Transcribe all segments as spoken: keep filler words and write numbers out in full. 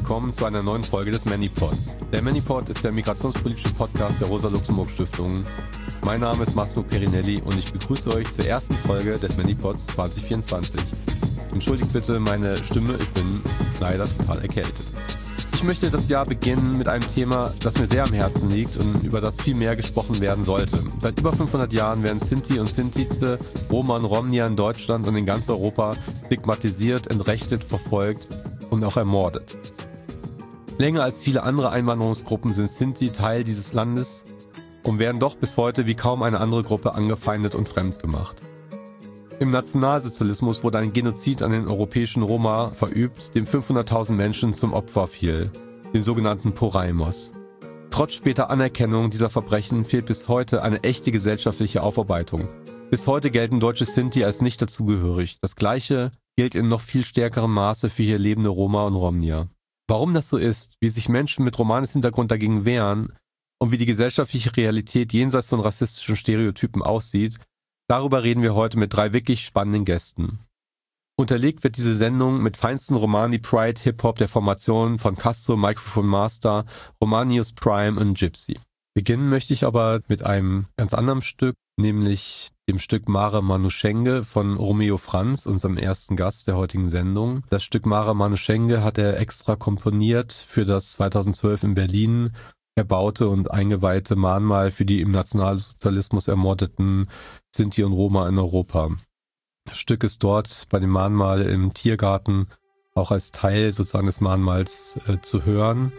willkommen zu einer neuen Folge des ManyPods. Der ManyPod ist der migrationspolitische Podcast der Rosa-Luxemburg-Stiftung. Mein Name ist Massimo Perinelli und ich begrüße euch zur ersten Folge des ManyPods zwanzig vierundzwanzig. Entschuldigt bitte meine Stimme, ich bin leider total erkältet. Ich möchte das Jahr beginnen mit einem Thema, das mir sehr am Herzen liegt und über das viel mehr gesprochen werden sollte. Seit über fünfhundert Jahren werden Sinti und Sintize, Roma und Romnia in Deutschland und in ganz Europa stigmatisiert, entrechtet, verfolgt und auch ermordet. Länger als viele andere Einwanderungsgruppen sind Sinti Teil dieses Landes und werden doch bis heute wie kaum eine andere Gruppe angefeindet und fremdgemacht. Im Nationalsozialismus wurde ein Genozid an den europäischen Roma verübt, dem fünfhunderttausend Menschen zum Opfer fiel, den sogenannten Porajmos. Trotz später Anerkennung dieser Verbrechen fehlt bis heute eine echte gesellschaftliche Aufarbeitung. Bis heute gelten deutsche Sinti als nicht dazugehörig. Das Gleiche gilt in noch viel stärkerem Maße für hier lebende Roma und Romnia. Warum das so ist, wie sich Menschen mit Romanes-Hintergrund dagegen wehren und wie die gesellschaftliche Realität jenseits von rassistischen Stereotypen aussieht, darüber reden wir heute mit drei wirklich spannenden Gästen. Unterlegt wird diese Sendung mit feinsten Romani-Pride Hip-Hop der Formation von Castro, Microphone Master, Romanius Prime und Gypsy. Beginnen möchte ich aber mit einem ganz anderen Stück, nämlich dem Stück Mare Manuschengue von Romeo Franz, unserem ersten Gast der heutigen Sendung. Das Stück Mare Manuschengue hat er extra komponiert für das zweitausendzwölf in Berlin erbaute und eingeweihte Mahnmal für die im Nationalsozialismus ermordeten Sinti und Roma in Europa. Das Stück ist dort bei dem Mahnmal im Tiergarten auch als Teil sozusagen des Mahnmals äh, zu hören.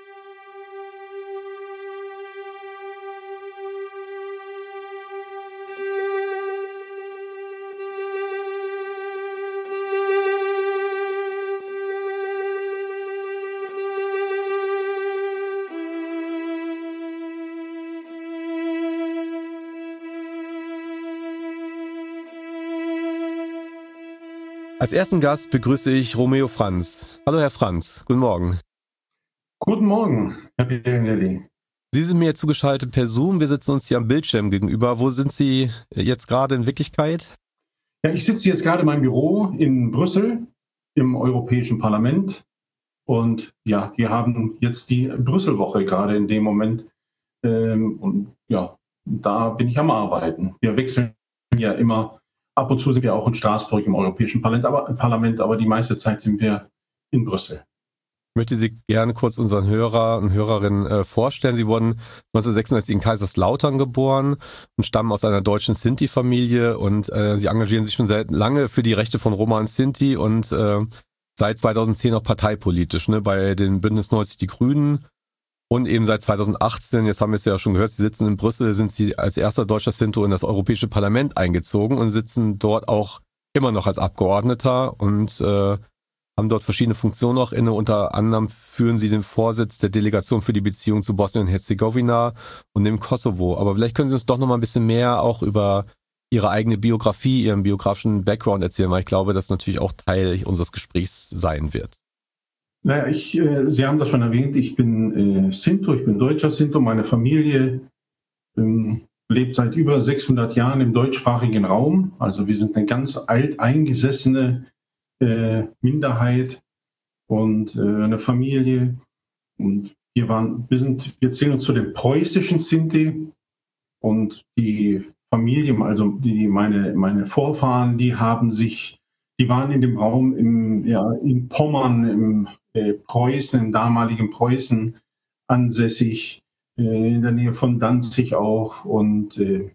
Als ersten Gast begrüße ich Romeo Franz. Hallo Herr Franz, guten Morgen. Guten Morgen, Herr Perinelli. Sie sind mir zugeschaltet per Zoom, wir sitzen uns hier am Bildschirm gegenüber. Wo sind Sie jetzt gerade in Wirklichkeit? Ja, ich sitze jetzt gerade in meinem Büro in Brüssel im Europäischen Parlament und ja, wir haben jetzt die Brüsselwoche gerade in dem Moment ähm, und ja, da bin ich am Arbeiten. Wir wechseln ja immer. Ab und zu sind wir auch in Straßburg im Europäischen Parlament aber, Parlament, aber die meiste Zeit sind wir in Brüssel. Ich möchte Sie gerne kurz unseren Hörer und Hörerinnen äh, vorstellen. Sie wurden neunzehnhundertsechsundsechzig in Kaiserslautern geboren und stammen aus einer deutschen Sinti-Familie und äh, Sie engagieren sich schon seit lange für die Rechte von Roma und Sinti und äh, seit zweitausendzehn auch parteipolitisch, ne, bei den Bündnis neunzig Die Grünen. Und eben seit zweitausendachtzehn, jetzt haben wir es ja schon gehört, Sie sitzen in Brüssel, sind Sie als erster deutscher Sinto in das Europäische Parlament eingezogen und sitzen dort auch immer noch als Abgeordneter und äh, haben dort verschiedene Funktionen auch inne. Unter anderem führen Sie den Vorsitz der Delegation für die Beziehung zu Bosnien und Herzegowina und dem Kosovo. Aber vielleicht können Sie uns doch noch mal ein bisschen mehr auch über Ihre eigene Biografie, Ihren biografischen Background erzählen, weil ich glaube, das natürlich auch Teil unseres Gesprächs sein wird. Naja, ich, äh, Sie haben das schon erwähnt, ich bin äh, Sinto, ich bin deutscher Sinto. Meine Familie ähm, lebt seit über sechshundert Jahren im deutschsprachigen Raum. Also wir sind eine ganz alteingesessene äh, Minderheit und äh, eine Familie. Und wir, waren, wir, sind, wir zählen uns zu den preußischen Sinti. Und die Familie, also die, meine, meine Vorfahren, die haben sich, die waren in dem Raum im, ja, in Pommern, im äh, Preußen, im damaligen Preußen ansässig, äh, in der Nähe von Danzig auch. Und äh,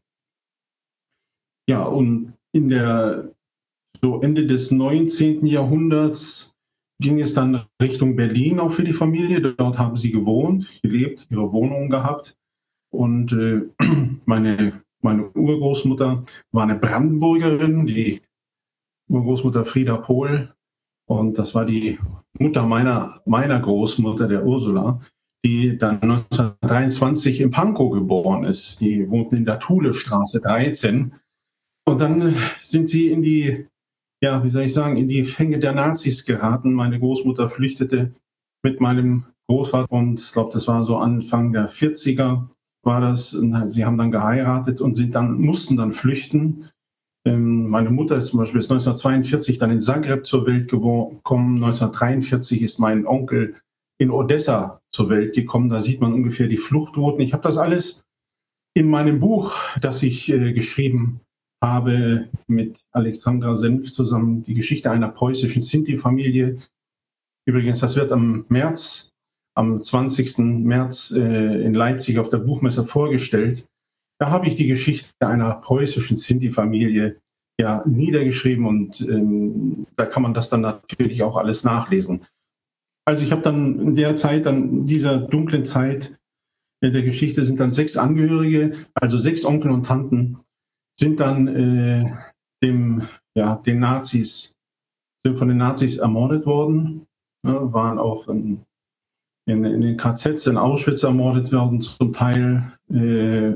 ja, und in der so Ende des neunzehnten Jahrhunderts ging es dann Richtung Berlin auch für die Familie. Dort haben sie gewohnt, gelebt, ihre Wohnung gehabt. Und äh, meine, meine Urgroßmutter war eine Brandenburgerin, die Urgroßmutter Frieda Pohl, und das war die Mutter meiner, meiner Großmutter, der Ursula, die dann neunzehnhundertdreiundzwanzig in Pankow geboren ist. Die wohnten in der Thulestraße dreizehn. Und dann sind sie in die, ja, wie soll ich sagen, in die Fänge der Nazis geraten. Meine Großmutter flüchtete mit meinem Großvater und ich glaube, das war so Anfang der vierziger war das. Sie haben dann geheiratet und sind dann, mussten dann flüchten. Ähm, meine Mutter ist zum Beispiel ist neunzehnhundertzweiundvierzig dann in Zagreb zur Welt gekommen. neunzehnhundertdreiundvierzig ist mein Onkel in Odessa zur Welt gekommen. Da sieht man ungefähr die Fluchtrouten. Ich habe das alles in meinem Buch, das ich äh, geschrieben habe, mit Alexandra Senf zusammen, die Geschichte einer preußischen Sinti-Familie. Übrigens, das wird am März, am zwanzigsten März äh, in Leipzig auf der Buchmesse vorgestellt. Da habe ich die Geschichte einer preußischen Sinti-Familie ja niedergeschrieben und ähm, da kann man das dann natürlich auch alles nachlesen. Also ich habe dann in der Zeit, an dieser dunklen Zeit der Geschichte, sind dann sechs Angehörige, also sechs Onkel und Tanten, sind dann äh, dem, ja, den Nazis, sind von den Nazis ermordet worden, ja, waren auch in, in, in den K Zs in Auschwitz ermordet worden, zum Teil. Äh,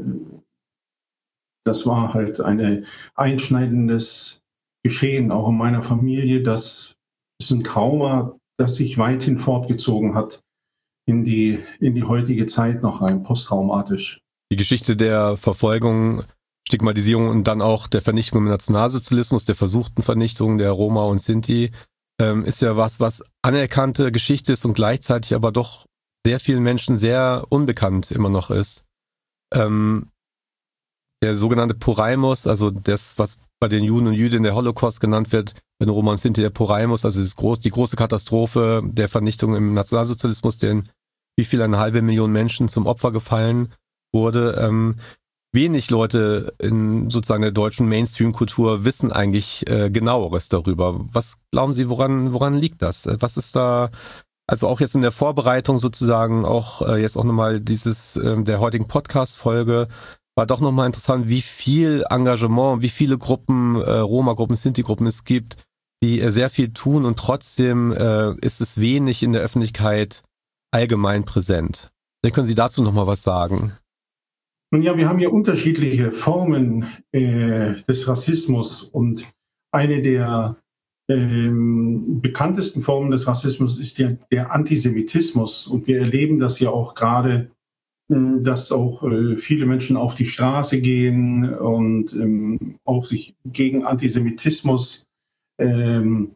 das war halt ein einschneidendes Geschehen, auch in meiner Familie. Das ist ein Trauma, das sich weithin fortgezogen hat in die, in die heutige Zeit noch rein, posttraumatisch. Die Geschichte der Verfolgung, Stigmatisierung und dann auch der Vernichtung im Nationalsozialismus, der versuchten Vernichtung der Roma und Sinti, ähm, ist ja was, was anerkannte Geschichte ist und gleichzeitig aber doch sehr vielen Menschen sehr unbekannt immer noch ist. Ähm, der sogenannte Poraimus, also das, was bei den Juden und Jüdinnen der Holocaust genannt wird, bei den Roma und Sinti der Poraimus, also das groß, die große Katastrophe der Vernichtung im Nationalsozialismus, den wie viel eine halbe Million Menschen zum Opfer gefallen wurde. Ähm, wenig Leute in sozusagen der deutschen Mainstream-Kultur wissen eigentlich äh, genaueres darüber. Was glauben Sie, woran woran liegt das? Was ist da, also auch jetzt in der Vorbereitung sozusagen, auch äh, jetzt auch nochmal dieses äh, der heutigen Podcast-Folge, war doch nochmal interessant, wie viel Engagement, wie viele Gruppen, äh, Roma-Gruppen, Sinti-Gruppen es gibt, die äh, sehr viel tun und trotzdem äh, ist es wenig in der Öffentlichkeit allgemein präsent. Dann können Sie dazu nochmal was sagen. Nun ja, wir haben ja unterschiedliche Formen äh, des Rassismus und eine der ähm, bekanntesten Formen des Rassismus ist der, der Antisemitismus und wir erleben das ja auch gerade, dass auch äh, viele Menschen auf die Straße gehen und ähm, auch sich gegen Antisemitismus, ähm,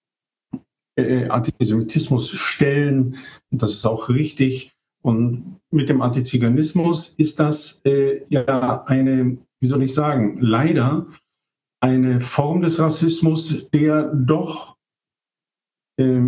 äh, Antisemitismus stellen. Und das ist auch richtig. Und mit dem Antiziganismus ist das äh, ja eine, wie soll ich sagen, leider eine Form des Rassismus, der doch äh,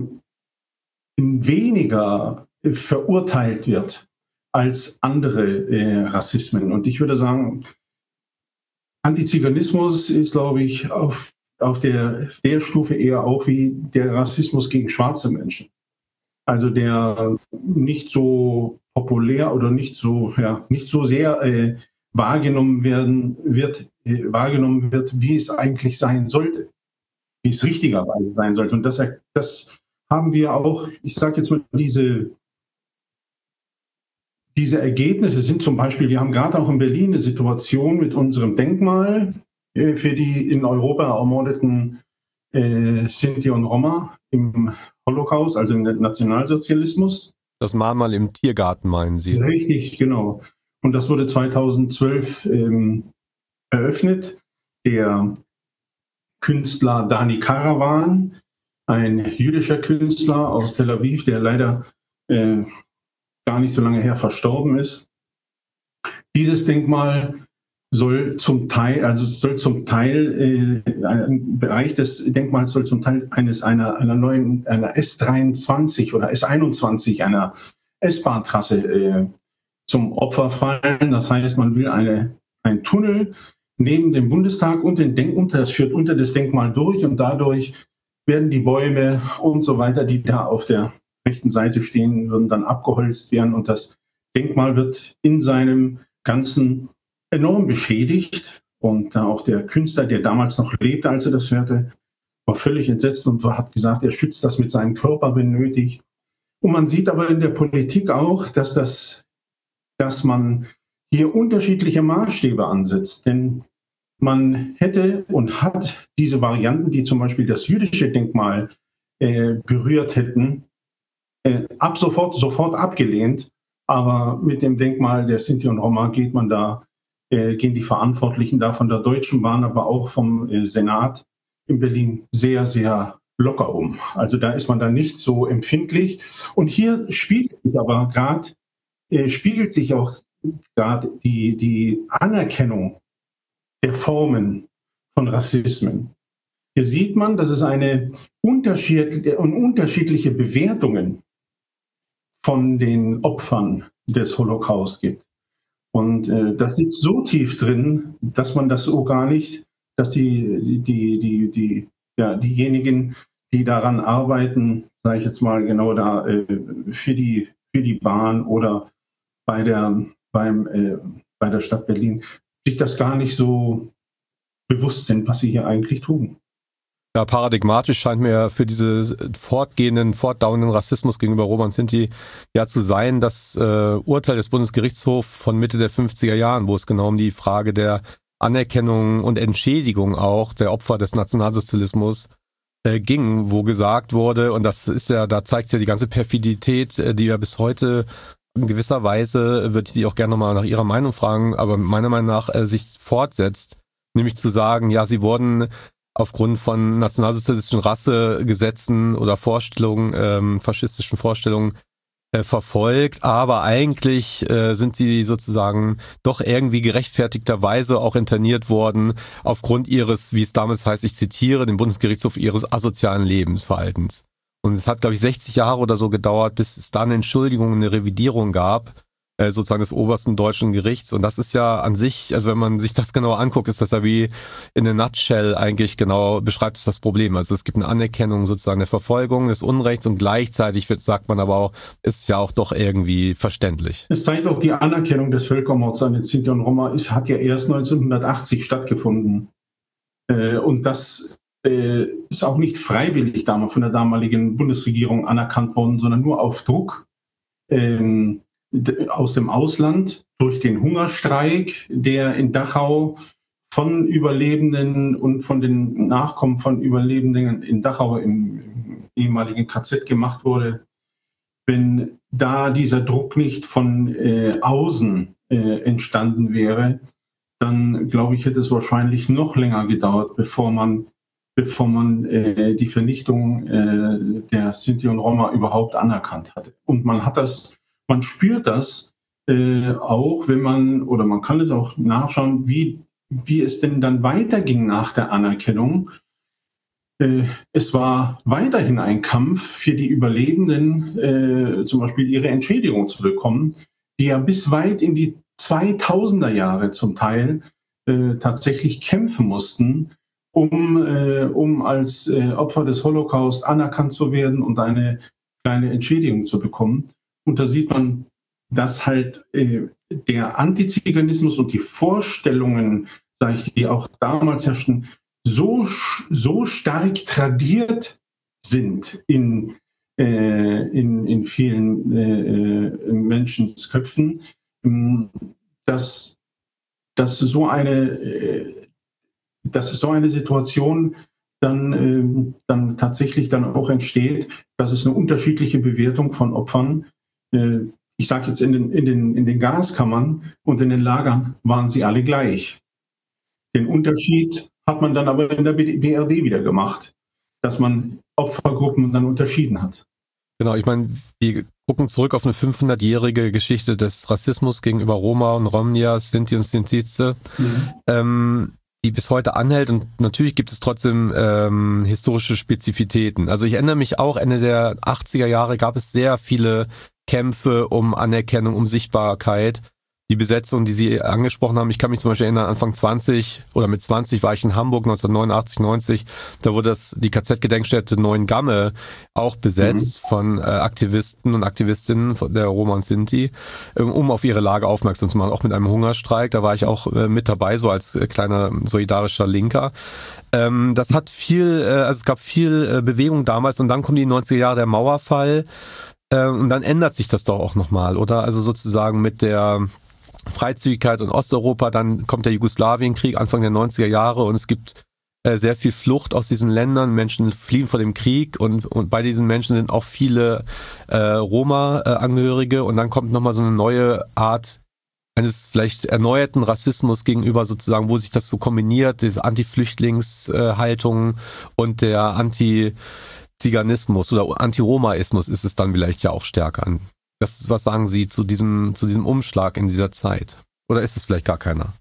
weniger äh, verurteilt wird als andere äh, Rassismen. Und ich würde sagen, Antiziganismus ist, glaube ich, auf, auf der, der Stufe eher auch wie der Rassismus gegen schwarze Menschen. Also der nicht so populär oder nicht so, ja, nicht so sehr äh, wahrgenommen werden wird, äh, wahrgenommen wird, wie es eigentlich sein sollte, wie es richtigerweise sein sollte. Und das, das haben wir auch, ich sage jetzt mal, diese Diese Ergebnisse sind zum Beispiel, wir haben gerade auch in Berlin eine Situation mit unserem Denkmal äh, für die in Europa ermordeten äh, Sinti und Roma im Holocaust, also im Nationalsozialismus. Das Mahnmal im Tiergarten, meinen Sie? Richtig, genau. Und das wurde zweitausendzwölf ähm, eröffnet. Der Künstler Dani Karawan, ein jüdischer Künstler aus Tel Aviv, der leider äh, gar nicht so lange her verstorben ist. Dieses Denkmal soll zum Teil, also soll zum Teil, äh, ein Bereich des Denkmals soll zum Teil eines einer einer neuen, einer S dreiundzwanzig oder S einundzwanzig, einer S-Bahn-Trasse äh, zum Opfer fallen. Das heißt, man will eine ein Tunnel neben dem Bundestag und den Denk unter, das führt unter das Denkmal durch und dadurch werden die Bäume und so weiter, die da auf der rechten Seite stehen, würden dann abgeholzt werden und das Denkmal wird in seinem Ganzen enorm beschädigt. Und auch der Künstler, der damals noch lebte, als er das hörte, war völlig entsetzt und hat gesagt, er schützt das mit seinem Körper, wenn nötig. Und man sieht aber in der Politik auch, dass, das, dass man hier unterschiedliche Maßstäbe ansetzt. Denn man hätte und hat diese Varianten, die zum Beispiel das jüdische Denkmal äh, berührt hätten, Äh, ab sofort, sofort abgelehnt, aber mit dem Denkmal der Sinti und Roma geht man da, äh, gehen die Verantwortlichen da von der Deutschen Bahn, aber auch vom äh, Senat in Berlin sehr, sehr locker um. Also da ist man dann nicht so empfindlich. Und hier spiegelt sich aber gerade, äh, spiegelt sich auch gerade die, die Anerkennung der Formen von Rassismen. Hier sieht man, dass es eine unterschiedliche, unterschiedliche Bewertungen von den Opfern des Holocaust gibt. Und äh, das sitzt so tief drin, dass man das so gar nicht, dass die, die, die, die, ja, diejenigen, die daran arbeiten, sage ich jetzt mal genau da, äh, für die, für die Bahn oder bei der, beim, äh, bei der Stadt Berlin, sich das gar nicht so bewusst sind, was sie hier eigentlich tun. Ja, paradigmatisch scheint mir für diese fortgehenden, fortdauernden Rassismus gegenüber Roma und Sinti ja zu sein, das äh, Urteil des Bundesgerichtshofs von Mitte der fünfziger Jahren, wo es genau um die Frage der Anerkennung und Entschädigung auch der Opfer des Nationalsozialismus äh, ging, wo gesagt wurde, und das ist ja, da zeigt sich ja die ganze Perfidität, äh, die ja bis heute in gewisser Weise, würde ich Sie auch gerne nochmal nach Ihrer Meinung fragen, aber meiner Meinung nach äh, sich fortsetzt, nämlich zu sagen, ja, sie wurden aufgrund von nationalsozialistischen Rassegesetzen oder Vorstellungen, ähm, faschistischen Vorstellungen äh, verfolgt, aber eigentlich äh, sind sie sozusagen doch irgendwie gerechtfertigterweise auch interniert worden aufgrund ihres, wie es damals heißt, ich zitiere, den Bundesgerichtshof, ihres asozialen Lebensverhaltens. Und es hat, glaube ich, sechzig Jahre oder so gedauert, bis es dann eine Entschuldigung, eine Revidierung gab, äh, sozusagen des obersten deutschen Gerichts. Und das ist ja an sich, also wenn man sich das genauer anguckt, ist das ja wie in a nutshell eigentlich genau, beschreibt es das Problem. Also es gibt eine Anerkennung sozusagen der Verfolgung des Unrechts und gleichzeitig wird, sagt man aber auch, ist ja auch doch irgendwie verständlich. Es zeigt auch, die Anerkennung des Völkermords an den Sinti und Roma ist, hat ja erst neunzehnhundertachtzig stattgefunden. Äh, und das äh, ist auch nicht freiwillig damals von der damaligen Bundesregierung anerkannt worden, sondern nur auf Druck ähm, aus dem Ausland durch den Hungerstreik, der in Dachau von Überlebenden und von den Nachkommen von Überlebenden in Dachau im, im ehemaligen K Z gemacht wurde. Wenn da dieser Druck nicht von äh, außen äh, entstanden wäre, dann glaube ich, hätte es wahrscheinlich noch länger gedauert, bevor man, bevor man äh, die Vernichtung äh, der Sinti und Roma überhaupt anerkannt hatte. Und man hat das Man spürt das äh, auch, wenn man, oder man kann es auch nachschauen, wie, wie es denn dann weiterging nach der Anerkennung. Äh, es war weiterhin ein Kampf für die Überlebenden, äh, zum Beispiel ihre Entschädigung zu bekommen, die ja bis weit in die zweitausender Jahre zum Teil äh, tatsächlich kämpfen mussten, um, äh, um als äh, Opfer des Holocaust anerkannt zu werden und eine kleine Entschädigung zu bekommen. Und da sieht man, dass halt äh, der Antiziganismus und die Vorstellungen, sage ich, die auch damals herrschten, so, so stark tradiert sind in, äh, in, in vielen äh, Menschens Köpfen, dass, dass, so eine, äh, dass so eine Situation dann, äh, dann tatsächlich dann auch entsteht, dass es eine unterschiedliche Bewertung von Opfern, ich sage jetzt in den, in, den, in den Gaskammern und in den Lagern waren sie alle gleich. Den Unterschied hat man dann aber in der B R D wieder gemacht, dass man Opfergruppen dann unterschieden hat. Genau, ich meine, wir gucken zurück auf eine fünfhundertjährige Geschichte des Rassismus gegenüber Roma und Romnia, Sinti und Sintize, mhm. ähm, die bis heute anhält, und natürlich gibt es trotzdem ähm, historische Spezifitäten. Also ich erinnere mich auch, Ende der achtziger Jahre gab es sehr viele Kämpfe um Anerkennung, um Sichtbarkeit. Die Besetzung, die Sie angesprochen haben, ich kann mich zum Beispiel erinnern, Anfang zwanzig oder mit zwanzig war ich in Hamburg neunzehnhundertneunundachtzig, neunzig, da wurde das die K Z-Gedenkstätte Neuengamme auch besetzt mhm. von äh, Aktivisten und Aktivistinnen von der Roma und Sinti, um auf ihre Lage aufmerksam zu machen, auch mit einem Hungerstreik. Da war ich auch äh, mit dabei, so als äh, kleiner solidarischer Linker. Ähm, das hat viel, äh, also es gab viel äh, Bewegung damals, und dann kommen die neunziger Jahre, der Mauerfall, äh, und dann ändert sich das doch auch nochmal, oder? Also sozusagen mit der Freizügigkeit in Osteuropa, dann kommt der Jugoslawienkrieg Anfang der neunziger Jahre und es gibt äh, sehr viel Flucht aus diesen Ländern. Menschen fliehen vor dem Krieg, und, und bei diesen Menschen sind auch viele äh, Roma-Angehörige, und dann kommt nochmal so eine neue Art eines vielleicht erneuerten Rassismus gegenüber sozusagen, wo sich das so kombiniert, diese Anti-Flüchtlingshaltung und der Anti-Ziganismus oder Anti-Romaismus ist es dann vielleicht ja auch stärker an. Das, was sagen Sie zu diesem, zu diesem Umschlag in dieser Zeit? Oder ist es vielleicht gar keiner?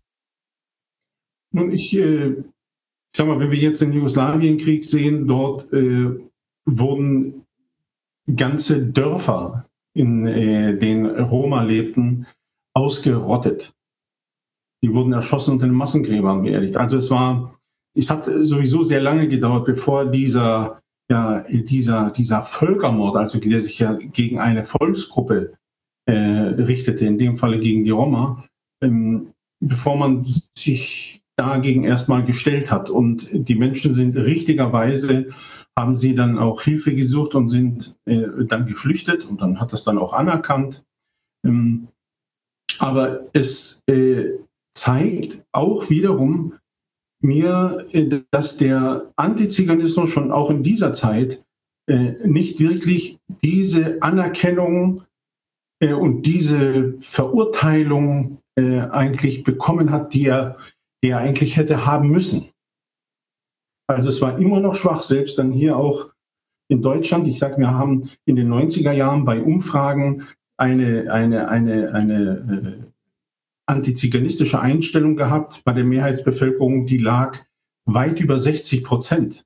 Nun, ich, äh, ich sag mal, wenn wir jetzt den Jugoslawienkrieg sehen, dort äh, wurden ganze Dörfer, in äh, denen Roma lebten, ausgerottet. Die wurden erschossen und in Massengräbern beerdigt. Also es war, es hat sowieso sehr lange gedauert, bevor dieser Ja, dieser, dieser Völkermord, also der sich ja gegen eine Volksgruppe äh, richtete, in dem Falle gegen die Roma, ähm, bevor man sich dagegen erstmal gestellt hat. Und die Menschen sind richtigerweise, haben sie dann auch Hilfe gesucht und sind äh, dann geflüchtet und dann hat das dann auch anerkannt. Ähm, aber es äh, zeigt auch wiederum, mir, dass der Antiziganismus schon auch in dieser Zeit äh, nicht wirklich diese Anerkennung äh, und diese Verurteilung äh, eigentlich bekommen hat, die er, die er eigentlich hätte haben müssen. Also es war immer noch schwach, selbst dann hier auch in Deutschland. Ich sage, wir haben in den neunziger Jahren bei Umfragen eine, eine, eine, eine äh, antiziganistische Einstellung gehabt bei der Mehrheitsbevölkerung, die lag weit über sechzig Prozent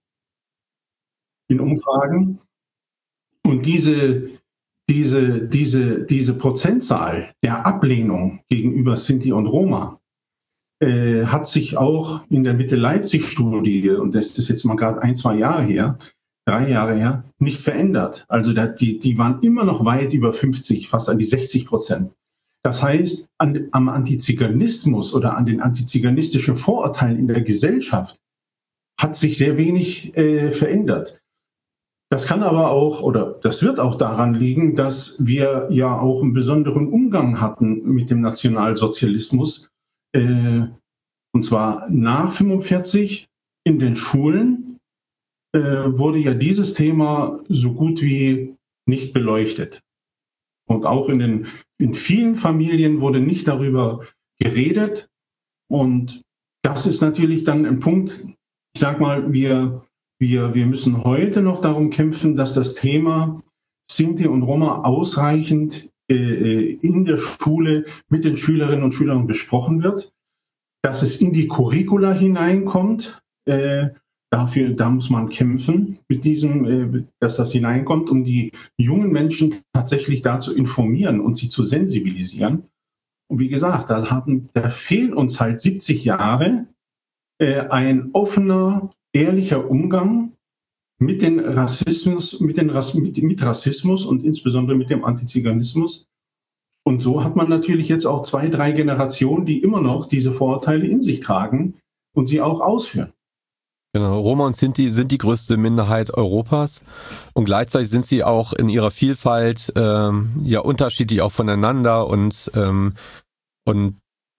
in Umfragen. Und diese, diese, diese, diese Prozentzahl der Ablehnung gegenüber Sinti und Roma äh, hat sich auch in der Mitte-Leipzig-Studie, und das ist jetzt mal gerade ein, zwei Jahre her, drei Jahre her, nicht verändert. Also der, die, die waren immer noch weit über fünfzig, fast an die sechzig Prozent. Das heißt, an, am Antiziganismus oder an den antiziganistischen Vorurteilen in der Gesellschaft hat sich sehr wenig äh, verändert. Das kann aber auch, oder das wird auch daran liegen, dass wir ja auch einen besonderen Umgang hatten mit dem Nationalsozialismus. Äh, und zwar nach fünfundvierzig in den Schulen äh, wurde ja dieses Thema so gut wie nicht beleuchtet. Und auch in den in vielen Familien wurde nicht darüber geredet. Und das ist natürlich dann ein Punkt, ich sag mal, wir, wir, wir müssen heute noch darum kämpfen, dass das Thema Sinti und Roma ausreichend äh, in der Schule mit den Schülerinnen und Schülern besprochen wird, dass es in die Curricula hineinkommt. Äh, Dafür, da muss man kämpfen, mit diesem, dass das hineinkommt, um die jungen Menschen tatsächlich da zu informieren und sie zu sensibilisieren. Und wie gesagt, da, haben, da fehlen uns halt siebzig Jahre äh, ein offener, ehrlicher Umgang mit, den Rassismus, mit, den Rass, mit, mit Rassismus und insbesondere mit dem Antiziganismus. Und so hat man natürlich jetzt auch zwei, drei Generationen, die immer noch diese Vorurteile in sich tragen und sie auch ausführen. Genau, Roma und Sinti sind die größte Minderheit Europas und gleichzeitig sind sie auch in ihrer Vielfalt ähm, ja unterschiedlich auch voneinander und ähm, und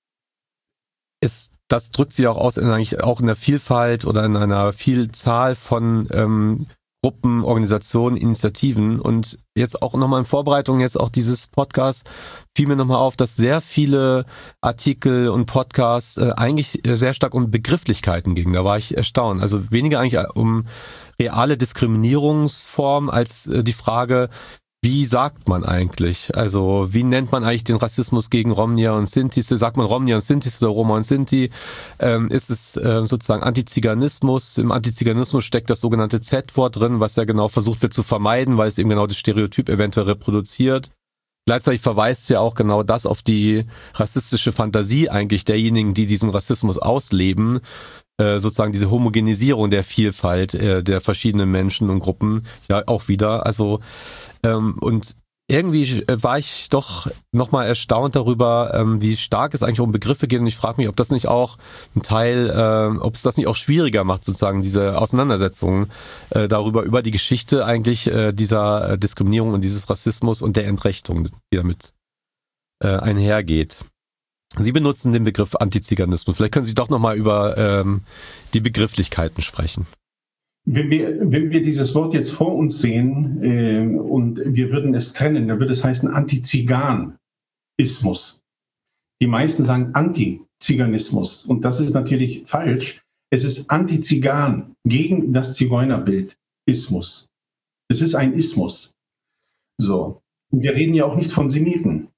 ist das drückt sich auch aus in eigentlich auch in der Vielfalt oder in einer Vielzahl von ähm, Gruppen, Organisationen, Initiativen. Und jetzt auch nochmal in Vorbereitung jetzt auch dieses Podcast fiel mir nochmal auf, dass sehr viele Artikel und Podcasts äh, eigentlich sehr stark um Begrifflichkeiten gingen. Da war ich erstaunt. Also weniger eigentlich um reale Diskriminierungsformen als äh, die Frage, wie sagt man eigentlich? Also wie nennt man eigentlich den Rassismus gegen Romnier und Sintis? Sagt man Romnier und Sintis oder Roma und Sinti? Ähm, ist es äh, sozusagen Antiziganismus? Im Antiziganismus steckt das sogenannte Z-Wort drin, was ja genau versucht wird zu vermeiden, weil es eben genau das Stereotyp eventuell reproduziert. Gleichzeitig verweist ja auch genau das auf die rassistische Fantasie eigentlich derjenigen, die diesen Rassismus ausleben, äh, sozusagen diese Homogenisierung der Vielfalt äh, der verschiedenen Menschen und Gruppen ja auch wieder. Also ähm, und irgendwie war ich doch nochmal erstaunt darüber, ähm, wie stark es eigentlich um Begriffe geht und ich frage mich, ob das nicht auch ein Teil, äh, ob es das nicht auch schwieriger macht, sozusagen diese Auseinandersetzungen äh, darüber, über die Geschichte eigentlich äh, dieser äh, Diskriminierung und dieses Rassismus und der Entrechtung, die damit äh, einhergeht. Sie benutzen den Begriff Antiziganismus. Vielleicht können Sie doch nochmal über ähm, die Begrifflichkeiten sprechen. Wenn wir, wenn wir dieses Wort jetzt vor uns sehen äh, und wir würden es trennen, dann würde es heißen Antiziganismus. Die meisten sagen Antiziganismus. Und das ist natürlich falsch. Es ist Antizigan, gegen das Zigeunerbild. Ismus. Es ist ein Ismus. So. Und wir reden ja auch nicht von Semiten.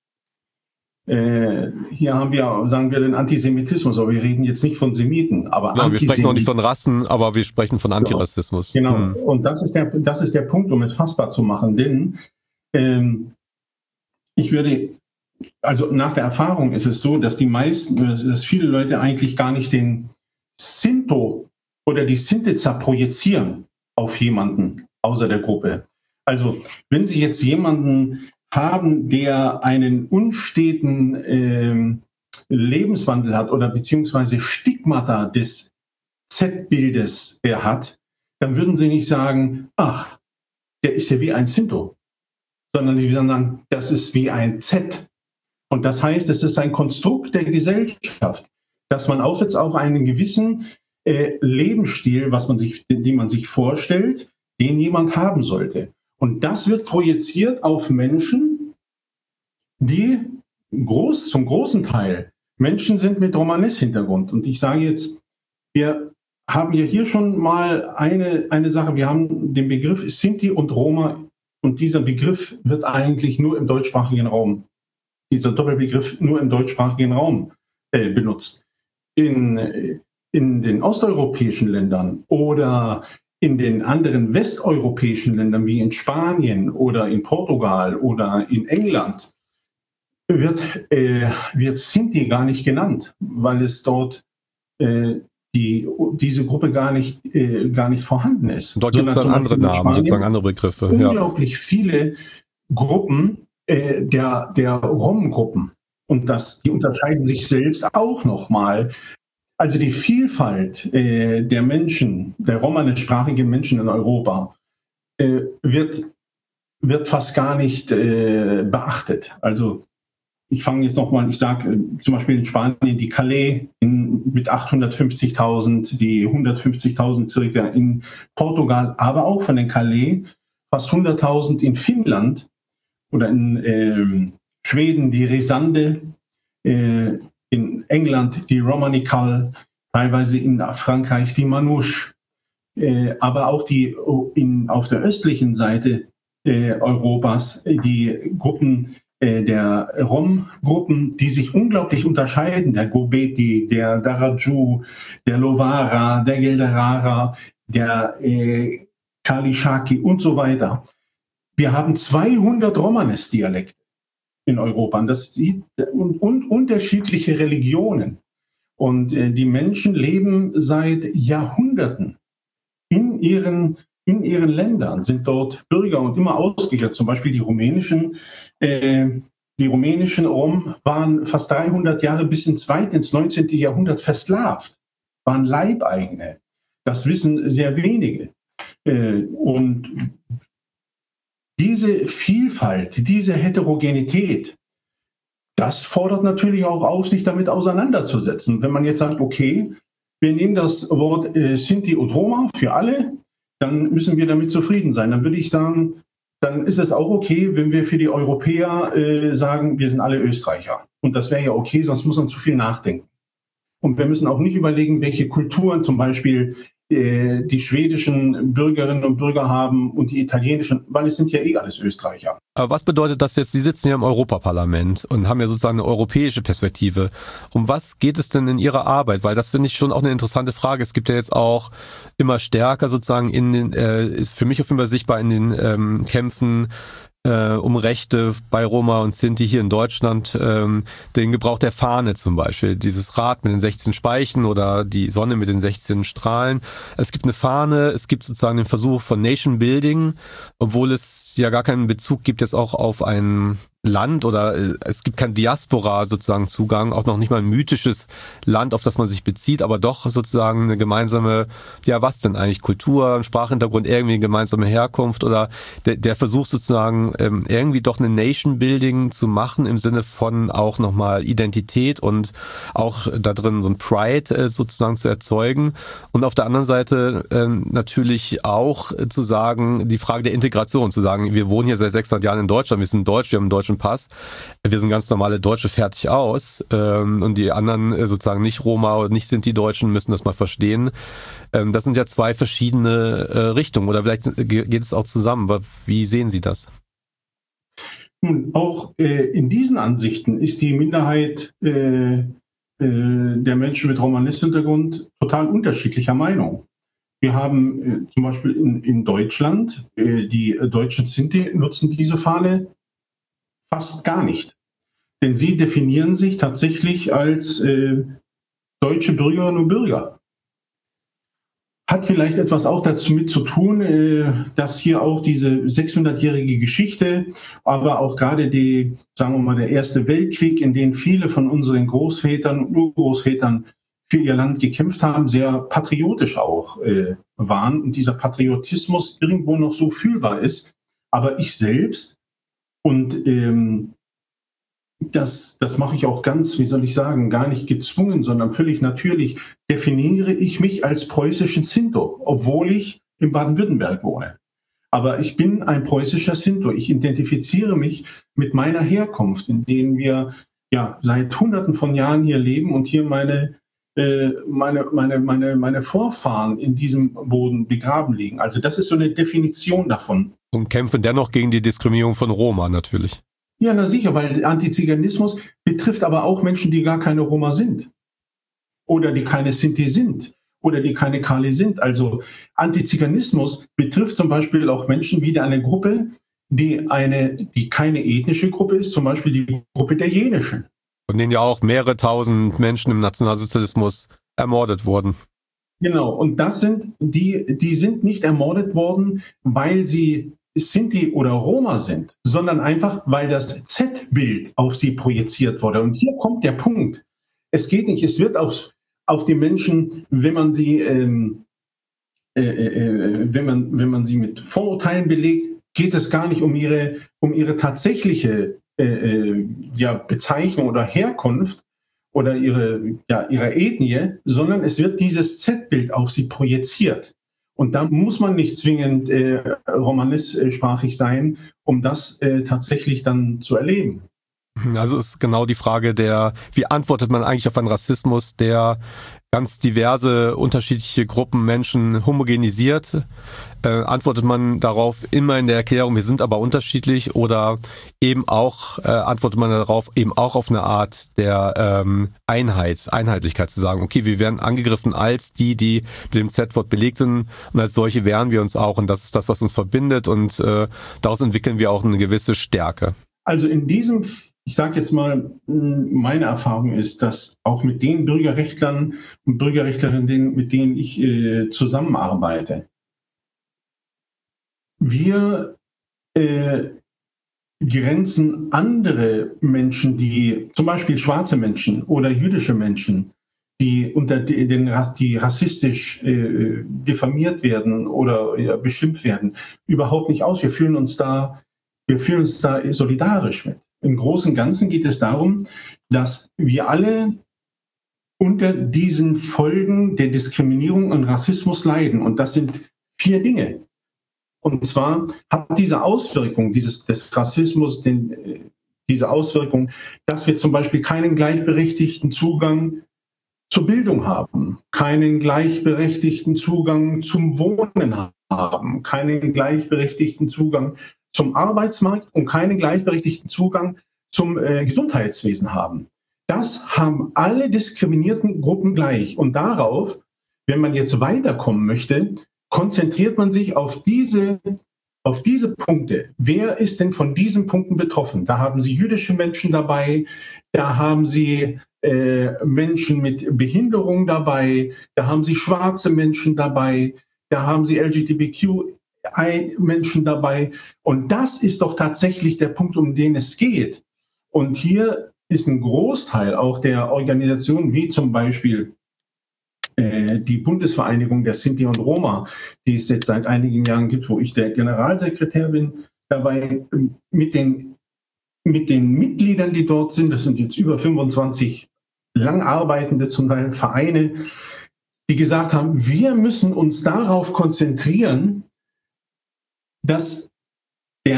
Äh, hier haben wir, sagen wir, den Antisemitismus, aber wir reden jetzt nicht von Semiten. Aber ja, wir sprechen auch nicht von Rassen, aber wir sprechen von Antirassismus. Genau. Hm. Und das ist der, das ist der Punkt, um es fassbar zu machen. Denn ähm, ich würde, also nach der Erfahrung ist es so, dass die meisten, dass viele Leute eigentlich gar nicht den Sinto oder die Sintetzer projizieren auf jemanden außer der Gruppe. Also wenn Sie jetzt jemanden haben, der einen unsteten äh, Lebenswandel hat oder beziehungsweise Stigmata des Z-Bildes er hat, dann würden Sie nicht sagen, ach, der ist ja wie ein Sinto, sondern die würden sagen, das ist wie ein Z. Und das heißt, es ist ein Konstrukt der Gesellschaft, dass man aufsetzt auf einen gewissen äh, Lebensstil, was man sich, den man sich vorstellt, den jemand haben sollte. Und das wird projiziert auf Menschen, die groß, zum großen Teil Menschen sind mit Romanes-Hintergrund. Und ich sage jetzt, wir haben ja hier schon mal eine, eine Sache, wir haben den Begriff Sinti und Roma und dieser Begriff wird eigentlich nur im deutschsprachigen Raum, dieser Doppelbegriff nur im deutschsprachigen Raum äh, benutzt. In, in den osteuropäischen Ländern oder in den anderen westeuropäischen Ländern wie in Spanien oder in Portugal oder in England wird, äh, wird Sinti gar nicht genannt, weil es dort äh, die, diese Gruppe gar nicht, äh, gar nicht vorhanden ist. Dort gibt es dann andere Namen, sozusagen andere Begriffe. Unglaublich ja. viele Gruppen äh, der, der Rom-Gruppen. Und das, die unterscheiden sich selbst auch nochmal. Also die Vielfalt äh, der Menschen, der romanischsprachigen Menschen in Europa, äh, wird, wird fast gar nicht äh, beachtet. Also ich fange jetzt nochmal, ich sage äh, zum Beispiel in Spanien die Calais in, mit achthundertfünfzigtausend, die hundertfünfzigtausend circa in Portugal, aber auch von den Calais fast hunderttausend in Finnland oder in äh, Schweden die Resande, äh, in England die Romanical, teilweise in Frankreich die Manouche, äh, aber auch die in, auf der östlichen Seite äh, Europas die Gruppen äh, der Rom-Gruppen, die sich unglaublich unterscheiden, der Gobeti, der Daraju, der Lovara, der Gelderara, der äh, Kalishaki und so weiter. Wir haben zweihundert Romanes-Dialekte in Europa. Und das sieht und, und unterschiedliche Religionen. Und äh, die Menschen leben seit Jahrhunderten in ihren, in ihren Ländern, sind dort Bürger und immer ausgegeben. Zum Beispiel die rumänischen, äh, die rumänischen Rom waren fast dreihundert Jahre bis ins weit ins neunzehnten Jahrhundert versklavt, waren Leibeigene. Das wissen sehr wenige. Äh, und diese Vielfalt, diese Heterogenität, das fordert natürlich auch auf, sich damit auseinanderzusetzen. Wenn man jetzt sagt, okay, wir nehmen das Wort äh, Sinti und Roma für alle, dann müssen wir damit zufrieden sein. Dann würde ich sagen, dann ist es auch okay, wenn wir für die Europäer äh, sagen, wir sind alle Österreicher. Und das wäre ja okay, sonst muss man zu viel nachdenken. Und wir müssen auch nicht überlegen, welche Kulturen zum Beispiel die schwedischen Bürgerinnen und Bürger haben und die italienischen, weil es sind ja eh alles Österreicher. Aber was bedeutet das jetzt? Sie sitzen ja im Europaparlament und haben ja sozusagen eine europäische Perspektive. Um was geht es denn in Ihrer Arbeit? Weil das finde ich schon auch eine interessante Frage. Es gibt ja jetzt auch immer stärker sozusagen in den, äh, ist für mich auf jeden Fall sichtbar in den ähm, Kämpfen Äh, um Rechte bei Roma und Sinti hier in Deutschland, ähm, den Gebrauch der Fahne zum Beispiel, dieses Rad mit den sechzehn Speichen oder die Sonne mit den sechzehn Strahlen. Es gibt eine Fahne, es gibt sozusagen den Versuch von Nation Building, obwohl es ja gar keinen Bezug gibt jetzt auch auf ein Land oder es gibt kein Diaspora sozusagen Zugang, auch noch nicht mal ein mythisches Land, auf das man sich bezieht, aber doch sozusagen eine gemeinsame, ja was denn eigentlich, Kultur, ein Sprachhintergrund, irgendwie eine gemeinsame Herkunft oder der, der Versuch sozusagen ähm, irgendwie doch eine Nation Building zu machen im Sinne von auch nochmal Identität und auch da drin so ein Pride äh, sozusagen zu erzeugen und auf der anderen Seite ähm, natürlich auch äh, zu sagen, die Frage der Integration, zu sagen, wir wohnen hier seit sechshundert Jahren in Deutschland, wir sind deutsch, wir haben einen deutschen deutschen Pass. Wir sind ganz normale Deutsche, fertig aus. Ähm, und die anderen äh, sozusagen nicht Roma oder nicht Sinti-Deutschen müssen das mal verstehen. Ähm, das sind ja zwei verschiedene äh, Richtungen. Oder vielleicht sind, geht es auch zusammen. Aber wie sehen Sie das? Nun, auch äh, in diesen Ansichten ist die Minderheit äh, äh, der Menschen mit Romanismus-Hintergrund total unterschiedlicher Meinung. Wir haben äh, zum Beispiel in, in Deutschland, äh, die deutschen Sinti nutzen diese Fahne fast gar nicht. Denn sie definieren sich tatsächlich als äh, deutsche Bürgerinnen und Bürger. Hat vielleicht etwas auch dazu mit zu tun, äh, dass hier auch diese sechshundertjährige Geschichte, aber auch gerade die, sagen wir mal, der Erste Weltkrieg, in dem viele von unseren Großvätern, Urgroßvätern für ihr Land gekämpft haben, sehr patriotisch auch äh, waren und dieser Patriotismus irgendwo noch so fühlbar ist. Aber ich selbst, und ähm, das, das mache ich auch ganz, wie soll ich sagen, gar nicht gezwungen, sondern völlig natürlich, definiere ich mich als preußischen Sinto, obwohl ich in Baden-Württemberg wohne. Aber ich bin ein preußischer Sinto. Ich identifiziere mich mit meiner Herkunft, in denen wir ja seit Hunderten von Jahren hier leben und hier meine Meine, meine, meine, meine Vorfahren in diesem Boden begraben liegen. Also das ist so eine Definition davon. Und kämpfen dennoch gegen die Diskriminierung von Roma natürlich. Ja, na sicher, weil Antiziganismus betrifft aber auch Menschen, die gar keine Roma sind. Oder die keine Sinti sind. Oder die keine Kali sind. Also Antiziganismus betrifft zum Beispiel auch Menschen wie eine Gruppe, die, eine, die keine ethnische Gruppe ist, zum Beispiel die Gruppe der Jenischen. Von denen ja auch mehrere tausend Menschen im Nationalsozialismus ermordet wurden. Genau, und das sind die, die sind nicht ermordet worden, weil sie Sinti oder Roma sind, sondern einfach, weil das Z-Bild auf sie projiziert wurde. Und hier kommt der Punkt. Es geht nicht, es wird auf, auf die Menschen, wenn man sie, ähm, äh, äh, wenn man, wenn man sie mit Vorurteilen belegt, geht es gar nicht um ihre, um ihre tatsächliche Äh, ja, Bezeichnung oder Herkunft oder ihre, ja, ihre Ethnie, sondern es wird dieses Z-Bild auf sie projiziert. Und da muss man nicht zwingend äh, romanistischsprachig sein, um das äh, tatsächlich dann zu erleben. Also ist genau die Frage der, wie antwortet man eigentlich auf einen Rassismus, der ganz diverse, unterschiedliche Gruppen Menschen homogenisiert? Äh, antwortet man darauf immer in der Erklärung, wir sind aber unterschiedlich, oder eben auch, äh, antwortet man darauf eben auch auf eine Art der ähm, Einheit, Einheitlichkeit, zu sagen, okay, wir werden angegriffen als die, die mit dem Z-Wort belegt sind, und als solche wehren wir uns auch, und das ist das, was uns verbindet, und äh, daraus entwickeln wir auch eine gewisse Stärke. Also in diesem, ich sage jetzt mal, meine Erfahrung ist, dass auch mit den Bürgerrechtlern und Bürgerrechtlerinnen, mit denen ich äh, zusammenarbeite, wir äh, grenzen andere Menschen, die zum Beispiel schwarze Menschen oder jüdische Menschen, die unter den die rassistisch äh, diffamiert werden oder ja, beschimpft werden, überhaupt nicht aus. Wir fühlen uns da, wir fühlen uns da solidarisch mit. Im Großen und Ganzen geht es darum, dass wir alle unter diesen Folgen der Diskriminierung und Rassismus leiden. Und das sind vier Dinge. Und zwar hat diese Auswirkung dieses, des Rassismus den, diese Auswirkung, dass wir zum Beispiel keinen gleichberechtigten Zugang zur Bildung haben, keinen gleichberechtigten Zugang zum Wohnen haben, keinen gleichberechtigten Zugang zum Arbeitsmarkt und keinen gleichberechtigten Zugang zum äh, Gesundheitswesen haben. Das haben alle diskriminierten Gruppen gleich. Und darauf, wenn man jetzt weiterkommen möchte, konzentriert man sich auf diese, auf diese Punkte. Wer ist denn von diesen Punkten betroffen? Da haben Sie jüdische Menschen dabei, da haben Sie äh, Menschen mit Behinderung dabei, da haben Sie schwarze Menschen dabei, da haben Sie L G B T Q Menschen dabei. Und das ist doch tatsächlich der Punkt, um den es geht. Und hier ist ein Großteil auch der Organisationen, wie zum Beispiel äh, die Bundesvereinigung der Sinti und Roma, die es jetzt seit einigen Jahren gibt, wo ich der Generalsekretär bin, dabei mit den, mit den Mitgliedern, die dort sind, das sind jetzt über fünfundzwanzig lang arbeitende zum Teil Vereine, die gesagt haben, wir müssen uns darauf konzentrieren, dass der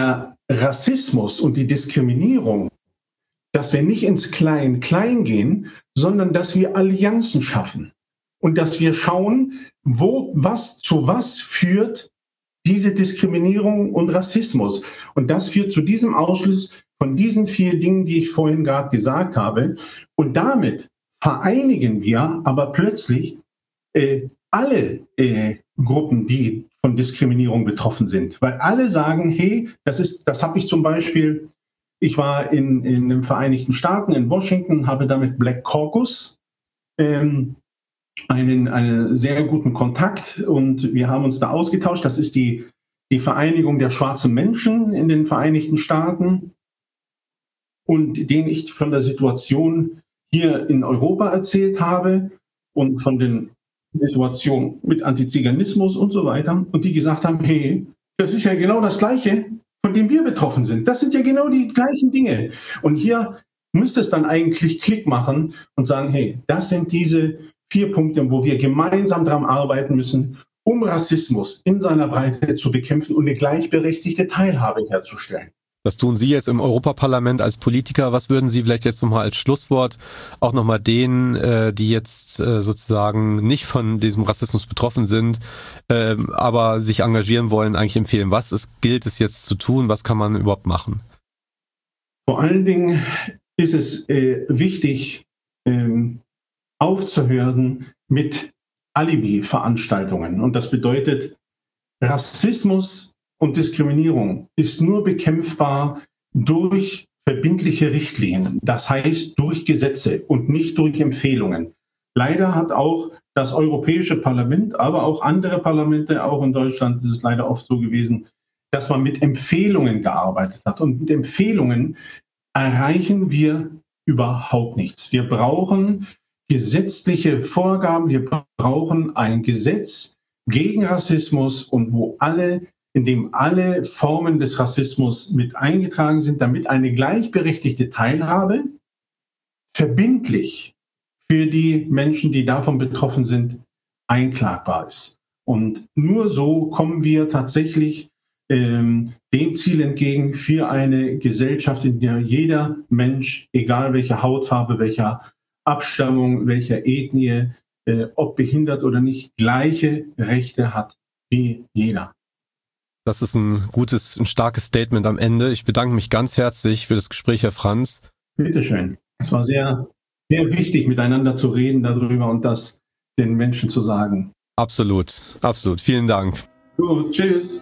Rassismus und die Diskriminierung, dass wir nicht ins Klein-Klein gehen, sondern dass wir Allianzen schaffen und dass wir schauen, wo, was zu was führt diese Diskriminierung und Rassismus. Und das führt zu diesem Ausschluss von diesen vier Dingen, die ich vorhin gerade gesagt habe. Und damit vereinigen wir aber plötzlich äh, alle äh, Gruppen, die von Diskriminierung betroffen sind. Weil alle sagen, hey, das ist, das habe ich zum Beispiel, ich war in, in den Vereinigten Staaten, in Washington, habe damit Black Caucus ähm, einen, einen sehr guten Kontakt und wir haben uns da ausgetauscht. Das ist die, die Vereinigung der schwarzen Menschen in den Vereinigten Staaten und denen ich von der Situation hier in Europa erzählt habe und von den Situationen mit Antiziganismus und so weiter. Und die gesagt haben, hey, das ist ja genau das Gleiche, von dem wir betroffen sind. Das sind ja genau die gleichen Dinge. Und hier müsste es dann eigentlich Klick machen und sagen, hey, das sind diese vier Punkte, wo wir gemeinsam daran arbeiten müssen, um Rassismus in seiner Breite zu bekämpfen und eine gleichberechtigte Teilhabe herzustellen. Das tun Sie jetzt im Europaparlament als Politiker. Was würden Sie vielleicht jetzt nochmal als Schlusswort auch nochmal denen, äh, die jetzt äh, sozusagen nicht von diesem Rassismus betroffen sind, äh, aber sich engagieren wollen, eigentlich empfehlen? Was ist, gilt es jetzt zu tun? Was kann man überhaupt machen? Vor allen Dingen ist es äh, wichtig, ähm, aufzuhören mit Alibi-Veranstaltungen. Und das bedeutet, Rassismus und Diskriminierung ist nur bekämpfbar durch verbindliche Richtlinien, das heißt durch Gesetze und nicht durch Empfehlungen. Leider hat auch das Europäische Parlament, aber auch andere Parlamente, auch in Deutschland ist es leider oft so gewesen, dass man mit Empfehlungen gearbeitet hat. Und mit Empfehlungen erreichen wir überhaupt nichts. Wir brauchen gesetzliche Vorgaben, wir brauchen ein Gesetz gegen Rassismus und wo alle, in dem alle Formen des Rassismus mit eingetragen sind, damit eine gleichberechtigte Teilhabe verbindlich für die Menschen, die davon betroffen sind, einklagbar ist. Und nur so kommen wir tatsächlich ähm, dem Ziel entgegen für eine Gesellschaft, in der jeder Mensch, egal welche Hautfarbe, welcher Abstammung, welcher Ethnie, äh, ob behindert oder nicht, gleiche Rechte hat wie jeder. Das ist ein gutes, ein starkes Statement am Ende. Ich bedanke mich ganz herzlich für das Gespräch, Herr Franz. Bitteschön. Es war sehr, sehr wichtig, miteinander zu reden darüber und das den Menschen zu sagen. Absolut, absolut. Vielen Dank. Gut, tschüss.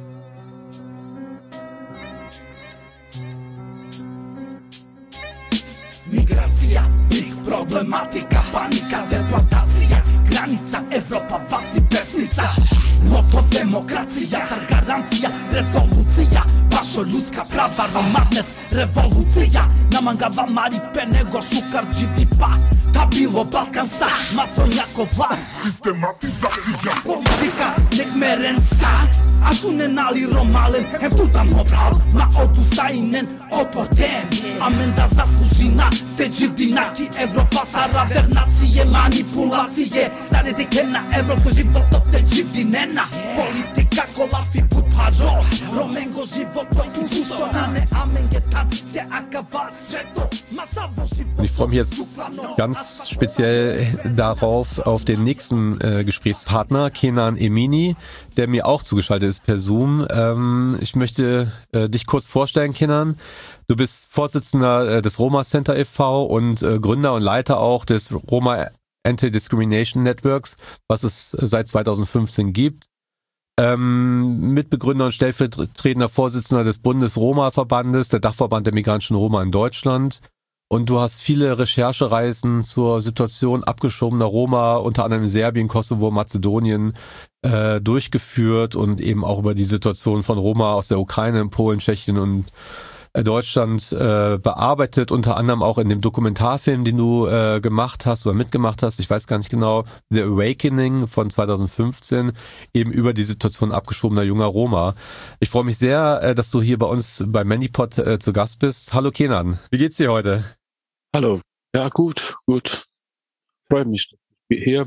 Migracja, ich problematyka, panika, deportacja, granica, Europa, was die Pesnica. Moto demokracja, garancja, rezolucja, wasza ludzka prawa, romanes, rewolucja. Namangava maripenego, szukar dziwipa, ta bilo Balkansa, mason jako vlast. Systematyzacja, polityka, nek merensa, a sunenali romalen, hem tu tam obral, ma odustajnen, oportem, amenda zaslužina, te živdinaki, Evropa, sarader, nacije, manipulacije, zaredike na evropsko životo, te živdinena, polityka, kolafi, put paro, romengo životo, tu sustonane, amengetan, te akava, sveto, masawo životo. Und ich freue mich jetzt ganz speziell darauf, auf den nächsten äh, Gesprächspartner, Kenan Emini, der mir auch zugeschaltet ist per Zoom. Ähm, ich möchte äh, dich kurz vorstellen, Kenan. Du bist Vorsitzender äh, des Roma Center e V und äh, Gründer und Leiter auch des Roma Anti-Discrimination Networks, was es seit zweitausendfünfzehn gibt. Ähm, Mitbegründer und stellvertretender Vorsitzender des Bundes-Roma-Verbandes, der Dachverband der migrantischen Roma in Deutschland. Und du hast viele Recherchereisen zur Situation abgeschobener Roma, unter anderem in Serbien, Kosovo, Mazedonien, äh, durchgeführt und eben auch über die Situation von Roma aus der Ukraine, in Polen, Tschechien und äh, Deutschland äh, bearbeitet, unter anderem auch in dem Dokumentarfilm, den du äh, gemacht hast oder mitgemacht hast, ich weiß gar nicht genau, The Awakening von zweitausendfünfzehn, eben über die Situation abgeschobener junger Roma. Ich freue mich sehr, äh, dass du hier bei uns bei ManyPod äh, zu Gast bist. Hallo Kenan, wie geht's dir heute? Hallo. Ja, gut, gut. Freue mich, dass ich hier bin.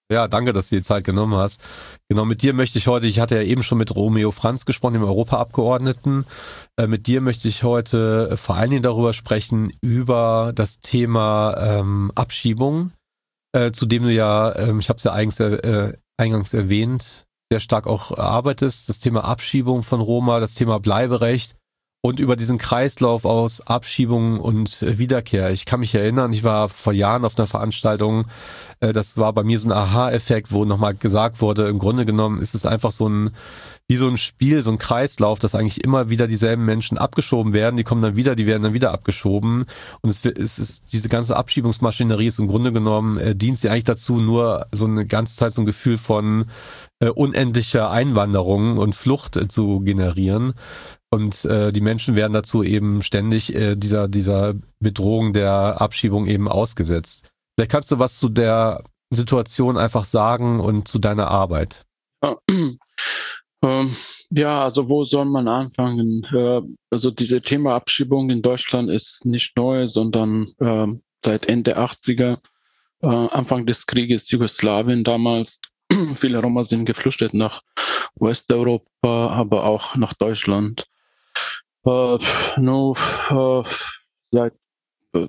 Ja, danke, dass du dir die Zeit genommen hast. Genau, mit dir möchte ich heute, ich hatte ja eben schon mit Romeo Franz gesprochen, dem Europaabgeordneten. Äh, mit dir möchte ich heute vor allen Dingen darüber sprechen, über das Thema ähm, Abschiebung, äh, zu dem du ja, ähm, ich habe es ja eingangs, äh, eingangs erwähnt, sehr stark auch arbeitest. Das Thema Abschiebung von Roma, das Thema Bleiberecht und über diesen Kreislauf aus Abschiebung und Wiederkehr. Ich kann mich erinnern, ich war vor Jahren auf einer Veranstaltung, das war bei mir so ein Aha-Effekt, wo nochmal gesagt wurde, im Grunde genommen ist es einfach so ein, wie so ein Spiel, so ein Kreislauf, dass eigentlich immer wieder dieselben Menschen abgeschoben werden, die kommen dann wieder, die werden dann wieder abgeschoben und es, es ist, diese ganze Abschiebungsmaschinerie ist im Grunde genommen, äh, dient sie eigentlich dazu, nur so eine ganze Zeit so ein Gefühl von äh, unendlicher Einwanderung und Flucht äh, zu generieren. Und äh, die Menschen werden dazu eben ständig äh, dieser dieser Bedrohung der Abschiebung eben ausgesetzt. Vielleicht kannst du was zu der Situation einfach sagen und zu deiner Arbeit. Ja, ähm, ja, also wo soll man anfangen? Äh, also dieses Thema Abschiebung in Deutschland ist nicht neu, sondern äh, seit Ende achtziger, äh, Anfang des Krieges Jugoslawien damals. Viele Roma sind geflüchtet nach Westeuropa, aber auch nach Deutschland. Äh, nur äh, seit äh,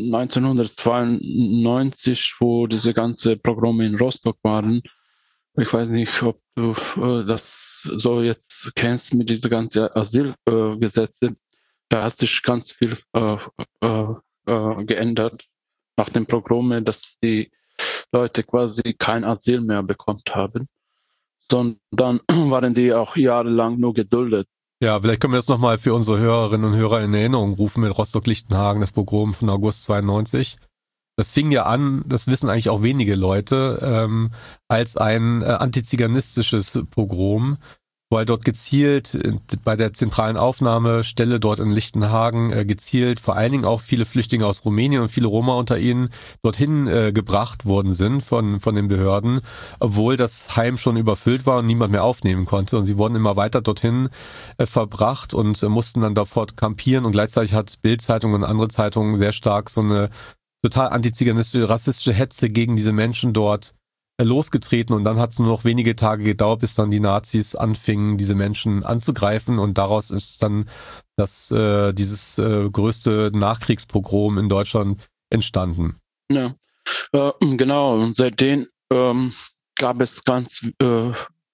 neunzehnhundertzweiundneunzig, wo diese ganze Pogrome in Rostock waren, ich weiß nicht, ob du äh, das so jetzt kennst mit diesen ganzen Asylgesetze, äh, da hat sich ganz viel äh, äh, äh, geändert nach den Pogrome, dass die Leute quasi kein Asyl mehr bekommen haben, sondern waren die auch jahrelang nur geduldet. Ja, vielleicht können wir das nochmal für unsere Hörerinnen und Hörer in Erinnerung rufen mit Rostock-Lichtenhagen, das Pogrom von August zweiundneunzig. Das fing ja an, das wissen eigentlich auch wenige Leute, ähm, als ein äh, antiziganistisches Pogrom, weil dort gezielt äh, bei der zentralen Aufnahmestelle dort in Lichtenhagen äh, gezielt vor allen Dingen auch viele Flüchtlinge aus Rumänien und viele Roma unter ihnen dorthin äh, gebracht worden sind von von den Behörden, obwohl das Heim schon überfüllt war und niemand mehr aufnehmen konnte. Und sie wurden immer weiter dorthin äh, verbracht und äh, mussten dann dort campieren. Und gleichzeitig hat Bild-Zeitung und andere Zeitungen sehr stark so eine total antiziganistische, rassistische Hetze gegen diese Menschen dort losgetreten und dann hat es nur noch wenige Tage gedauert, bis dann die Nazis anfingen, diese Menschen anzugreifen und daraus ist dann das äh, dieses äh, größte Nachkriegspogrom in Deutschland entstanden. Ja, äh, genau. Und seitdem ähm, gab es ganz äh,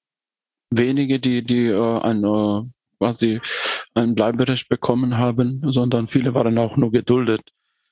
wenige, die die äh, ein äh, quasi ein Bleiberecht bekommen haben, sondern viele waren auch nur geduldet.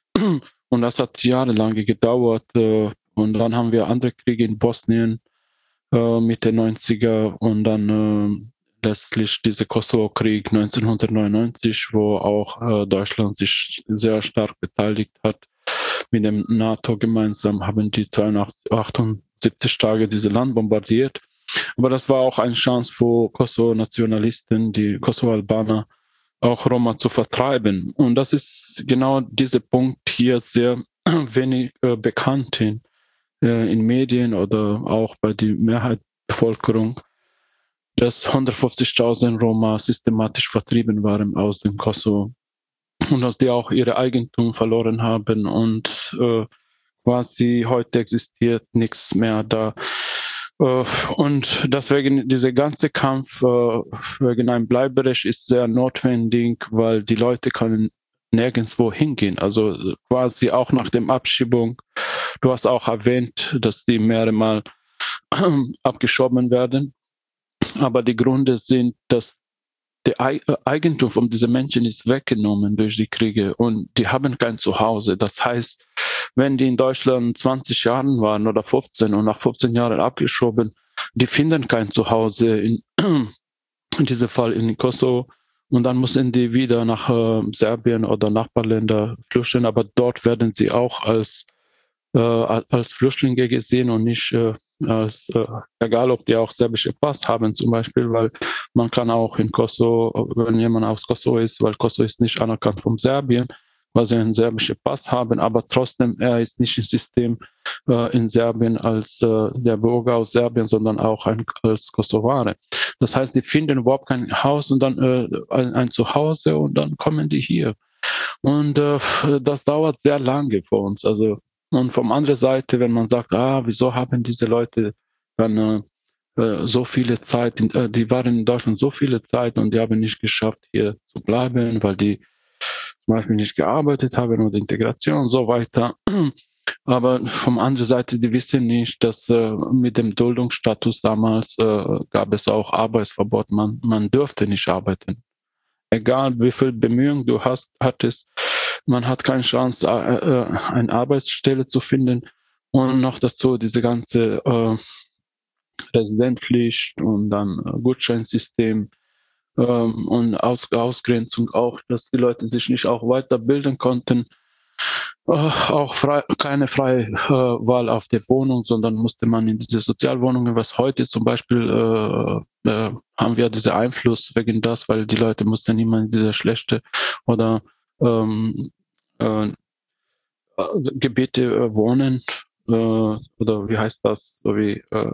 Und das hat jahrelang gedauert. Äh, Und dann haben wir andere Kriege in Bosnien, äh, Mitte neunziger und dann äh, letztlich dieser Kosovo-Krieg neunzehnhundertneunundneunzig, wo auch äh, Deutschland sich sehr stark beteiligt hat. Mit dem NATO gemeinsam haben die achtundsiebzig Tage dieses Land bombardiert. Aber das war auch eine Chance für Kosovo-Nationalisten, die Kosovo-Albaner, auch Roma zu vertreiben. Und das ist genau dieser Punkt hier sehr wenig äh, bekannt in. in Medien oder auch bei der Mehrheit der Bevölkerung, dass hundertfünfzigtausend Roma systematisch vertrieben waren aus dem Kosovo und dass die auch ihre Eigentum verloren haben und äh, quasi heute existiert nichts mehr da. Äh, und deswegen dieser ganze Kampf äh, wegen einem Bleiberecht ist sehr notwendig, weil die Leute können nirgendwo hingehen. Also quasi auch nach der Abschiebung. Du hast auch erwähnt, dass die mehrere Mal abgeschoben werden. Aber die Gründe sind, dass der Eigentum von diesen Menschen ist weggenommen durch die Kriege und die haben kein Zuhause. Das heißt, wenn die in Deutschland zwanzig Jahren waren oder fünfzehn und nach fünfzehn Jahren abgeschoben, die finden kein Zuhause, in, in diesem Fall in Kosovo. Und dann müssen die wieder nach äh, Serbien oder Nachbarländer flüchten, aber dort werden sie auch als, äh, als Flüchtlinge gesehen und nicht äh, als, äh, egal ob die auch serbische Pass haben zum Beispiel, weil man kann auch in Kosovo, wenn jemand aus Kosovo ist, weil Kosovo ist nicht anerkannt von Serbien, weil sie einen serbischen Pass haben, aber trotzdem, er ist nicht im System äh, in Serbien als äh, der Bürger aus Serbien, sondern auch ein, als Kosovare. Das heißt, die finden überhaupt kein Haus und dann äh, ein, ein Zuhause und dann kommen die hier. Und äh, das dauert sehr lange für uns. Also Und von anderen Seite, wenn man sagt, ah, wieso haben diese Leute dann äh, so viele Zeit, äh, die waren in Deutschland so viele Zeit und die haben nicht geschafft, hier zu bleiben, weil die zum Beispiel nicht gearbeitet haben oder Integration und so weiter. Aber von anderen Seite, die wissen nicht, dass äh, mit dem Duldungsstatus damals äh, gab es auch Arbeitsverbot. Man, man dürfte nicht arbeiten. Egal wie viel Bemühungen du hast, hattest, man hat keine Chance, äh, äh, eine Arbeitsstelle zu finden. Und noch dazu diese ganze äh, Residenzpflicht und dann äh, Gutscheinsystem ähm, und Aus Ausgrenzung auch, dass die Leute sich nicht auch weiterbilden konnten. Äh, auch frei, keine freie äh, Wahl auf der Wohnung, sondern musste man in diese Sozialwohnungen, was heute zum Beispiel äh, äh, haben wir diesen Einfluss wegen das, weil die Leute mussten immer in diese schlechte oder ähm, äh, Gebiete äh, wohnen äh, oder wie heißt das, so wie äh,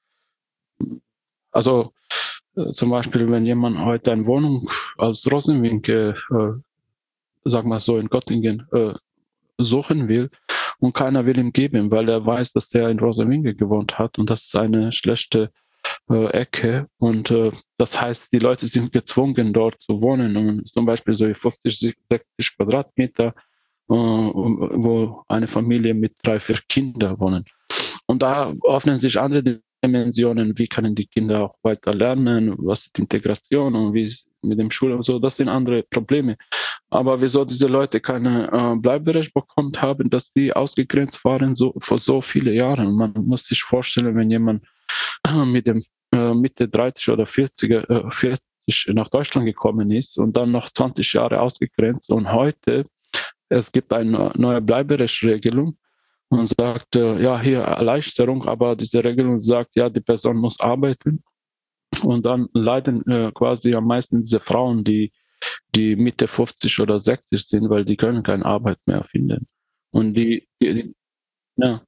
also äh, zum Beispiel, wenn jemand heute eine Wohnung als Rosenwinkel, äh, sag mal so in Göttingen, äh, suchen will und keiner will ihm geben, weil er weiß, dass er in Rosenwinkel gewohnt hat und das ist eine schlechte äh, Ecke und äh, das heißt, die Leute sind gezwungen, dort zu wohnen und zum Beispiel so fünfzig, sechzig Quadratmeter, äh, wo eine Familie mit drei, vier Kindern wohnen. Und da öffnen sich andere Dimensionen, wie können die Kinder auch weiter lernen, was ist Integration und wie ist mit dem Schule und so, das sind andere Probleme. Aber wieso diese Leute keine äh, Bleiberecht bekommen haben, dass die ausgegrenzt waren so, vor so vielen Jahren. Man muss sich vorstellen, wenn jemand äh, mit dem äh, Mitte dreißig oder vierzig, äh, vierzig nach Deutschland gekommen ist und dann noch zwanzig Jahre ausgegrenzt und heute, es gibt eine neue Bleiberechtsregelung und sagt, äh, ja, hier Erleichterung, aber diese Regelung sagt, ja, die Person muss arbeiten und dann leiden äh, quasi am meisten diese Frauen, die die Mitte fünfzig oder sechzig sind, weil die können keine Arbeit mehr finden. Und die, die, die ja,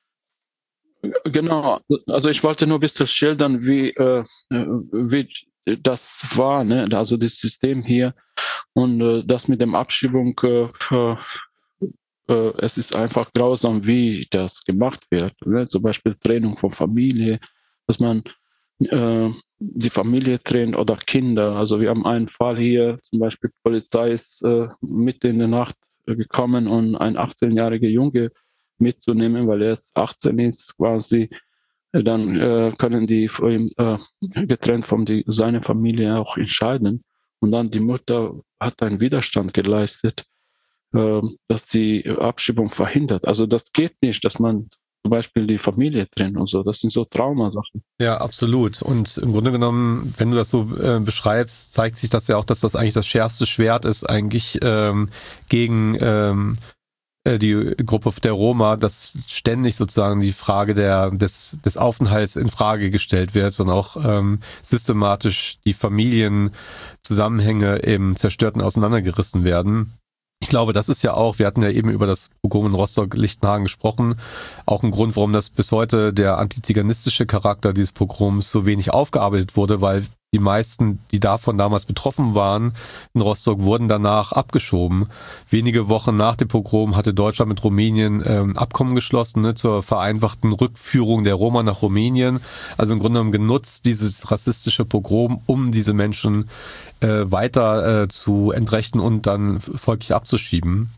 genau, also ich wollte nur ein bisschen schildern, wie, äh, wie das war, ne? Also das System hier und äh, das mit dem Abschiebung, äh, äh, es ist einfach grausam, wie das gemacht wird. Ne? Zum Beispiel Trennung von Familie, dass man äh, die Familie trennt oder Kinder. Also wir haben einen Fall hier, zum Beispiel die Polizei ist äh, mitten in der Nacht äh, gekommen und ein achtzehnjähriger Junge mitzunehmen, weil er jetzt achtzehn ist quasi. Dann äh, können die von ihm, äh, getrennt von die, seiner Familie auch entscheiden. Und dann die Mutter hat einen Widerstand geleistet, äh, dass die Abschiebung verhindert. Also das geht nicht, dass man zum Beispiel die Familie trennt und so. Das sind so Traumasachen. Ja, absolut. Und im Grunde genommen, wenn du das so äh, beschreibst, zeigt sich das ja auch, dass das eigentlich das schärfste Schwert ist, eigentlich ähm, gegen ähm, die Gruppe der Roma, dass ständig sozusagen die Frage der des des Aufenthalts in Frage gestellt wird und auch ähm, systematisch die Familienzusammenhänge im Zerstörten auseinandergerissen werden. Ich glaube, das ist ja auch, wir hatten ja eben über das Pogrom in Rostock-Lichtenhagen gesprochen, auch ein Grund, warum das bis heute der antiziganistische Charakter dieses Pogroms so wenig aufgearbeitet wurde, weil die meisten, die davon damals betroffen waren in Rostock, wurden danach abgeschoben. Wenige Wochen nach dem Pogrom hatte Deutschland mit Rumänien ähm, Abkommen geschlossen, ne, zur vereinfachten Rückführung der Roma nach Rumänien. Also im Grunde genommen genutzt dieses rassistische Pogrom, um diese Menschen äh, weiter äh, zu entrechten und dann folglich abzuschieben.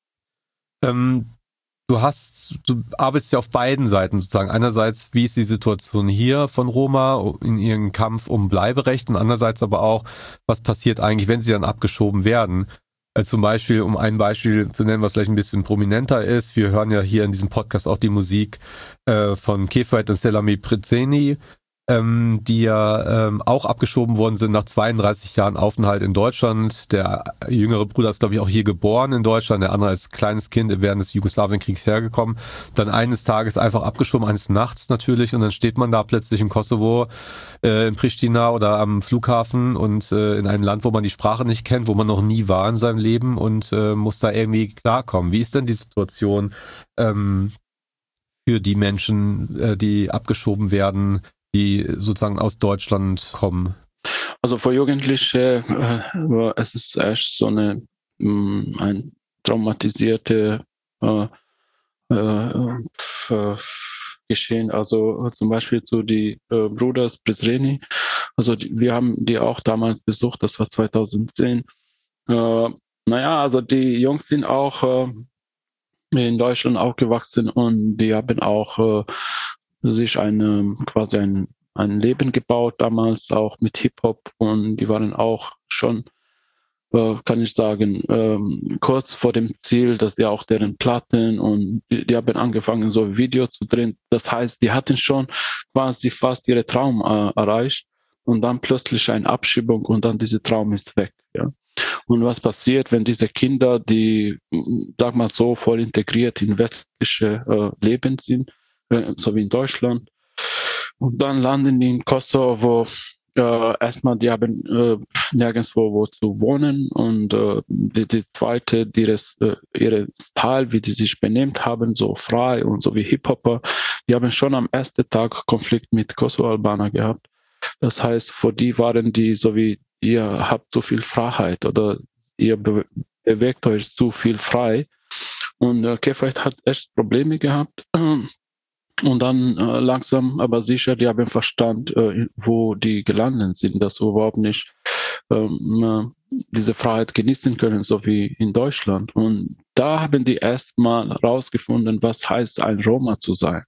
Ähm, Du hast, du arbeitest ja auf beiden Seiten sozusagen. Einerseits, wie ist die Situation hier von Roma in ihrem Kampf um Bleiberecht und andererseits aber auch, was passiert eigentlich, wenn sie dann abgeschoben werden. Also zum Beispiel, um ein Beispiel zu nennen, was vielleicht ein bisschen prominenter ist, wir hören ja hier in diesem Podcast auch die Musik äh, von Kefret und Selami Prezeni, ähm, die ja ähm, auch abgeschoben worden sind nach zweiunddreißig Jahren Aufenthalt in Deutschland. Der jüngere Bruder ist, glaube ich, auch hier geboren in Deutschland, der andere als kleines Kind während des Jugoslawienkriegs hergekommen. Dann eines Tages einfach abgeschoben, eines Nachts natürlich, und dann steht man da plötzlich im Kosovo, äh, in Pristina oder am Flughafen und äh, in einem Land, wo man die Sprache nicht kennt, wo man noch nie war in seinem Leben und äh, muss da irgendwie klarkommen. Wie ist denn die Situation ähm, für die Menschen, äh, die abgeschoben werden, die sozusagen aus Deutschland kommen? Also für Jugendliche, äh, es ist echt so eine mh, ein traumatisierte äh, äh, äh, geschehen. Also zum Beispiel zu die äh, Bruders Brisreni. Also die, wir haben die auch damals besucht, das war zweitausendzehn. Äh, naja, also die Jungs sind auch äh, in Deutschland aufgewachsen und die haben auch äh, sich eine, quasi ein, ein Leben gebaut damals, auch mit Hip-Hop, und die waren auch schon, äh, kann ich sagen, ähm, kurz vor dem Ziel, dass die auch deren Platten, und die, die haben angefangen, so Video zu drehen. Das heißt, die hatten schon quasi fast ihre Traum äh, erreicht, und dann plötzlich eine Abschiebung und dann dieser Traum ist weg. Ja. Und was passiert, wenn diese Kinder, die, sag mal so, voll integriert in westliche äh, Leben sind, äh, so wie in Deutschland, und dann landen die in Kosovo, äh, erstmal, die haben äh, nirgendwo wo zu wohnen, und äh, die, die zweite, ihres, äh, ihre Style, wie die sich benehmt haben, so frei und so wie Hip-Hopper, die haben schon am ersten Tag Konflikt mit Kosovo-Albaner gehabt. Das heißt, für die waren die so wie, ihr habt so viel Freiheit oder ihr be bewegt euch zu viel frei. Und äh, Kefayet hat echt Probleme gehabt. Und dann äh, langsam, aber sicher, die haben Verstand, äh, wo die gelandet sind, dass sie überhaupt nicht ähm, äh, diese Freiheit genießen können, so wie in Deutschland. Und da haben die erstmal rausgefunden, was heißt, ein Roma zu sein.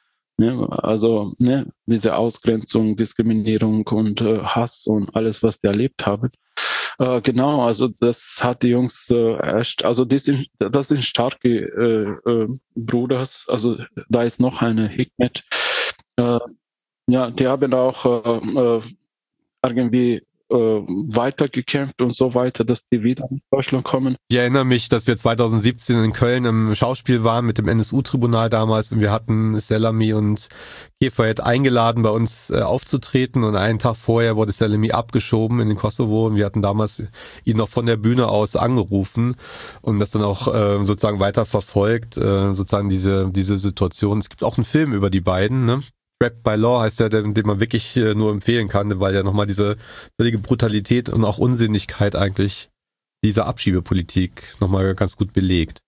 Ne? Also ne, diese Ausgrenzung, Diskriminierung und äh, Hass und alles, was die erlebt haben. Äh, genau, also das hat die Jungs äh, echt, also die sind, das sind starke äh, äh, Bruders, also da ist noch eine Hikmet. Äh, ja, die haben auch äh, äh, irgendwie äh, weitergekämpft und so weiter, dass die wieder nach Deutschland kommen. Ich erinnere mich, dass wir zweitausendsiebzehn in Köln im Schauspiel waren mit dem N S U-Tribunal damals, und wir hatten Selami und Kefayet eingeladen, bei uns äh, aufzutreten, und einen Tag vorher wurde Selami abgeschoben in den Kosovo, und wir hatten damals ihn noch von der Bühne aus angerufen und das dann auch äh, sozusagen weiter verfolgt, äh, sozusagen diese diese Situation. Es gibt auch einen Film über die beiden, ne? Trapped by Law heißt der, den, den man wirklich äh, nur empfehlen kann, weil ja nochmal diese völlige Brutalität und auch Unsinnigkeit eigentlich dieser Abschiebepolitik nochmal ganz gut belegt.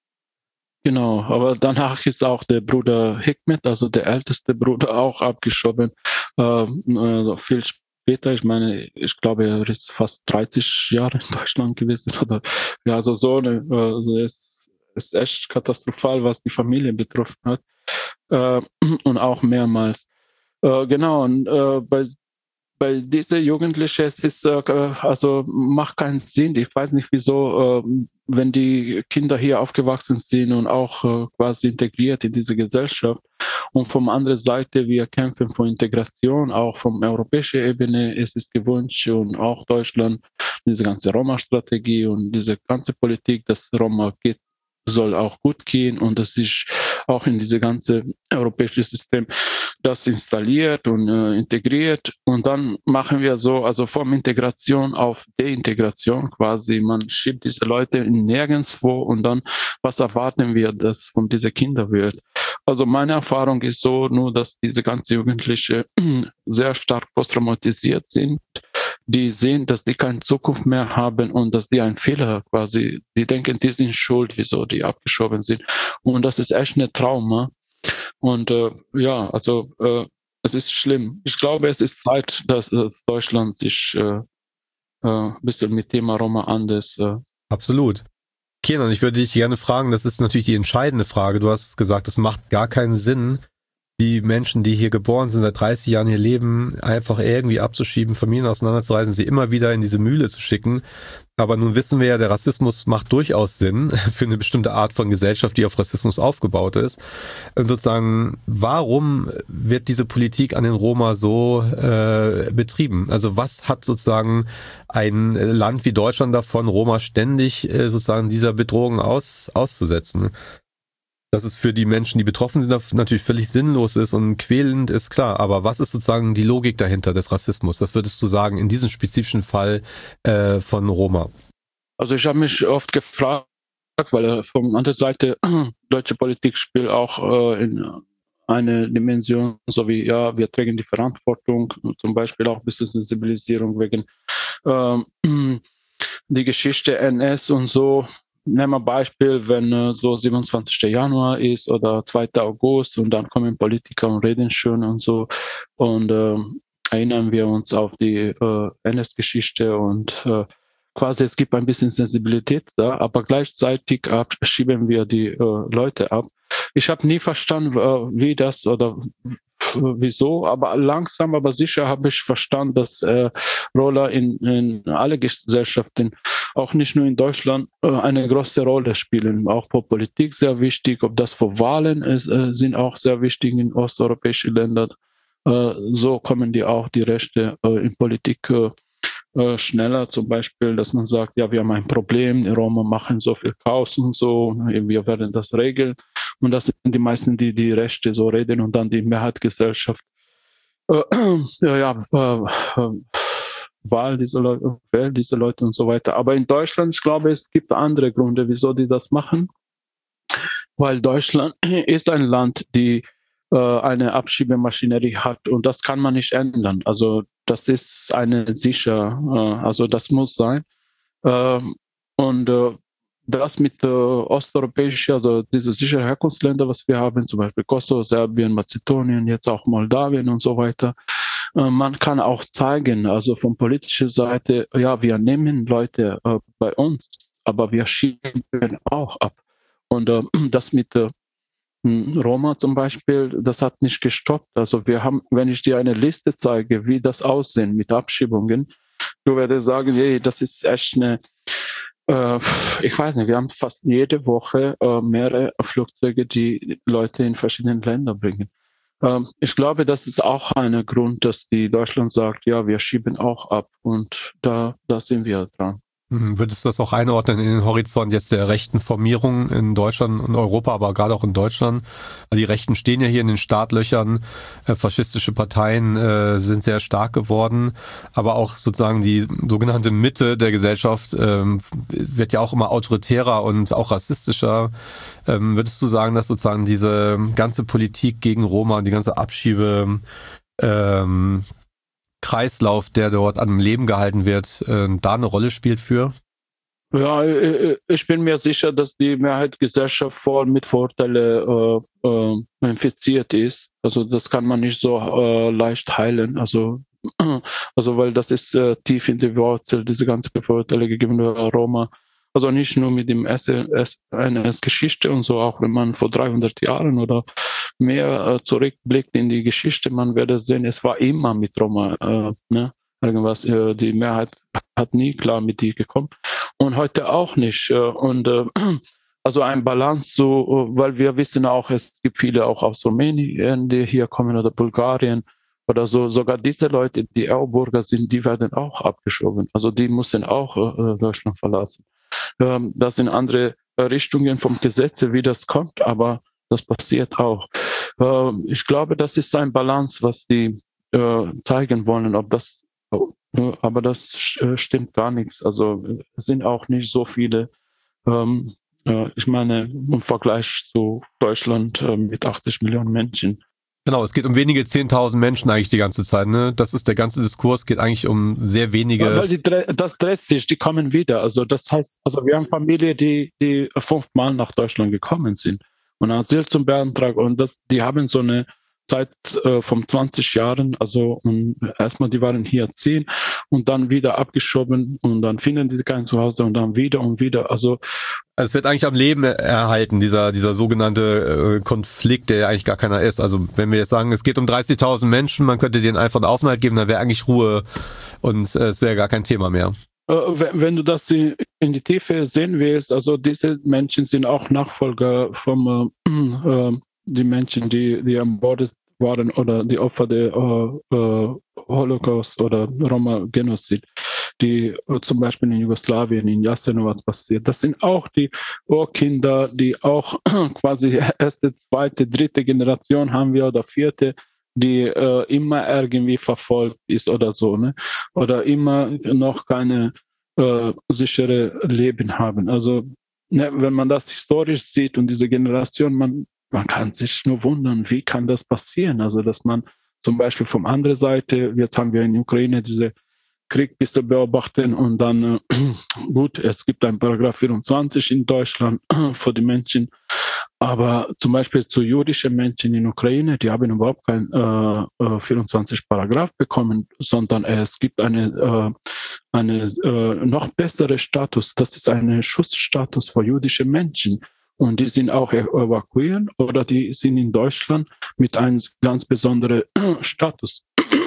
Genau, aber danach ist auch der Bruder Hikmet, also der älteste Bruder, auch abgeschoben. Äh, äh, viel später, ich meine, ich glaube, er ist fast dreißig Jahre in Deutschland gewesen. Oder, ja, also so eine, also es ist echt katastrophal, was die Familie betroffen hat. Äh, und auch mehrmals. Äh, genau, und äh, bei, bei diesen Jugendlichen, es ist, äh, also macht keinen Sinn. Ich weiß nicht, wieso, äh, wenn die Kinder hier aufgewachsen sind und auch äh, quasi integriert in diese Gesellschaft, und von anderen Seite, wir kämpfen für Integration, auch von europäischer Ebene, es ist gewünscht, und auch Deutschland, diese ganze Roma-Strategie und diese ganze Politik, dass Roma geht, soll auch gut gehen, und das ist auch in diese ganze europäische System das installiert und äh, integriert, und dann machen wir so, also von Integration auf Deintegration quasi, man schiebt diese Leute in nirgendwo, und dann, was erwarten wir, dass von diesen Kindern wird? Also meine Erfahrung ist so, nur dass diese ganzen Jugendlichen sehr stark posttraumatisiert sind, die sehen, dass die keine Zukunft mehr haben und dass die einen Fehler quasi, die denken, die sind schuld, wieso die abgeschoben sind. Und das ist echt ein Trauma. Und äh, ja, also äh, es ist schlimm. Ich glaube, es ist Zeit, dass, dass Deutschland sich äh, äh, ein bisschen mit Thema Roma anders... Äh Absolut. Kenan, ich würde dich gerne fragen, das ist natürlich die entscheidende Frage. Du hast gesagt, es macht gar keinen Sinn, die Menschen, die hier geboren sind, seit dreißig Jahren hier leben, einfach irgendwie abzuschieben, Familien auseinanderzureißen, sie immer wieder in diese Mühle zu schicken. Aber nun wissen wir ja, der Rassismus macht durchaus Sinn für eine bestimmte Art von Gesellschaft, die auf Rassismus aufgebaut ist. Und sozusagen, warum wird diese Politik an den Roma so äh, betrieben? Also was hat sozusagen ein Land wie Deutschland davon, Roma ständig äh, sozusagen dieser Bedrohung aus, auszusetzen? Dass es für die Menschen, die betroffen sind, natürlich völlig sinnlos ist und quälend, ist klar. Aber was ist sozusagen die Logik dahinter des Rassismus? Was würdest du sagen in diesem spezifischen Fall äh, von Roma? Also ich habe mich oft gefragt, weil von der anderen Seite deutsche Politik spielt auch äh, in eine Dimension, so wie, ja, wir tragen die Verantwortung, zum Beispiel auch ein bisschen Sensibilisierung wegen ähm, die Geschichte N S und so. nehmen wir Beispiel, wenn äh, so siebenundzwanzigster Januar ist oder zweiter August und dann kommen Politiker und reden schön und so und äh, erinnern wir uns auf die äh, N S-Geschichte und äh, quasi es gibt ein bisschen Sensibilität da, aber gleichzeitig ab, schieben wir die äh, Leute ab. Ich habe nie verstanden, äh, wie das oder wieso, aber langsam, aber sicher habe ich verstanden, dass äh, Roller in, in alle Gesellschaften, auch nicht nur in Deutschland, äh, eine große Rolle spielen. Auch für Politik sehr wichtig, ob das für Wahlen ist, äh, sind auch sehr wichtig in osteuropäischen Ländern. Äh, so kommen die auch die Rechte äh, in Politik äh, äh, schneller, zum Beispiel, dass man sagt, ja, wir haben ein Problem, die Roma machen so viel Chaos und so, wir werden das regeln. Und das sind die meisten, die die Rechte so reden und dann die Mehrheitsgesellschaft äh, ja, ja äh, äh, Wahl diese Leute, wählt diese Leute und so weiter. Aber in Deutschland, ich glaube, es gibt andere Gründe, wieso die das machen. Weil Deutschland ist ein Land, die äh, eine Abschiebemaschinerie hat und das kann man nicht ändern. Also das ist eine sicher, äh, also das muss sein. Äh, und äh, das mit äh, osteuropäischen, also diese sicheren Herkunftsländer, was wir haben, zum Beispiel Kosovo, Serbien, Mazedonien, jetzt auch Moldawien und so weiter, äh, man kann auch zeigen, also von politischer Seite, ja, wir nehmen Leute äh, bei uns, aber wir schieben auch ab. Und äh, das mit äh, Roma zum Beispiel, das hat nicht gestoppt. Also wir haben, wenn ich dir eine Liste zeige, wie das aussehen mit Abschiebungen, du würdest sagen, hey, das ist echt eine ich weiß nicht, wir haben fast jede Woche äh, mehrere Flugzeuge, die Leute in verschiedenen Länder bringen. Ähm, ich glaube, das ist auch ein Grund, dass die Deutschland sagt, ja, wir schieben auch ab und da, da sind wir dran. Würdest du das auch einordnen in den Horizont jetzt der rechten Formierung in Deutschland und Europa, aber gerade auch in Deutschland? Die Rechten stehen ja hier in den Startlöchern, äh, faschistische Parteien äh, sind sehr stark geworden, aber auch sozusagen die sogenannte Mitte der Gesellschaft ähm, wird ja auch immer autoritärer und auch rassistischer. Ähm, würdest du sagen, dass sozusagen diese ganze Politik gegen Roma und die ganze Abschiebe ähm, Kreislauf, der dort am Leben gehalten wird, äh, da eine Rolle spielt für? Ja, ich bin mir sicher, dass die Mehrheitsgesellschaft voll mit Vorteilen äh, äh, infiziert ist. Also das kann man nicht so äh, leicht heilen. Also, also weil das ist äh, tief in die Wurzel, diese ganzen Vorteile gegenüber Roma. Also nicht nur mit dem N S-Geschichte und so, auch wenn man vor dreihundert Jahren oder mehr äh, zurückblickt in die Geschichte, man werde sehen, es war immer mit Roma, äh, ne? Irgendwas, äh, die Mehrheit hat nie klar mit die gekommen und heute auch nicht. Äh, und äh, also ein Balance, so, weil wir wissen auch, es gibt viele auch aus Rumänien, die hier kommen oder Bulgarien oder so, sogar diese Leute, die E U-Bürger sind, die werden auch abgeschoben. Also die müssen auch äh, Deutschland verlassen. Ähm, das sind andere Richtungen vom Gesetz, wie das kommt, aber das passiert auch. Äh, ich glaube, das ist ein Balance, was die äh, zeigen wollen, ob das, äh, aber das äh, stimmt gar nichts. Also es sind auch nicht so viele, ähm, äh, ich meine, im Vergleich zu Deutschland äh, mit achtzig Millionen Menschen. Genau, es geht um wenige zehntausend Menschen eigentlich die ganze Zeit, ne? Das ist der ganze Diskurs, geht eigentlich um sehr wenige. Weil die, das dreht sich, die kommen wieder. Also das heißt, also wir haben Familien, die, die fünfmal nach Deutschland gekommen sind und Asyl zum Beantrag und das, die haben so eine Zeit äh, von zwanzig Jahren, also und erstmal die waren hier zehn und dann wieder abgeschoben und dann finden die kein Zuhause und dann wieder und wieder. Also es wird eigentlich am Leben erhalten, dieser dieser sogenannte äh, Konflikt, der ja eigentlich gar keiner ist. Also wenn wir jetzt sagen, es geht um dreißigtausend Menschen, man könnte denen einfach einen Aufenthalt geben, dann wäre eigentlich Ruhe und äh, es wäre gar kein Thema mehr. Äh, wenn, wenn du das in die Tiefe sehen willst, also diese Menschen sind auch Nachfolger vom äh, äh, die Menschen, die, die ermordet waren oder die Opfer der äh, äh, Holocaust oder Roma-Genozid, die äh, zum Beispiel in Jugoslawien, in Jasenovac passiert. Das sind auch die Urkinder, die auch quasi erste, zweite, dritte Generation haben wir oder vierte, die äh, immer irgendwie verfolgt ist oder so, ne? Oder immer noch keine äh, sichere Leben haben. Also ne, wenn man das historisch sieht und diese Generation, man Man kann sich nur wundern, wie kann das passieren? Also, dass man zum Beispiel von anderer Seite, jetzt haben wir in der Ukraine diese Krieg ein bisschen beobachten und dann, äh, gut, es gibt einen Paragraph vierundzwanzig in Deutschland für die Menschen, aber zum Beispiel zu jüdischen Menschen in Ukraine, die haben überhaupt keinen äh, vierundzwanzig Paragraph bekommen, sondern es gibt eine, äh, eine äh, noch bessere Status, das ist ein Schutzstatus für jüdische Menschen. Und die sind auch evakuiert oder die sind in Deutschland mit einem ganz besonderen Status.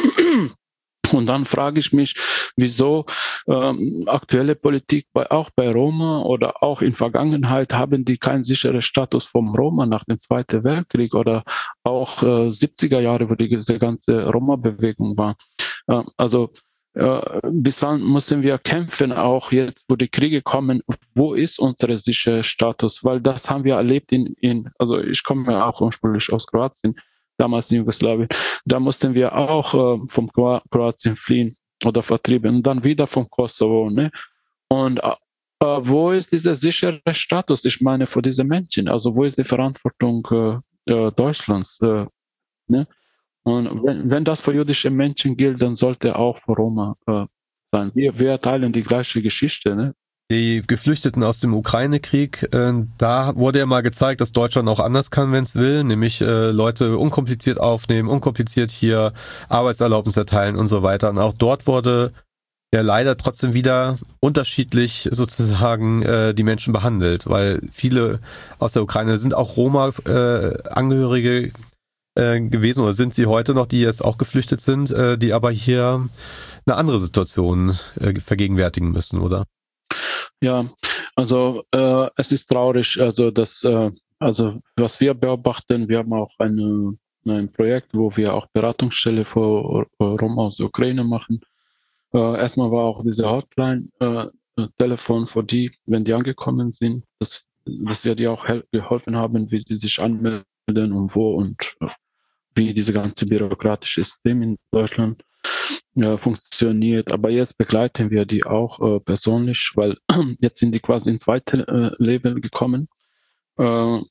Und dann frage ich mich, wieso ähm, aktuelle Politik bei, auch bei Roma oder auch in Vergangenheit haben die keinen sicheren Status vom Roma nach dem Zweiten Weltkrieg oder auch äh, siebziger Jahre, wo die, diese ganze Roma-Bewegung war. Äh, also äh, bis wann müssen wir kämpfen, auch jetzt, wo die Kriege kommen, wo ist unser sicherer Status? Weil das haben wir erlebt in, in also ich komme ja auch ursprünglich aus Kroatien, damals in Jugoslawien, da mussten wir auch äh, vom Kroatien fliehen oder vertrieben und dann wieder vom Kosovo. Ne? Und äh, wo ist dieser sichere Status, ich meine, für diese Menschen? Also wo ist die Verantwortung äh, äh, Deutschlands? Äh, ne? Und wenn, wenn das für jüdische Menschen gilt, dann sollte auch für Roma äh, sein. Wir, wir teilen die gleiche Geschichte, ne? Die Geflüchteten aus dem Ukraine-Krieg, äh, da wurde ja mal gezeigt, dass Deutschland auch anders kann, wenn es will, nämlich äh, Leute unkompliziert aufnehmen, unkompliziert hier Arbeitserlaubnis erteilen und so weiter. Und auch dort wurde ja leider trotzdem wieder unterschiedlich sozusagen äh, die Menschen behandelt, weil viele aus der Ukraine sind auch Roma-Angehörige äh, äh, gewesen oder sind sie heute noch, die jetzt auch geflüchtet sind, äh, die aber hier eine andere Situation äh, vergegenwärtigen müssen, oder? Ja, also äh, es ist traurig, also dass, äh, also was wir beobachten, wir haben auch eine, ein Projekt, wo wir auch Beratungsstelle für Roma aus der Ukraine machen. Äh, erstmal war auch diese Hotline, äh, Telefon für die, wenn die angekommen sind, dass, dass wir die auch geholfen haben, wie sie sich anmelden und wo und äh, wie diese ganze bürokratische System in Deutschland Ja, funktioniert, aber jetzt begleiten wir die auch äh, persönlich, weil jetzt sind die quasi ins zweite äh, Level gekommen. Äh,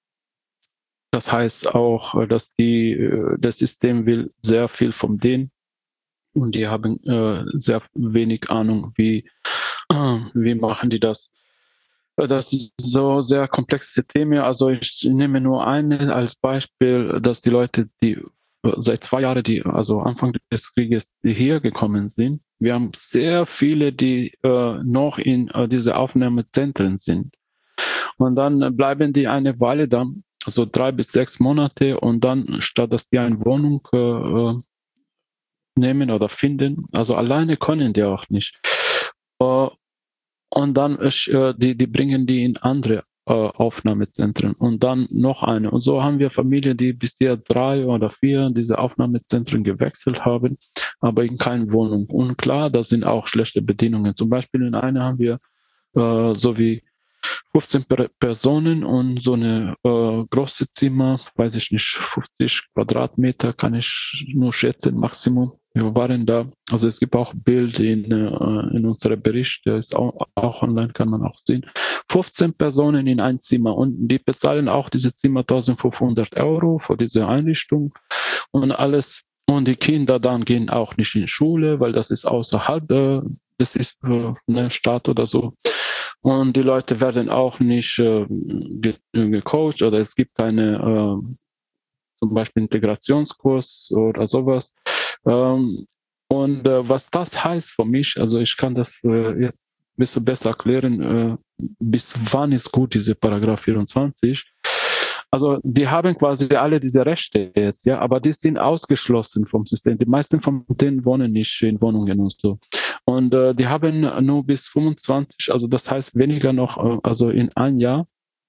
das heißt auch, äh, dass die, äh, das System will sehr viel von denen und die haben äh, sehr wenig Ahnung, wie, äh, wie machen die das. Das ist so sehr komplexe Themen. Also ich nehme nur eine als Beispiel, dass die Leute, die seit zwei Jahren, die, also Anfang des Krieges, die hier gekommen sind. Wir haben sehr viele, die äh, noch in äh, diese Aufnahmezentren sind. Und dann bleiben die eine Weile da, also drei bis sechs Monate und dann, statt dass die eine Wohnung äh, nehmen oder finden, also alleine können die auch nicht. Äh, und dann, äh, die, die bringen die in andere Aufnahmezentren und dann noch eine. Und so haben wir Familien, die bisher drei oder vier diese Aufnahmezentren gewechselt haben, aber in keine Wohnung. Und klar, da sind auch schlechte Bedingungen. Zum Beispiel in einer haben wir äh, so wie fünfzehn per Personen und so eine äh, große Zimmer, weiß ich nicht, fünfzig Quadratmeter kann ich nur schätzen, Maximum. Wir waren da, also es gibt auch Bild in, äh, in unserem Bericht, der ist auch, auch online, kann man auch sehen. fünfzehn Personen in ein Zimmer und die bezahlen auch diese Zimmer eintausendfünfhundert Euro für diese Einrichtung und alles. Und die Kinder dann gehen auch nicht in Schule, weil das ist außerhalb, äh, das ist äh, eine Stadt oder so. Und die Leute werden auch nicht äh, ge gecoacht oder es gibt keine äh, zum Beispiel Integrationskurs oder sowas. Ähm, und äh, was das heißt für mich, also ich kann das äh, jetzt ein bisschen besser erklären, äh, bis wann ist gut diese Paragraph vierundzwanzig. Also die haben quasi alle diese Rechte jetzt, ja, aber die sind ausgeschlossen vom System. Die meisten von denen wohnen nicht in Wohnungen und so. Und äh, die haben nur bis fünfundzwanzig, also das heißt weniger noch, äh, also in ein Jahr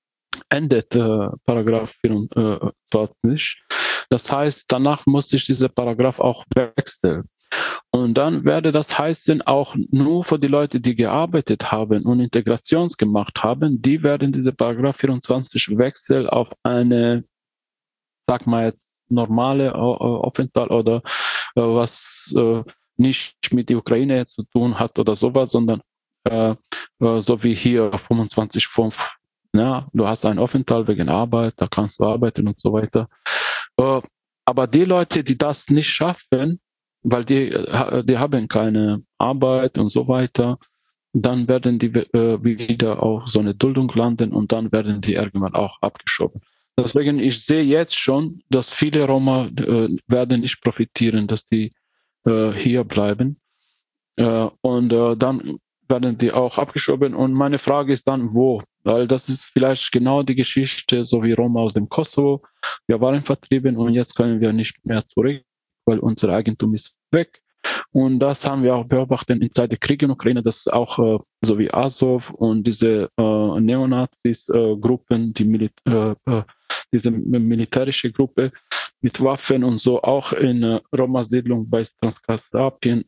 endet äh, Paragraph vierundzwanzig. Das heißt, danach muss ich diese Paragraph auch wechseln. Und dann werde das heißen, auch nur für die Leute, die gearbeitet haben und Integrations gemacht haben, die werden diese Paragraph vierundzwanzig wechseln auf eine, sag mal jetzt, normale äh, Aufenthalt oder äh, was äh, nicht mit der Ukraine zu tun hat oder sowas, sondern äh, äh, so wie hier fünfundzwanzig Komma fünf. Ja, du hast einen Aufenthalt wegen Arbeit, da kannst du arbeiten und so weiter. Äh, aber die Leute, die das nicht schaffen, weil die, die haben keine Arbeit und so weiter. Dann werden die äh, wieder auf so eine Duldung landen und dann werden die irgendwann auch abgeschoben. Deswegen, ich sehe jetzt schon, dass viele Roma äh, werden nicht profitieren, dass die äh, hier bleiben. Äh, und äh, dann werden die auch abgeschoben. Und meine Frage ist dann, wo? Weil das ist vielleicht genau die Geschichte, so wie Roma aus dem Kosovo. Wir waren vertrieben und jetzt können wir nicht mehr zurück, weil unser Eigentum ist weg. Und das haben wir auch beobachtet in Zeit der Kriege in Ukraine, dass auch äh, so wie Azov und diese äh, Neonazis-Gruppen, äh, die Mil äh, äh, diese militärische Gruppe mit Waffen und so auch in äh, Roma-Siedlung bei Transkasapien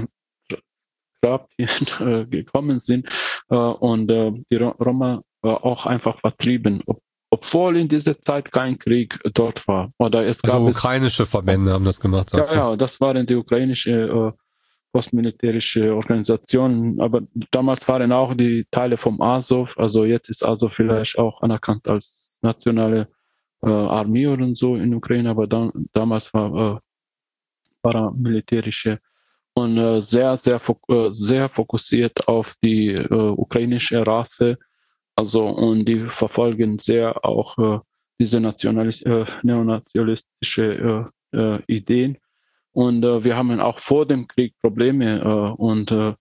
äh, gekommen sind äh, und äh, die Roma äh, auch einfach vertrieben, ob obwohl in dieser Zeit kein Krieg dort war. Oder es gab also ukrainische es, Verbände haben das gemacht. Ja, ja, das waren die ukrainische äh, postmilitärische Organisationen. Aber damals waren auch die Teile vom Azov. Also jetzt ist Azov vielleicht auch anerkannt als nationale äh, Armee oder so in Ukraine. Aber dann, damals war äh, paramilitärische und äh, sehr, sehr, äh, sehr fokussiert auf die äh, ukrainische Rasse. Also, und die verfolgen sehr auch äh, diese Nationalis äh, neonationalistische äh, äh, Ideen. Und äh, wir haben auch vor dem Krieg Probleme äh, und äh,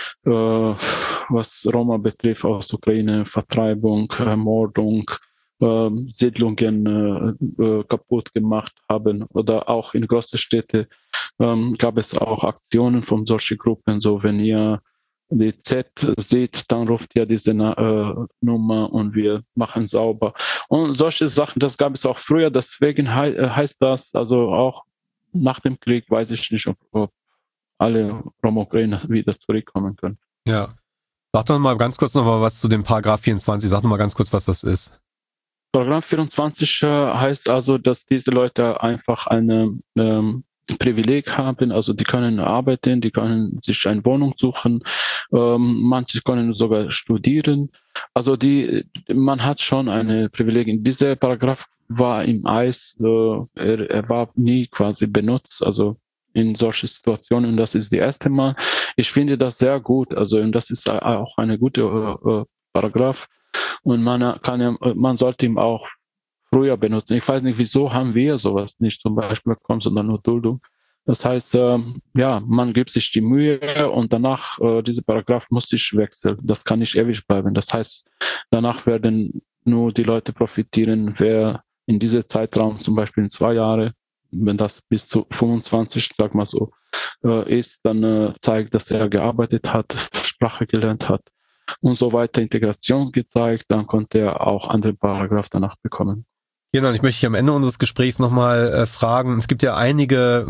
äh, was Roma betrifft aus Ukraine, Vertreibung, Ermordung, äh, Siedlungen äh, äh, kaputt gemacht haben. Oder auch in großen Städten äh, gab es auch Aktionen von solchen Gruppen, so wenn ihr die Z sieht, dann ruft ihr diese äh, Nummer und wir machen sauber. Und solche Sachen, das gab es auch früher, deswegen he heißt das, also auch nach dem Krieg weiß ich nicht, ob, ob alle Roma-Ukrainer wieder zurückkommen können. Ja. Sag doch mal ganz kurz noch mal was zu dem Paragraph vierundzwanzig, sag doch mal ganz kurz, was das ist. Paragraph vierundzwanzig äh, heißt also, dass diese Leute einfach eine ähm, Privileg haben, also die können arbeiten, die können sich eine Wohnung suchen, ähm, manche können sogar studieren. Also die, man hat schon eine Privileg. Dieser Paragraph war im Eis, äh, er, er war nie quasi benutzt, also in solchen Situationen. Und das ist das erste Mal. Ich finde das sehr gut, also und das ist auch eine gute äh, Paragraph. Und man kann, man sollte ihn auch früher benutzen. Ich weiß nicht, wieso haben wir sowas nicht zum Beispiel bekommen, sondern nur Duldung. Das heißt, äh, ja, man gibt sich die Mühe und danach, äh, diese Paragraph muss sich wechseln. Das kann nicht ewig bleiben. Das heißt, danach werden nur die Leute profitieren, wer in diesem Zeitraum, zum Beispiel in zwei Jahre, wenn das bis zu fünfundzwanzig, sag mal so, äh, ist, dann äh, zeigt, dass er gearbeitet hat, Sprache gelernt hat und so weiter, Integration gezeigt, dann konnte er auch andere Paragraph danach bekommen. Genau, ich möchte am Ende unseres Gesprächs nochmal äh, fragen, es gibt ja einige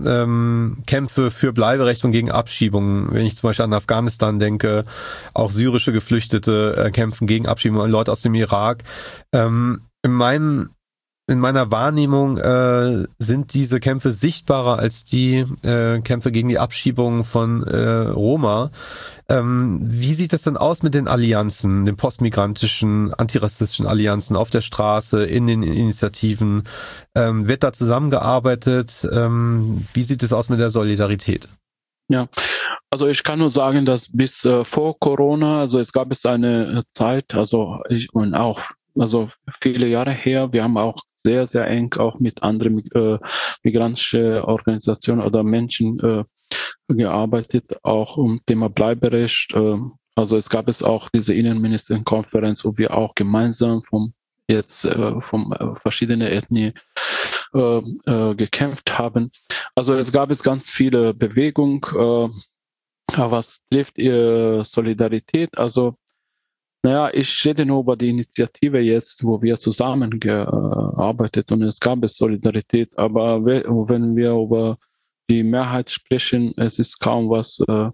ähm, Kämpfe für Bleiberecht und gegen Abschiebungen. Wenn ich zum Beispiel an Afghanistan denke, auch syrische Geflüchtete äh, kämpfen gegen Abschiebungen, Leute aus dem Irak. Ähm, in meinem In meiner Wahrnehmung äh, sind diese Kämpfe sichtbarer als die äh, Kämpfe gegen die Abschiebung von äh, Roma. Ähm, wie sieht das denn aus mit den Allianzen, den postmigrantischen, antirassistischen Allianzen auf der Straße, in den Initiativen? Ähm, wird da zusammengearbeitet? Ähm, wie sieht es aus mit der Solidarität? Ja, also ich kann nur sagen, dass bis äh, vor Corona, also es gab es eine Zeit, also ich und auch also viele Jahre her, wir haben auch sehr, sehr eng auch mit anderen äh, migrantischen Organisationen oder Menschen äh, gearbeitet, auch um Thema Bleiberecht. Äh, also es gab es auch diese Innenministerinnenkonferenz, wo wir auch gemeinsam vom jetzt äh, von äh, verschiedenen Ethnien äh, äh, gekämpft haben. Also es gab es ganz viele Bewegungen, äh, was trifft ihr Solidarität, also naja, ich rede nur über die Initiative jetzt, wo wir zusammengearbeitet und es gab es Solidarität, aber wenn wir über die Mehrheit sprechen, es ist kaum was, äh,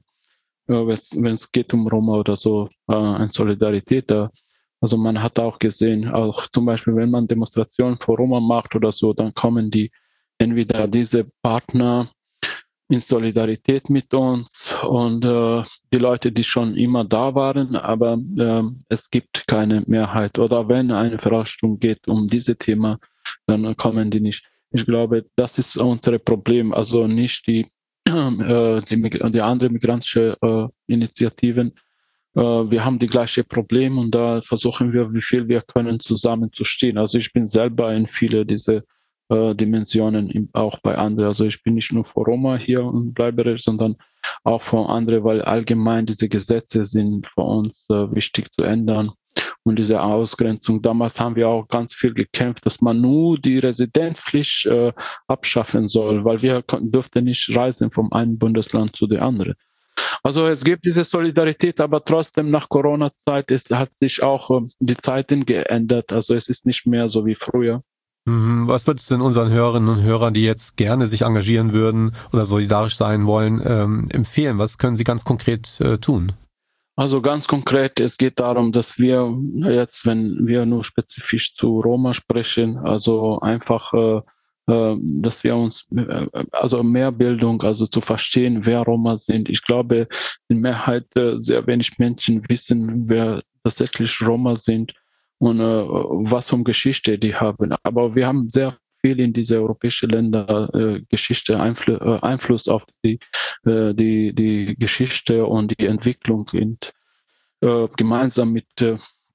wenn es geht um Roma oder so, äh, eine Solidarität da. Also man hat auch gesehen, auch zum Beispiel, wenn man Demonstrationen für Roma macht oder so, dann kommen die entweder diese Partner in Solidarität mit uns und äh, die Leute, die schon immer da waren, aber äh, es gibt keine Mehrheit. Oder wenn eine Veranstaltung geht um dieses Thema, dann kommen die nicht. Ich glaube, das ist unser Problem. Also nicht die äh, die, die andere migrantische äh, Initiativen. Äh, wir haben die gleiche Probleme und da versuchen wir, wie viel wir können, zusammenzustehen. Also ich bin selber in viele dieser äh, Dimensionen im, auch bei anderen. Also ich bin nicht nur für Roma hier und Bleiberecht, sondern auch für andere, weil allgemein diese Gesetze sind für uns äh, wichtig zu ändern. Und diese Ausgrenzung, damals haben wir auch ganz viel gekämpft, dass man nur die Residenzpflicht äh, abschaffen soll, weil wir dürften nicht reisen vom einen Bundesland zu dem anderen. Also es gibt diese Solidarität, aber trotzdem nach Corona-Zeit ist, hat sich auch äh, die Zeiten geändert. Also es ist nicht mehr so wie früher. Was würdest du denn unseren Hörerinnen und Hörern, die jetzt gerne sich engagieren würden oder solidarisch sein wollen, ähm, empfehlen? Was können sie ganz konkret äh, tun? Also ganz konkret, es geht darum, dass wir jetzt, wenn wir nur spezifisch zu Roma sprechen, also einfach, äh, äh, dass wir uns, äh, also mehr Bildung, also zu verstehen, wer Roma sind. Ich glaube, in Mehrheit äh, sehr wenig Menschen wissen, wer tatsächlich Roma sind und äh, was für Geschichte die haben. Aber wir haben sehr viel in diese europäischen Länder äh, Geschichte Einfl- äh, Einfluss auf die, äh, die die Geschichte und die Entwicklung in, äh, gemeinsam mit äh,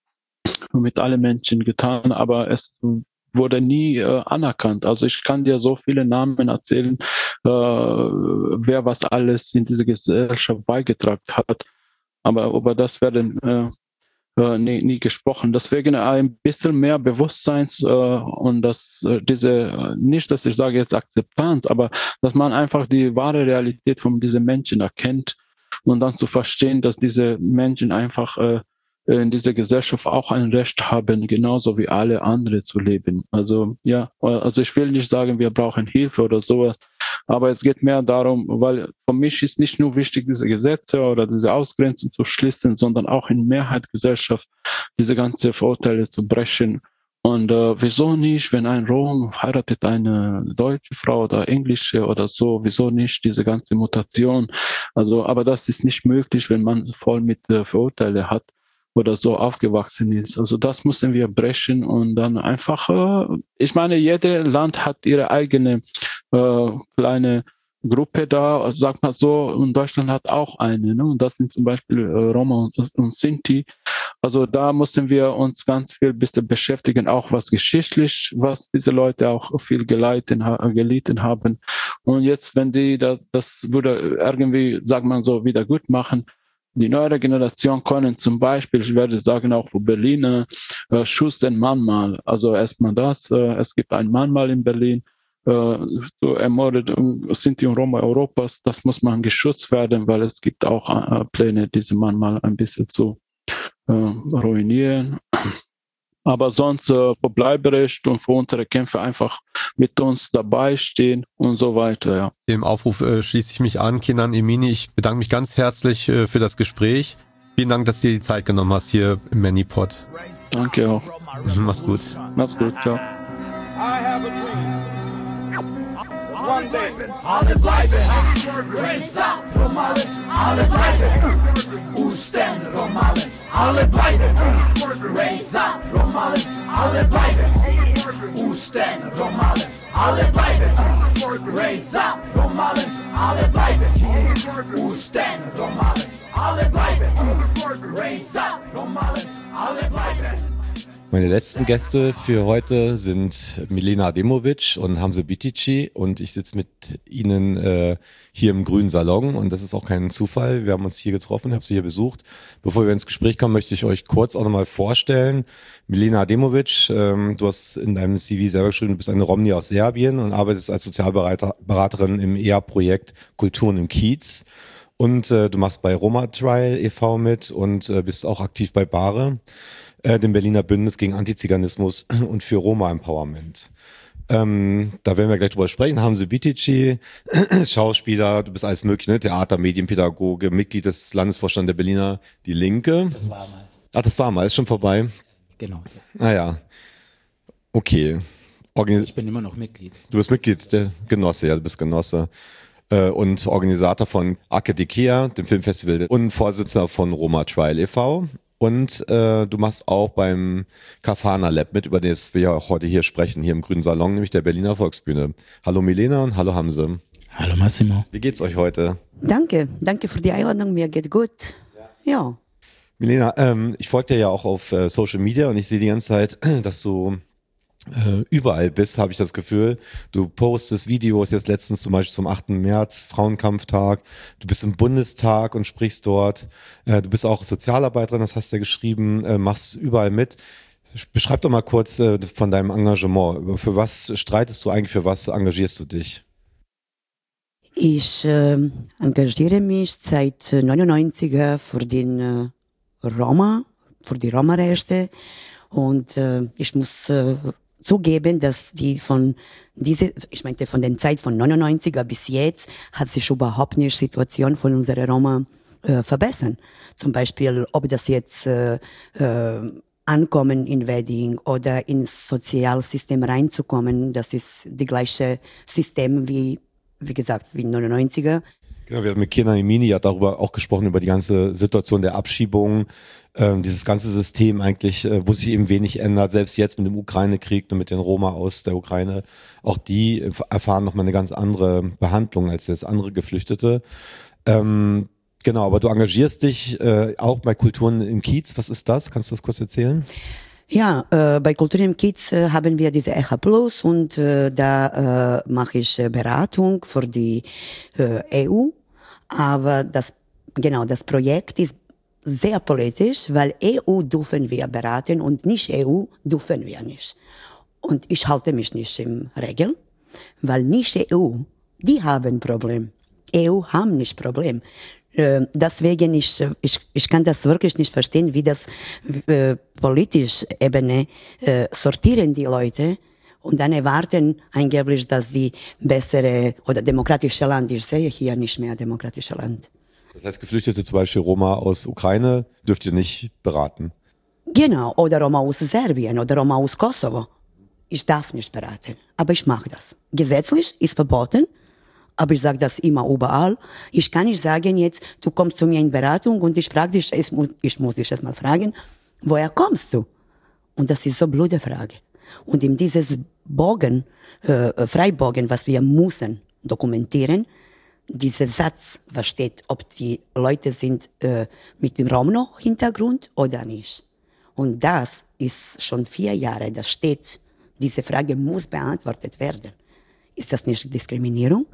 mit allen Menschen getan, aber es wurde nie äh, anerkannt. Also ich kann dir so viele Namen erzählen, äh, wer was alles in diese Gesellschaft beigetragen hat, aber über das werden äh, Äh, nie, nie gesprochen. Deswegen ein bisschen mehr Bewusstsein äh, und das äh, diese, nicht, dass ich sage jetzt Akzeptanz, aber dass man einfach die wahre Realität von diesen Menschen erkennt und dann zu verstehen, dass diese Menschen einfach äh, in dieser Gesellschaft auch ein Recht haben, genauso wie alle anderen zu leben. Also ja, also ich will nicht sagen, wir brauchen Hilfe oder sowas, aber es geht mehr darum, weil für mich ist nicht nur wichtig, diese Gesetze oder diese Ausgrenzung zu schließen, sondern auch in Mehrheitsgesellschaft diese ganzen Vorurteile zu brechen. Und äh, wieso nicht, wenn ein Rom heiratet eine deutsche Frau oder englische oder so, wieso nicht diese ganze Mutation? Also, aber das ist nicht möglich, wenn man voll mit äh, Vorurteile hat oder so aufgewachsen ist. Also das müssen wir brechen und dann einfach, äh, ich meine, jedes Land hat ihre eigene äh, kleine Gruppe da, sag mal so, und Deutschland hat auch eine, ne? Und das sind zum Beispiel äh, Roma und, und Sinti. Also da müssen wir uns ganz viel bisschen beschäftigen, auch was geschichtlich, was diese Leute auch viel gelitten, ha- gelitten haben. Und jetzt, wenn die das, das würde irgendwie, sag mal so, wieder gut machen, die neue Generation können zum Beispiel, ich werde sagen auch für Berliner, äh, Schuss den Mahnmal. Also erstmal das, äh, es gibt ein Mahnmal in Berlin, äh, so ermordet Sinti und Roma Europas, das muss man geschützt werden, weil es gibt auch äh, Pläne, diese Mahnmal ein bisschen zu äh, ruinieren. Aber sonst äh, für Bleiberecht und für unsere Kämpfe einfach mit uns dabei stehen und so weiter. Ja. Dem Aufruf äh, schließe ich mich an. Kenan Emini, ich bedanke mich ganz herzlich äh, für das Gespräch. Vielen Dank, dass du dir die Zeit genommen hast hier im ManyPod. Danke auch. Mach's gut. Mach's gut, ciao. One day, alle bleiben, raise up, Romalen, alle bleiben, Usten, Romalen, alle bleiben, raise up, Romalen, alle bleiben, Usten, Romalen, alle bleiben, raise up, Romalen, alle bleiben, Usten, Romalen, alle bleiben, raise up, Romalen, alle bleiben. Meine letzten Gäste für heute sind Milena Ademovic und Hamze Bitici und ich sitze mit ihnen äh, hier im Grünen Salon und das ist auch kein Zufall. Wir haben uns hier getroffen, ich habe sie hier besucht. Bevor wir ins Gespräch kommen, möchte ich euch kurz auch nochmal vorstellen. Milena Ademovic, ähm, du hast in deinem C V selber geschrieben, du bist eine Romni aus Serbien und arbeitest als Sozialberaterin im E A-Projekt Kulturen im Kiez. Und äh, du machst bei Roma Trial e V mit und äh, bist auch aktiv bei BARE, äh, dem Berliner Bündnis gegen Antiziganismus und für Roma-Empowerment. Ähm, da werden wir gleich drüber sprechen. Hamze Bitici, Schauspieler, du bist alles mögliche, ne? Theater, Medienpädagoge, Mitglied des Landesvorstands der Berliner Die Linke. Das war mal. Ach, das war mal, ist schon vorbei? Genau. Ah ja, okay. Organis- ich bin immer noch Mitglied. Du bist Mitglied der Genosse, ja, du bist Genosse. Und Organisator von Arke Dikea, dem Filmfestival und Vorsitzender von Roma Trial e V. Und äh, du machst auch beim Kafana Lab mit, über das wir ja auch heute hier sprechen, hier im Grünen Salon, nämlich der Berliner Volksbühne. Hallo Milena und hallo Hamze. Hallo Massimo. Wie geht's euch heute? Danke, danke für die Einladung, mir geht gut. Ja. ja. Milena, ähm, ich folge dir ja auch auf äh, Social Media und ich sehe die ganze Zeit, dass du äh, überall bist, habe ich das Gefühl. Du postest Videos, jetzt letztens zum Beispiel zum achten März, Frauenkampftag. Du bist im Bundestag und sprichst dort. Äh, du bist auch Sozialarbeiterin, das hast du ja geschrieben, äh, machst überall mit. Beschreib doch mal kurz äh, von deinem Engagement. Für was streitest du eigentlich, für was engagierst du dich? Ich äh, engagiere mich seit neunundneunziger für den äh, Roma, für die Roma-Rechte und äh, ich muss äh, zugeben, dass die von diese, ich meinte von der Zeit von neunundneunziger bis jetzt hat sich überhaupt nicht die Situation von unserer Roma äh, verbessern. Zum Beispiel, ob das jetzt äh, äh, Ankommen in Wedding oder ins Sozialsystem reinzukommen, das ist die gleiche System wie, wie gesagt, wie neunundneunziger. Genau, wir haben mit Kenan Emini ja darüber auch gesprochen, über die ganze Situation der Abschiebung, ähm, dieses ganze System eigentlich, äh, wo sich eben wenig ändert, selbst jetzt mit dem Ukraine-Krieg und mit den Roma aus der Ukraine, auch die erfahren nochmal eine ganz andere Behandlung als jetzt andere Geflüchtete. Ähm, genau, aber du engagierst dich äh, auch bei Kulturen im Kiez, was ist das? Kannst du das kurz erzählen? Ja, äh, bei Kultur im Kiez äh, haben wir diese Echa Plus und äh, da äh, mache ich äh, Beratung für die äh, E U. Aber das, genau, das Projekt ist sehr politisch, weil E U dürfen wir beraten und nicht E U dürfen wir nicht. Und ich halte mich nicht im Regel, weil nicht E U, die haben Problem. E U haben nicht Problem. Deswegen, ich, ich, ich kann das wirklich nicht verstehen, wie das äh, politisch Ebene äh, sortieren die Leute und dann erwarten angeblich, dass die bessere oder demokratische Land, ich sehe hier nicht mehr demokratische Land. Das heißt, Geflüchtete, zum Beispiel Roma aus Ukraine, dürft ihr nicht beraten? Genau, oder Roma aus Serbien oder Roma aus Kosovo. Ich darf nicht beraten, aber ich mache das. Gesetzlich ist verboten. Aber ich sage das immer überall. Ich kann nicht sagen jetzt, du kommst zu mir in Beratung und ich frage dich, ich muss, ich muss dich erstmal fragen, woher kommst du? Und das ist so blöde Frage. Und in dieses Bogen, äh, Freibogen, was wir müssen dokumentieren, dieser Satz, was steht, ob die Leute sind äh, mit dem Romno-Hintergrund oder nicht. Und das ist schon vier Jahre, das steht, diese Frage muss beantwortet werden. Ist das nicht Diskriminierung?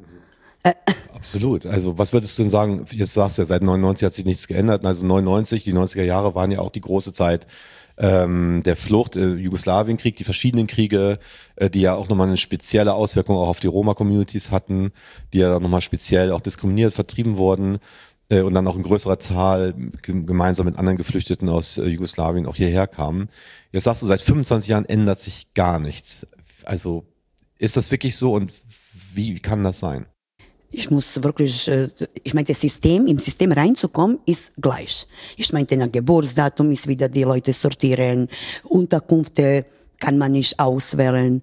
Absolut. Also was würdest du denn sagen, jetzt sagst du ja, seit neunundneunzig hat sich nichts geändert, also neunundneunzig, die neunziger Jahre waren ja auch die große Zeit ähm, der Flucht, äh, Jugoslawienkrieg, die verschiedenen Kriege, äh, die ja auch nochmal eine spezielle Auswirkung auch auf die Roma-Communities hatten, die ja nochmal speziell auch diskriminiert, vertrieben wurden äh, und dann auch in größerer Zahl gemeinsam mit anderen Geflüchteten aus äh, Jugoslawien auch hierher kamen. Jetzt sagst du, seit fünfundzwanzig Jahren ändert sich gar nichts. Also ist das wirklich so und wie kann das sein? Ich muss wirklich, ich meine, das System, im System reinzukommen, ist gleich. Ich meine, ein Geburtsdatum ist wieder die Leute sortieren, Unterkünfte kann man nicht auswählen.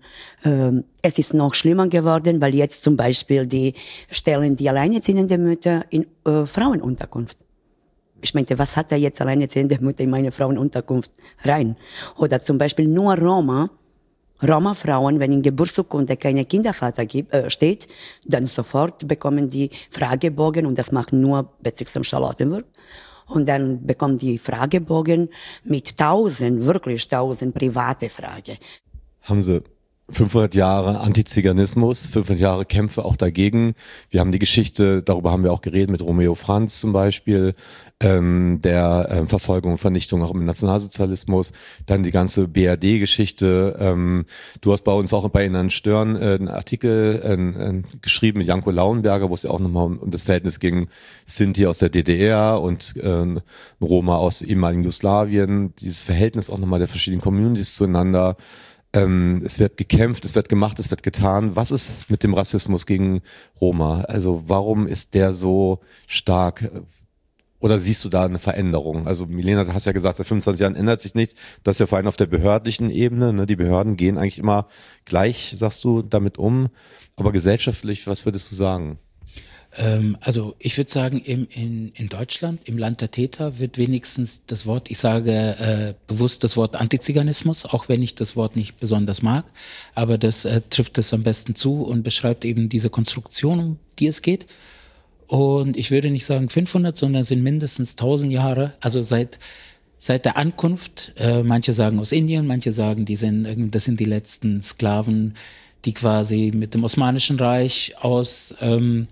Es ist noch schlimmer geworden, weil jetzt zum Beispiel die stellen die alleinerziehende Mütter in äh, Frauenunterkunft. Ich meinte, was hat da jetzt alleinerziehende Mutter in meine Frauenunterkunft rein? Oder zum Beispiel nur Roma, Roma-Frauen, wenn in Geburtsurkunde keine Kindervater gibt, äh, steht, dann sofort bekommen die Fragebogen und das macht nur Bezirksamt Charlottenburg. Und dann bekommen die Fragebogen mit tausend, wirklich tausend private Fragen. Haben sie fünfhundert Jahre Antiziganismus, fünfhundert Jahre Kämpfe auch dagegen. Wir haben die Geschichte, darüber haben wir auch geredet mit Romeo Franz zum Beispiel, ähm, der ähm, Verfolgung und Vernichtung auch im Nationalsozialismus. Dann die ganze B R D-Geschichte. Ähm, du hast bei uns auch bei Ihnen Stern äh, einen Artikel äh, äh, geschrieben mit Janko Lauenberger, wo es ja auch nochmal um, um das Verhältnis ging, Sinti aus der D D R und äh, Roma aus ehemaligen Jugoslawien. Dieses Verhältnis auch nochmal der verschiedenen Communities zueinander. Ähm, es wird gekämpft, es wird gemacht, es wird getan. Was ist mit dem Rassismus gegen Roma? Also warum ist der so stark? Oder siehst du da eine Veränderung? Also Milena, du hast ja gesagt, seit fünfundzwanzig Jahren ändert sich nichts. Das ist ja vor allem auf der behördlichen Ebene. Ne? Die Behörden gehen eigentlich immer gleich, sagst du, damit um. Aber gesellschaftlich, was würdest du sagen? Ähm, also ich würde sagen, im, in, in Deutschland, im Land der Täter, wird wenigstens das Wort, ich sage äh, bewusst das Wort Antiziganismus, auch wenn ich das Wort nicht besonders mag, aber das äh, trifft es am besten zu und beschreibt eben diese Konstruktion, um die es geht. Und ich würde nicht sagen fünfhundert, sondern es sind mindestens tausend Jahre, also seit seit der Ankunft, äh, manche sagen aus Indien, manche sagen, die sind, das sind die letzten Sklaven, die quasi mit dem Osmanischen Reich aus ähm,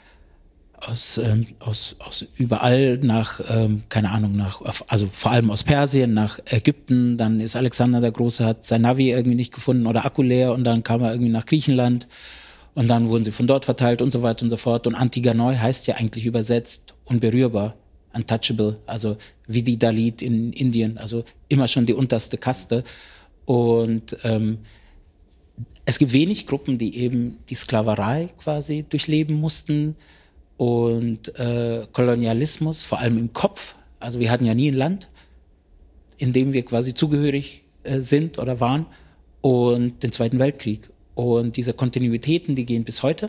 aus ähm, aus aus überall nach ähm, keine Ahnung nach also vor allem aus Persien nach Ägypten, dann ist Alexander der Große, hat sein Navi irgendwie nicht gefunden oder Akku leer und dann kam er irgendwie nach Griechenland. Und dann wurden sie von dort verteilt und so weiter und so fort. Und Antiganoi heißt ja eigentlich übersetzt unberührbar, untouchable, also wie die Dalit in Indien, also immer schon die unterste Kaste. Und ähm, es gibt wenig Gruppen, die eben die Sklaverei quasi durchleben mussten und äh, Kolonialismus, vor allem im Kopf. Also wir hatten ja nie ein Land, in dem wir quasi zugehörig äh, sind oder waren, und den Zweiten Weltkrieg. Und diese Kontinuitäten, die gehen bis heute.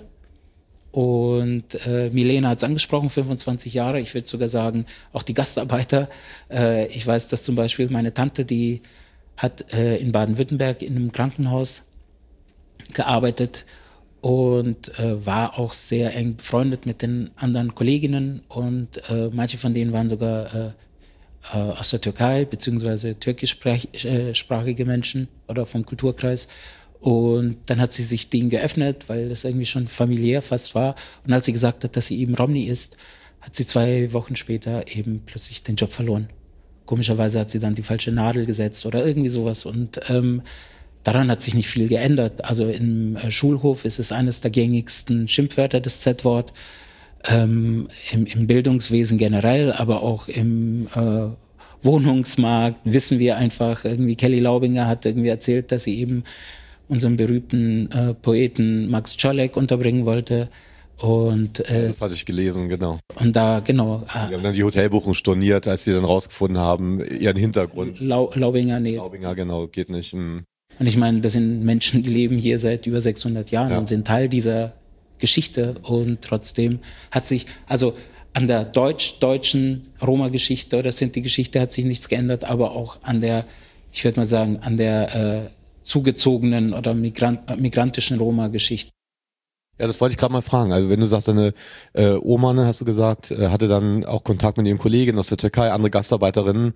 Und äh, Milena hat es angesprochen, fünfundzwanzig Jahre. Ich würde sogar sagen, auch die Gastarbeiter. Äh, ich weiß, dass zum Beispiel meine Tante, die hat äh, in Baden-Württemberg in einem Krankenhaus gearbeitet und äh, war auch sehr eng befreundet mit den anderen Kolleginnen. Und äh, manche von denen waren sogar äh, äh, aus der Türkei, beziehungsweise türkischsprachige Menschen oder vom Kulturkreis. Und dann hat sie sich denen geöffnet, weil das irgendwie schon familiär fast war. Und als sie gesagt hat, dass sie eben Romni ist, hat sie zwei Wochen später eben plötzlich den Job verloren. Komischerweise hat sie dann die falsche Nadel gesetzt oder irgendwie sowas. Und ähm, daran hat sich nicht viel geändert. Also im äh, Schulhof ist es eines der gängigsten Schimpfwörter, das Z-Wort. Ähm, im, im Bildungswesen generell, aber auch im äh, Wohnungsmarkt wissen wir einfach, irgendwie Kelly Laubinger hat irgendwie erzählt, dass sie eben unseren berühmten äh, Poeten Max Czolek unterbringen wollte. Und, äh, das hatte ich gelesen, genau. Und da, genau. Äh, die haben dann die Hotelbuchung storniert, als sie dann rausgefunden haben, ihren Hintergrund. Lau, Laubinger, nee. Laubinger, genau, geht nicht. Hm. Und ich meine, das sind Menschen, die leben hier seit über sechshundert Jahren ja. und sind Teil dieser Geschichte. Und trotzdem hat sich, also an der deutsch-deutschen Roma-Geschichte oder Sinti-Geschichte hat sich nichts geändert, aber auch an der, ich würde mal sagen, an der äh, zugezogenen oder Migrant, migrantischen Roma-Geschichte. Ja, das wollte ich gerade mal fragen. Also wenn du sagst, deine äh, Oma, ne, hast du gesagt, äh, hatte dann auch Kontakt mit ihren Kolleginnen aus der Türkei, andere Gastarbeiterinnen.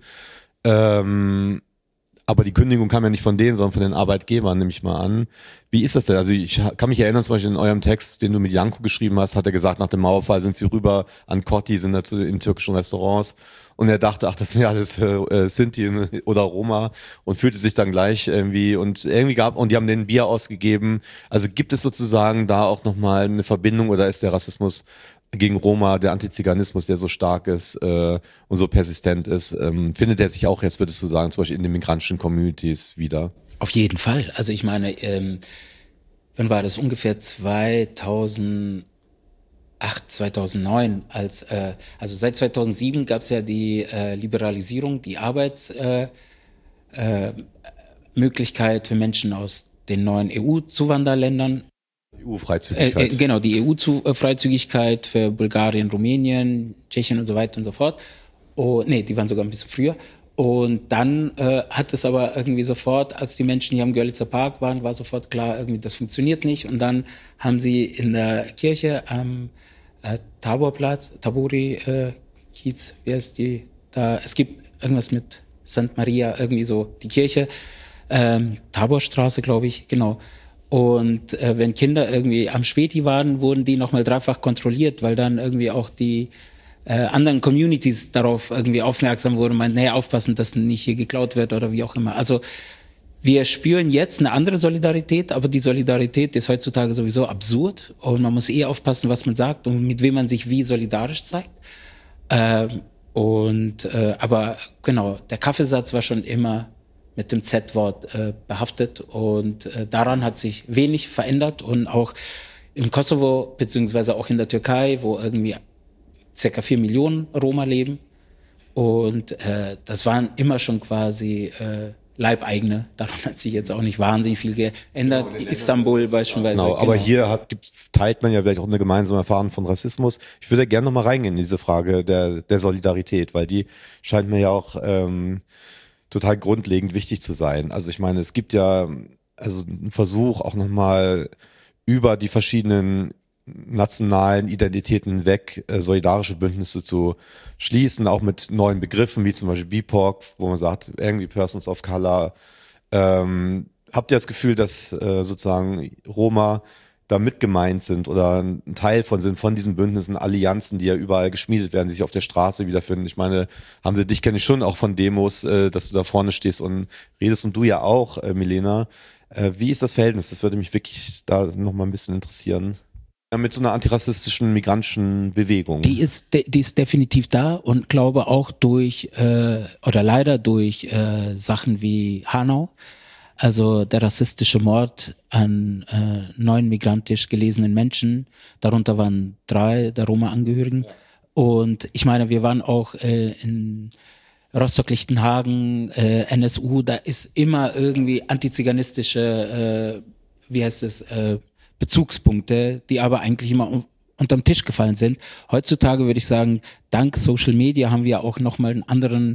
Ähm, aber die Kündigung kam ja nicht von denen, sondern von den Arbeitgebern, nehme ich mal an. Wie ist das denn? Also ich kann mich erinnern, zum Beispiel in eurem Text, den du mit Janko geschrieben hast, hat er gesagt, nach dem Mauerfall sind sie rüber an Kotti, sind dazu in türkischen Restaurants. Und er dachte, ach, das sind ja alles äh, Sinti oder Roma, und fühlte sich dann gleich irgendwie und irgendwie gab, und die haben den Bier ausgegeben. Also gibt es sozusagen da auch nochmal eine Verbindung, oder ist der Rassismus gegen Roma, der Antiziganismus, der so stark ist äh, und so persistent ist, ähm, findet er sich auch jetzt, würdest du sagen, zum Beispiel in den migrantischen Communities wieder? Auf jeden Fall. Also ich meine, ähm, wann war das? Ungefähr zweitausendacht, zweitausendneun, als äh, also seit zweitausendsieben gab es ja die äh, Liberalisierung, die Arbeitsmöglichkeit äh, äh, für Menschen aus den neuen E U-Zuwanderländern. E U-Freizügigkeit. Äh, äh, genau, die E U-Freizügigkeit für Bulgarien, Rumänien, Tschechien und so weiter und so fort. Oh, nee, die waren sogar ein bisschen früher. Und dann äh, hat es aber irgendwie sofort, als die Menschen hier am Görlitzer Park waren, war sofort klar, irgendwie das funktioniert nicht. Und dann haben sie in der Kirche am äh, Taborplatz, Tabori äh, Kiez, wie heißt die? Da, es gibt irgendwas mit Sankt Maria, irgendwie so die Kirche, ähm, Taborstraße, glaube ich, genau. Und äh, wenn Kinder irgendwie am Späti waren, wurden die nochmal dreifach kontrolliert, weil dann irgendwie auch die äh, anderen Communities darauf irgendwie aufmerksam wurden, meinen, nee, aufpassen, dass nicht hier geklaut wird oder wie auch immer. Also wir spüren jetzt eine andere Solidarität, aber die Solidarität ist heutzutage sowieso absurd und man muss eh aufpassen, was man sagt und mit wem man sich wie solidarisch zeigt. Ähm, und äh, aber genau, der Kaffeesatz war schon immer mit dem Z-Wort äh, behaftet und äh, daran hat sich wenig verändert, und auch im Kosovo beziehungsweise auch in der Türkei, wo irgendwie circa vier Millionen Roma leben, und äh, das waren immer schon quasi äh, Leibeigene. Daran hat sich jetzt auch nicht wahnsinnig viel geändert. Genau, Istanbul beispielsweise. Genau, genau. Aber hier hat, gibt, teilt man ja vielleicht auch eine gemeinsame Erfahrung von Rassismus. Ich würde gerne nochmal reingehen in diese Frage der, der Solidarität, weil die scheint mir ja auch ähm, total grundlegend wichtig zu sein. Also ich meine, es gibt ja also einen Versuch auch nochmal über die verschiedenen nationalen Identitäten hinweg äh, solidarische Bündnisse zu schließen, auch mit neuen Begriffen, wie zum Beispiel B I P O C, wo man sagt, irgendwie Persons of Color. Ähm, habt ihr das Gefühl, dass äh, sozusagen Roma da mit gemeint sind oder ein Teil von sind, von diesen Bündnissen, Allianzen, die ja überall geschmiedet werden, die sich auf der Straße wiederfinden? Ich meine, haben sie dich, kenne ich schon auch von Demos, äh, dass du da vorne stehst und redest und du ja auch, äh, Milena. Äh, wie ist das Verhältnis? Das würde mich wirklich da nochmal ein bisschen interessieren. Mit so einer antirassistischen, migrantischen Bewegung. Die ist, de, die ist definitiv da und glaube auch durch, äh, oder leider durch äh, Sachen wie Hanau, also der rassistische Mord an äh, neun migrantisch gelesenen Menschen, darunter waren drei der Roma-Angehörigen. Und ich meine, wir waren auch äh, in Rostock-Lichtenhagen, äh, N S U, da ist immer irgendwie antiziganistische, äh, wie heißt es, äh, Bezugspunkte, die aber eigentlich immer unterm Tisch gefallen sind. Heutzutage würde ich sagen, dank Social Media haben wir auch nochmal einen anderen,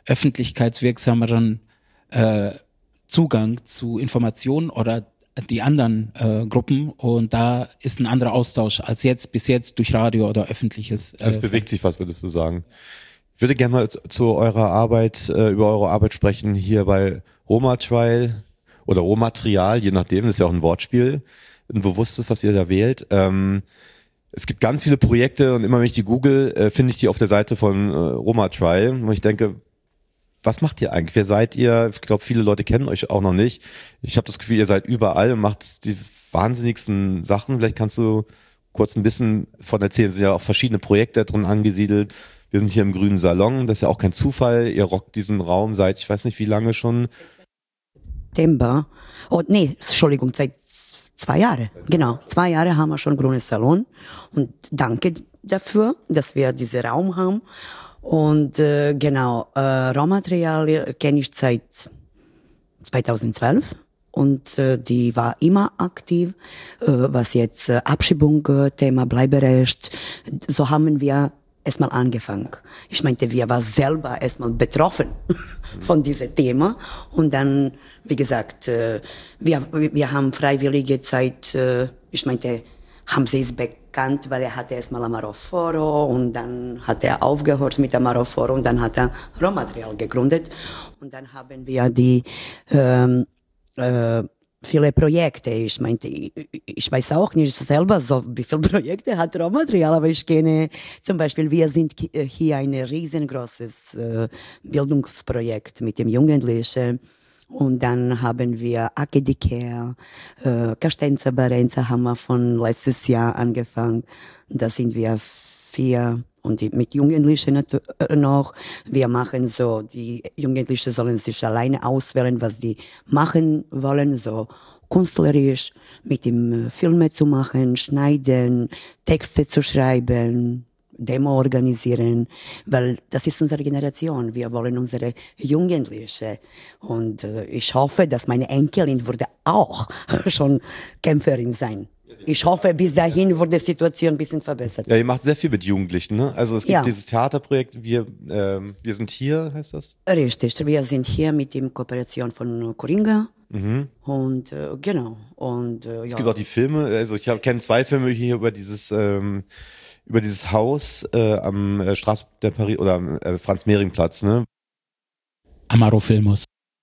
öffentlichkeitswirksameren äh, Zugang zu Informationen oder die anderen äh, Gruppen und da ist ein anderer Austausch als jetzt, bis jetzt durch Radio oder öffentliches. Äh, es bewegt sich was, würdest du sagen? Ich würde gerne mal zu eurer Arbeit, äh, über eure Arbeit sprechen, hier bei Roma Trial oder Roma Trial, je nachdem, das ist ja auch ein Wortspiel. Ein bewusstes, was ihr da wählt. Ähm, es gibt ganz viele Projekte und immer wenn ich die google, äh, finde ich die auf der Seite von äh, Roma Trial und ich denke, was macht ihr eigentlich? Wer seid ihr? Ich glaube, viele Leute kennen euch auch noch nicht. Ich habe das Gefühl, ihr seid überall und macht die wahnsinnigsten Sachen. Vielleicht kannst du kurz ein bisschen von erzählen. Es sind ja auch verschiedene Projekte drin angesiedelt. Wir sind hier im Grünen Salon. Das ist ja auch kein Zufall. Ihr rockt diesen Raum seit, ich weiß nicht wie lange schon. September. Oh, nee, Entschuldigung, seit zwei Jahre. Genau, zwei Jahre haben wir schon Grünes Salon. Und danke dafür, dass wir diesen Raum haben. Und äh, genau, äh, Rohmaterial kenne ich seit zweitausendzwölf. Und äh, die war immer aktiv, äh, was jetzt äh, Abschiebung, äh, Thema Bleiberecht, so haben wir erstmal angefangen. Ich meinte, wir waren selber erstmal betroffen von diesem Thema und dann, wie gesagt, äh, wir wir haben Freiwillige Zeit, äh, ich meinte, haben sie es bekannt, weil er hatte erstmal Amaroforo und dann hat er aufgehört mit Amaroforo und dann hat er Rohmaterial gegründet und dann haben wir die ähm, äh, viele Projekte. Ich meinte, ich, ich weiß auch nicht selber so, wie viele Projekte hat Rohmaterial, aber ich kenne zum Beispiel, wir sind hier ein riesengroßes äh, Bildungsprojekt mit dem Jugendlichen. Und dann haben wir Akedicare, äh, Castenza Barenza haben wir von letztes Jahr angefangen. Da sind wir vier und die, mit Jugendlichen noch. Wir machen so, die Jugendlichen sollen sich alleine auswählen, was sie machen wollen, so künstlerisch, mit dem Filme zu machen, schneiden, Texte zu schreiben, Demo organisieren, weil das ist unsere Generation. Wir wollen unsere Jugendliche. Und äh, ich hoffe, dass meine Enkelin würde auch schon Kämpferin sein. Ich hoffe, bis dahin wird die Situation ein bisschen verbessert. Ja, ihr macht sehr viel mit Jugendlichen, ne? Also es gibt ja. dieses Theaterprojekt, wir, ähm, wir sind hier, heißt das? Richtig, wir sind hier mit der Kooperation von Coringa. Mhm. Und äh, genau. Und, äh, es ja. gibt auch die Filme, also ich kenne zwei Filme hier über dieses ähm, über dieses Haus äh, am äh, Straße der Paris oder am äh, Franz-Mehring-Platz, ne? Amaro Filmus.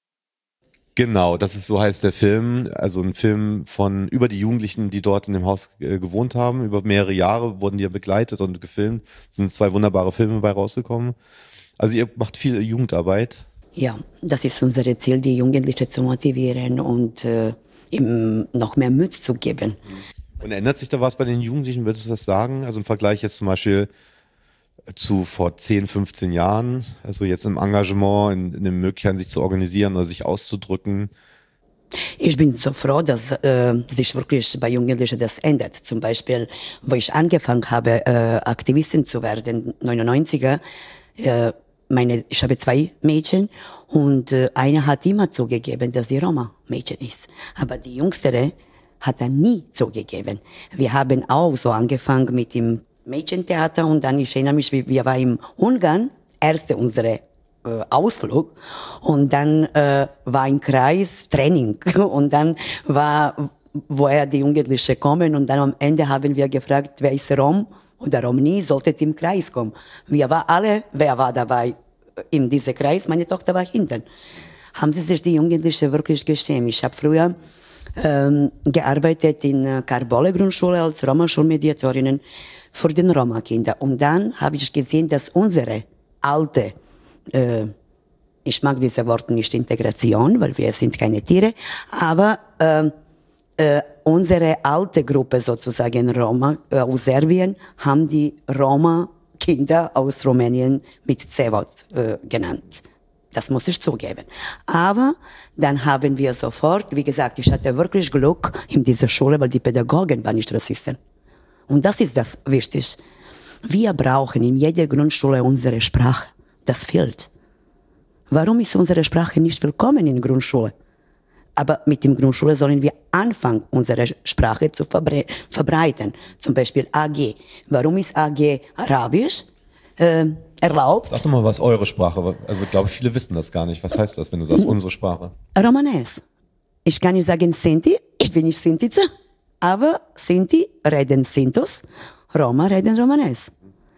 Genau, das ist so heißt der Film, also ein Film von über die Jugendlichen, die dort in dem Haus äh, gewohnt haben. Über mehrere Jahre wurden die ja begleitet und gefilmt. Es sind zwei wunderbare Filme bei rausgekommen. Also ihr macht viel Jugendarbeit. Ja, das ist unser Ziel, die Jugendlichen zu motivieren und äh, ihm noch mehr Mut zu geben. Und ändert sich da was bei den Jugendlichen, würdest du das sagen? Also im Vergleich jetzt zum Beispiel zu vor zehn, fünfzehn Jahren, also jetzt im Engagement, in, in den Möglichkeiten, sich zu organisieren oder sich auszudrücken? Ich bin so froh, dass äh, sich wirklich bei Jugendlichen das ändert. Zum Beispiel, wo ich angefangen habe, äh, Aktivistin zu werden, neunundneunziger, äh, meine, ich habe zwei Mädchen und äh, eine hat immer zugegeben, dass sie Roma-Mädchen ist. Aber die Jüngstere hat er nie zugegeben. Wir haben auch so angefangen mit dem Mädchentheater und dann, ich erinnere mich, wir waren in Ungarn, erste unsere äh, Ausflug und dann äh, war ein Kreis Training und dann war, woher die Jugendlichen kommen und dann am Ende haben wir gefragt, wer ist Rom oder Rom nie, sollte im Kreis kommen. Wir waren alle, wer war dabei in diesem Kreis? Meine Tochter war hinten. Haben sie sich die Jugendlichen wirklich geschämt. Ich habe früher ähm, gearbeitet in äh, Karbole Grundschule als Roma-Schulmediatorin für den Roma-Kinder. Und dann habe ich gesehen, dass unsere alte, äh, ich mag diese Worte nicht Integration, weil wir sind keine Tiere, aber äh, äh, unsere alte Gruppe sozusagen Roma äh, aus Serbien haben die Roma-Kinder aus Rumänien mit C-Wort äh, genannt. Das muss ich zugeben. Aber dann haben wir sofort, wie gesagt, ich hatte wirklich Glück in dieser Schule, weil die Pädagogen waren nicht Rassisten. Und das ist das wichtig. Wir brauchen in jeder Grundschule unsere Sprache. Das fehlt. Warum ist unsere Sprache nicht willkommen in der Grundschule? Aber mit dem Grundschule sollen wir anfangen, unsere Sprache zu verbre- verbreiten. Zum Beispiel A G. Warum ist A G Arabisch äh, erlaubt? Sag doch mal, was eure Sprache, also ich glaube, viele wissen das gar nicht. Was heißt das, wenn du sagst, unsere Sprache? Romanes. Ich kann nicht sagen Sinti, ich bin nicht Sintize, aber Sinti reden Sintus, Roma reden Romanes.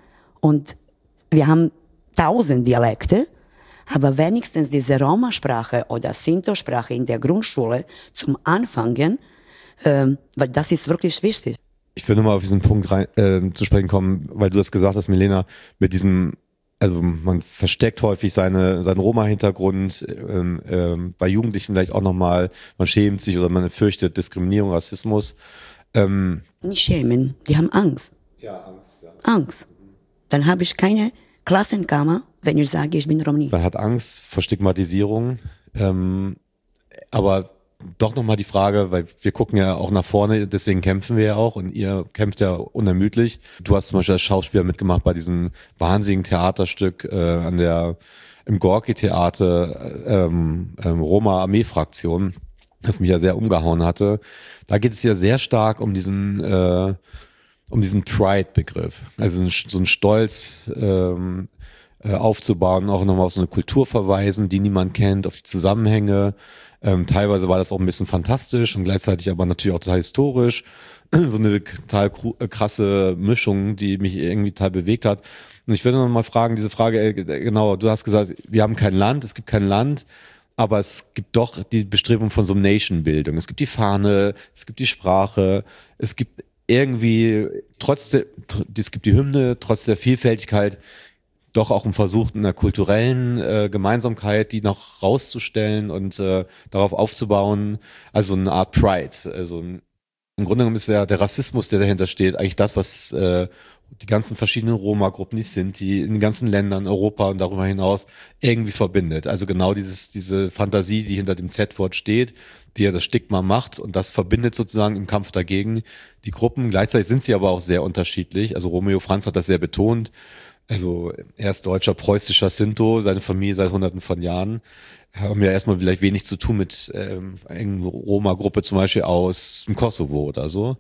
Und wir haben tausend Dialekte, aber wenigstens diese Roma-Sprache oder Sinto-Sprache in der Grundschule zum Anfangen, ähm, weil das ist wirklich wichtig. Ich will nur mal auf diesen Punkt rein, äh, zu sprechen kommen, weil du das gesagt hast, Milena, mit diesem, also man versteckt häufig seine, seinen Roma-Hintergrund, ähm, ähm, bei Jugendlichen vielleicht auch nochmal, man schämt sich oder man fürchtet Diskriminierung, Rassismus. Ähm, Nicht schämen, die haben Angst. Ja, Angst, ja. Angst. Dann habe ich keine Klassenkammer, wenn ich sage, ich bin Romni. Man hat Angst vor Stigmatisierung, ähm, aber doch nochmal die Frage, weil wir gucken ja auch nach vorne, deswegen kämpfen wir ja auch und ihr kämpft ja unermüdlich. Du hast zum Beispiel als Schauspieler mitgemacht bei diesem wahnsinnigen Theaterstück äh, an der im Gorki-Theater ähm, ähm, Roma-Armee-Fraktion, das mich ja sehr umgehauen hatte. Da geht es ja sehr stark um diesen äh, um diesen Pride-Begriff, also so einen Stolz ähm, äh, aufzubauen, auch nochmal auf so eine Kultur verweisen, die niemand kennt, auf die Zusammenhänge. Ähm, teilweise war das auch ein bisschen fantastisch und gleichzeitig aber natürlich auch total historisch. So eine total krasse Mischung, die mich irgendwie total bewegt hat. Und ich würde noch mal fragen, diese Frage, äh, genau, du hast gesagt, wir haben kein Land, es gibt kein Land, aber es gibt doch die Bestrebung von so einer Nation-Bildung. Es gibt die Fahne, es gibt die Sprache, es gibt irgendwie, trotz der, es gibt die Hymne, trotz der Vielfältigkeit, doch auch einen Versuch einer kulturellen äh, Gemeinsamkeit, die noch rauszustellen und äh, darauf aufzubauen, also eine Art Pride. Also im Grunde genommen ist ja der Rassismus, der dahinter steht, eigentlich das, was äh, die ganzen verschiedenen Roma-Gruppen, die sind, die in den ganzen Ländern, Europa und darüber hinaus irgendwie verbindet. Also genau dieses diese Fantasie, die hinter dem Z-Wort steht, die ja das Stigma macht und das verbindet sozusagen im Kampf dagegen die Gruppen. Gleichzeitig sind sie aber auch sehr unterschiedlich. Also Romeo Franz hat das sehr betont. Also er ist deutscher, preußischer Sinto, seine Familie seit hunderten von Jahren. Haben ja erstmal vielleicht wenig zu tun mit ähm, einer Roma-Gruppe zum Beispiel aus dem Kosovo oder so.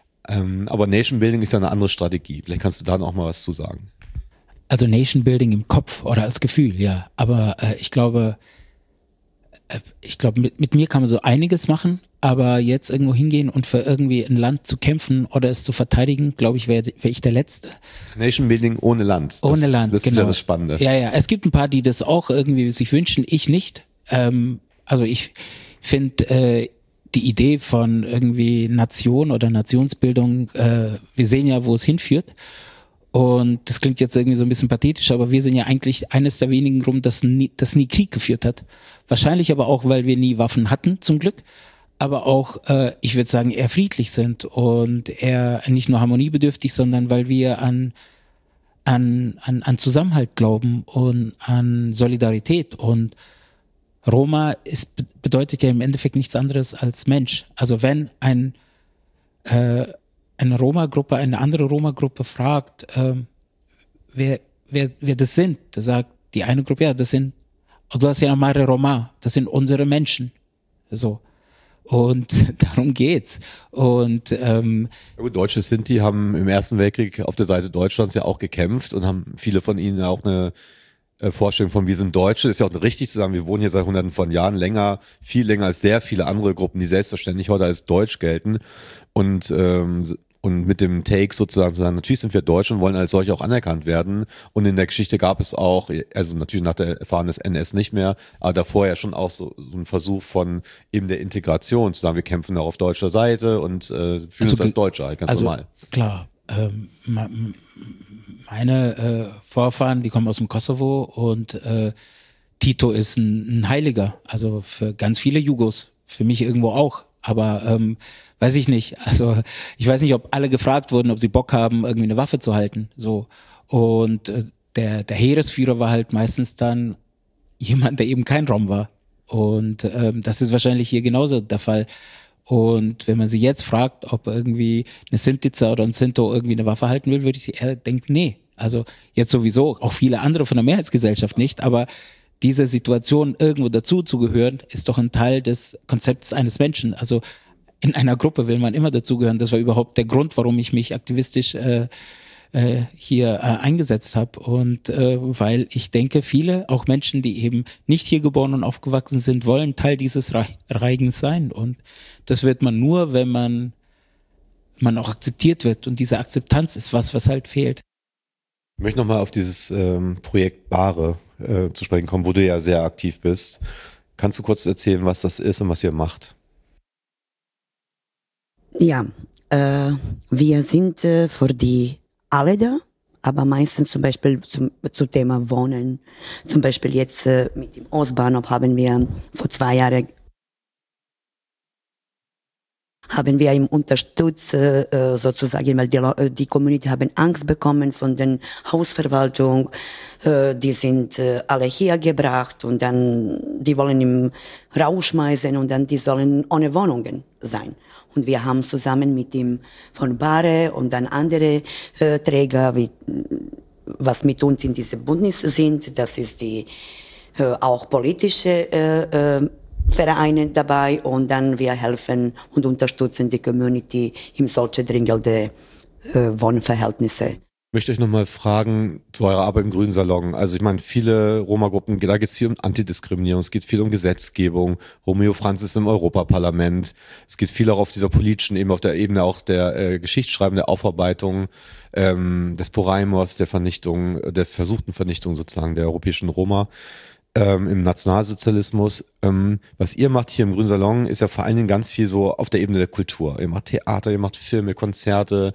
Ähm, aber Nation Building ist ja eine andere Strategie. Vielleicht kannst du da noch mal was zu sagen. Also Nation Building im Kopf oder als Gefühl, ja. Aber äh, ich glaube, äh, ich glaube, mit, mit mir kann man so einiges machen, aber jetzt irgendwo hingehen und für irgendwie ein Land zu kämpfen oder es zu verteidigen, glaube ich, wäre wär ich der Letzte. Nation Building ohne Land. Das, ohne Land, das genau. ist ja das Spannende. Ja, ja. Es gibt ein paar, die das auch irgendwie sich wünschen, ich nicht. Ähm, also ich finde äh, die Idee von irgendwie Nation oder Nationsbildung, äh, wir sehen ja, wo es hinführt. Und das klingt jetzt irgendwie so ein bisschen pathetisch, aber wir sind ja eigentlich eines der wenigen Gruppen, das nie, das nie Krieg geführt hat. Wahrscheinlich aber auch, weil wir nie Waffen hatten, zum Glück. Aber auch, äh, ich würde sagen, eher friedlich sind und eher nicht nur harmoniebedürftig, sondern weil wir an, an, an, an Zusammenhalt glauben und an Solidarität. Und Roma ist, bedeutet ja im Endeffekt nichts anderes als Mensch. Also wenn ein äh, eine Roma-Gruppe eine andere Roma-Gruppe fragt, ähm, wer, wer, wer das sind, der sagt, die eine Gruppe, ja, das sind, du hast ja noch Mare Roma, das sind unsere Menschen. So. Und darum geht's. Und ähm, ja gut, deutsche Sinti haben im Ersten Weltkrieg auf der Seite Deutschlands ja auch gekämpft und haben viele von ihnen auch eine äh, Vorstellung von wir sind Deutsche. Ist ja auch richtig zu sagen, wir wohnen hier seit hunderten von Jahren, länger, viel länger als sehr viele andere Gruppen, die selbstverständlich heute als deutsch gelten. Und ähm, Und mit dem Take sozusagen zu sagen, natürlich sind wir Deutsche und wollen als solche auch anerkannt werden. Und in der Geschichte gab es auch, also natürlich nach der Erfahrung des N S nicht mehr, aber davor ja schon auch so, so ein Versuch von eben der Integration, zu sagen, wir kämpfen auch auf deutscher Seite und äh, fühlen also, uns als Deutsche halt ganz also, normal. Klar, ähm, meine äh, Vorfahren, die kommen aus dem Kosovo und äh, Tito ist ein, ein Heiliger, also für ganz viele Jugos, für mich irgendwo auch, aber ähm, weiß ich nicht. Also ich weiß nicht, ob alle gefragt wurden, ob sie Bock haben, irgendwie eine Waffe zu halten. So. Und äh, der der Heeresführer war halt meistens dann jemand, der eben kein Rom war. Und ähm, das ist wahrscheinlich hier genauso der Fall. Und wenn man sie jetzt fragt, ob irgendwie eine Sintica oder ein Sinto irgendwie eine Waffe halten will, würde ich sie eher denken, nee. Also jetzt sowieso, auch viele andere von der Mehrheitsgesellschaft nicht, aber diese Situation, irgendwo dazuzugehören, ist doch ein Teil des Konzepts eines Menschen. Also in einer Gruppe will man immer dazugehören. Das war überhaupt der Grund, warum ich mich aktivistisch äh, äh, hier äh, eingesetzt habe. Und äh, weil ich denke, viele, auch Menschen, die eben nicht hier geboren und aufgewachsen sind, wollen Teil dieses Reigens sein. Und das wird man nur, wenn man, man auch akzeptiert wird. Und diese Akzeptanz ist was, was halt fehlt. Ich möchte nochmal auf dieses ähm, Projekt Bahre äh, zu sprechen kommen, wo du ja sehr aktiv bist. Kannst du kurz erzählen, was das ist und was ihr macht? Ja, äh, wir sind äh, für die alle da, aber meistens zum Beispiel zum, zum Thema Wohnen. Zum Beispiel jetzt äh, mit dem Ostbahnhof haben wir vor zwei Jahren haben wir ihm unterstützt, äh, sozusagen, weil die, die Community haben Angst bekommen von der Hausverwaltung. Äh, die sind äh, alle hier gebracht und dann, die wollen ihn rausschmeißen und dann, die sollen ohne Wohnungen sein. Und wir haben zusammen mit ihm von Bahre und dann andere äh, Träger, wie, was mit uns in diesem Bündnis sind, das ist die äh, auch politische äh, äh, Vereine dabei und dann wir helfen und unterstützen die Community in solche dringende äh, Wohnverhältnisse. Ich möchte euch nochmal fragen zu eurer Arbeit im Grünen Salon. Also ich meine, viele Roma-Gruppen, da geht es viel um Antidiskriminierung, es geht viel um Gesetzgebung. Romeo Franz ist im Europaparlament. Es geht viel auch auf dieser politischen Ebene, auf der Ebene auch der äh, Geschichtsschreibung, der Aufarbeitung ähm, des Poraimos, der Vernichtung, der versuchten Vernichtung sozusagen der europäischen Roma ähm, im Nationalsozialismus. Ähm, was ihr macht hier im Grünen Salon, ist ja vor allen Dingen ganz viel so auf der Ebene der Kultur. Ihr macht Theater, ihr macht Filme, Konzerte,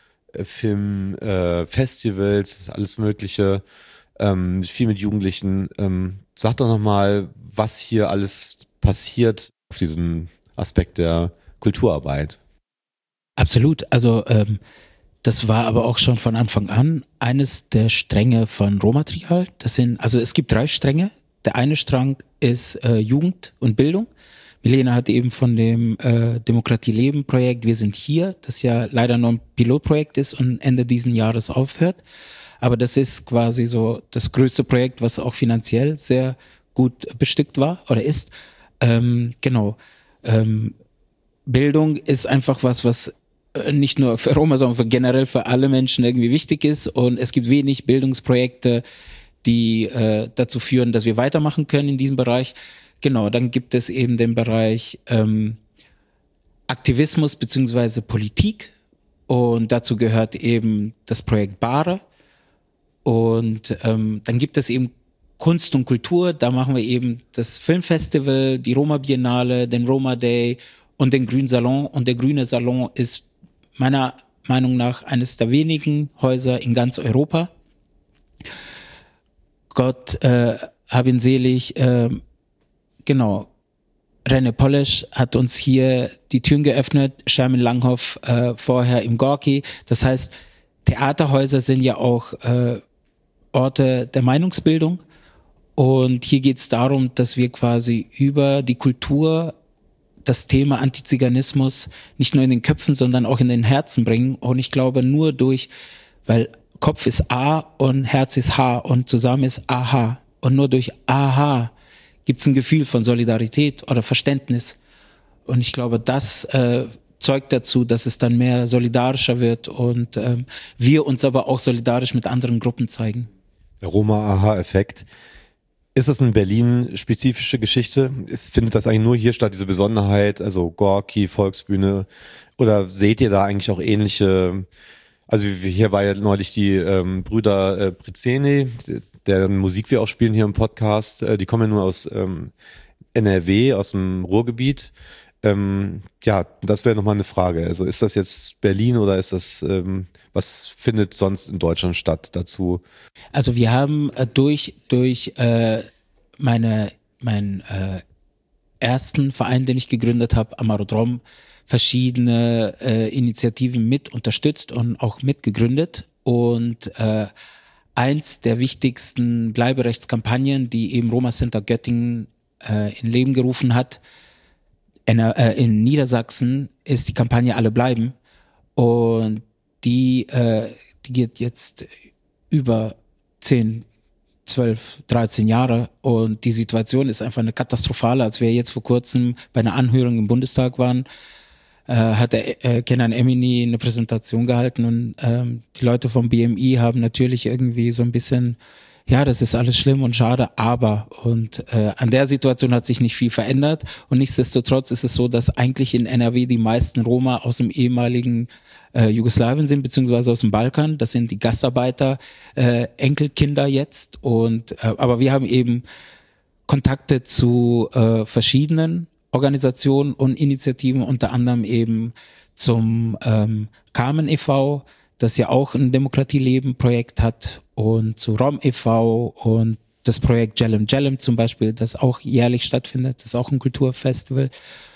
Film, äh, Festivals, alles Mögliche, ähm, viel mit Jugendlichen. Ähm, sag doch nochmal, was hier alles passiert auf diesen Aspekt der Kulturarbeit. Absolut. Also ähm, das war aber auch schon von Anfang an eines der Stränge von Roma-Trial. Das sind, also es gibt drei Stränge. Der eine Strang ist äh, Jugend und Bildung. Milena hat eben von dem äh, Demokratie-Leben-Projekt Wir sind hier, das ja leider nur ein Pilotprojekt ist und Ende diesen Jahres aufhört. Aber das ist quasi so das größte Projekt, was auch finanziell sehr gut bestückt war oder ist. Ähm, genau. Ähm, Bildung ist einfach was, was nicht nur für Roma, sondern für generell für alle Menschen irgendwie wichtig ist. Und es gibt wenig Bildungsprojekte, die äh, dazu führen, dass wir weitermachen können in diesem Bereich. Genau, dann gibt es eben den Bereich ähm, Aktivismus beziehungsweise Politik und dazu gehört eben das Projekt Bahre und ähm, dann gibt es eben Kunst und Kultur, da machen wir eben das Filmfestival, die Roma Biennale, den Roma Day und den Grünen Salon und der Grüne Salon ist meiner Meinung nach eines der wenigen Häuser in ganz Europa. Gott äh, hab ihn selig, äh, genau, René Polesch hat uns hier die Türen geöffnet, Sherman Langhoff äh, vorher im Gorki. Das heißt, Theaterhäuser sind ja auch äh, Orte der Meinungsbildung. Und hier geht es darum, dass wir quasi über die Kultur das Thema Antiziganismus nicht nur in den Köpfen, sondern auch in den Herzen bringen. Und ich glaube, nur durch, weil Kopf ist A und Herz ist H und zusammen ist Aha. Und nur durch Aha gibt es ein Gefühl von Solidarität oder Verständnis. Und ich glaube, das äh, zeugt dazu, dass es dann mehr solidarischer wird und ähm, wir uns aber auch solidarisch mit anderen Gruppen zeigen. Der Roma-Aha-Effekt. Ist das eine Berlin-spezifische Geschichte? Ist, findet das eigentlich nur hier statt, diese Besonderheit, also Gorki, Volksbühne? Oder seht ihr da eigentlich auch ähnliche, also hier war ja neulich die ähm, Brüder äh, Prezeni, deren Musik wir auch spielen hier im Podcast, äh, die kommen ja nur aus ähm, N R W, aus dem Ruhrgebiet. Ähm, ja, das wäre nochmal eine Frage. Also ist das jetzt Berlin oder ist das, ähm, was findet sonst in Deutschland statt dazu? Also wir haben äh, durch durch äh, meine meinen äh, ersten Verein, den ich gegründet habe, Amarodrom, verschiedene äh, Initiativen mit unterstützt und auch mitgegründet. Und äh, eins der wichtigsten Bleiberechtskampagnen, die eben Roma Center Göttingen äh, in Leben gerufen hat, in, äh, in Niedersachsen, ist die Kampagne Alle bleiben. Und die, äh, die geht jetzt über zehn, zwölf, dreizehn Jahre und die Situation ist einfach eine katastrophale. Als wir jetzt vor kurzem bei einer Anhörung im Bundestag waren, äh, hat der äh, Kenan Emini eine Präsentation gehalten und ähm, die Leute vom B M I haben natürlich irgendwie so ein bisschen, ja, das ist alles schlimm und schade, aber und äh, an der Situation hat sich nicht viel verändert und nichtsdestotrotz ist es so, dass eigentlich in N R W die meisten Roma aus dem ehemaligen äh, Jugoslawien sind, beziehungsweise aus dem Balkan. Das sind die Gastarbeiter, äh, Enkelkinder jetzt und äh, aber wir haben eben Kontakte zu äh, verschiedenen Organisationen und Initiativen, unter anderem eben zum ähm, Carmen e V, das ja auch ein Demokratieleben-Projekt hat, und zu Rom e V und das Projekt Jelem Jelem zum Beispiel, das auch jährlich stattfindet, das ist auch ein Kulturfestival.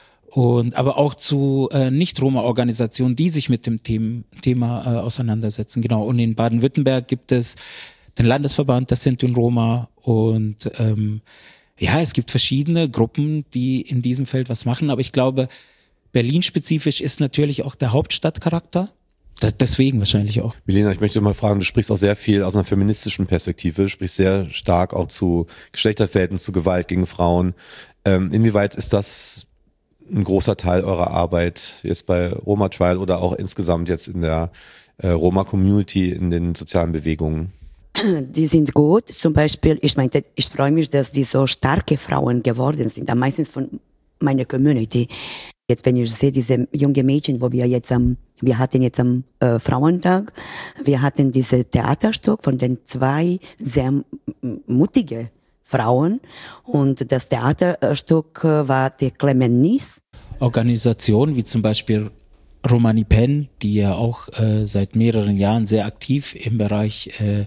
Und aber auch zu äh, Nicht-Roma-Organisationen, die sich mit dem Thema, Thema äh, auseinandersetzen. Genau. Und in Baden-Württemberg gibt es den Landesverband der Sinti und Roma und ähm, ja, es gibt verschiedene Gruppen, die in diesem Feld was machen. Aber ich glaube, Berlin-spezifisch ist natürlich auch der Hauptstadtcharakter. Deswegen wahrscheinlich auch. Milena, ich möchte mal fragen, du sprichst auch sehr viel aus einer feministischen Perspektive, sprichst sehr stark auch zu Geschlechterverhältnissen, zu Gewalt gegen Frauen. Ähm, inwieweit ist das ein großer Teil eurer Arbeit jetzt bei Roma Trial oder auch insgesamt jetzt in der äh, Roma-Community, in den sozialen Bewegungen? Die sind gut. Zum Beispiel, ich meinte, ich freue mich, dass die so starke Frauen geworden sind, am meisten von meiner Community. Jetzt, wenn ich sehe, diese junge Mädchen, wo wir jetzt am, wir hatten jetzt am äh, Frauentag, wir hatten diese Theaterstück von den zwei sehr mutige Frauen und das Theaterstück äh, war die Clemenis. Organisationen wie zum Beispiel Romani Pen, die ja auch äh, seit mehreren Jahren sehr aktiv im Bereich äh,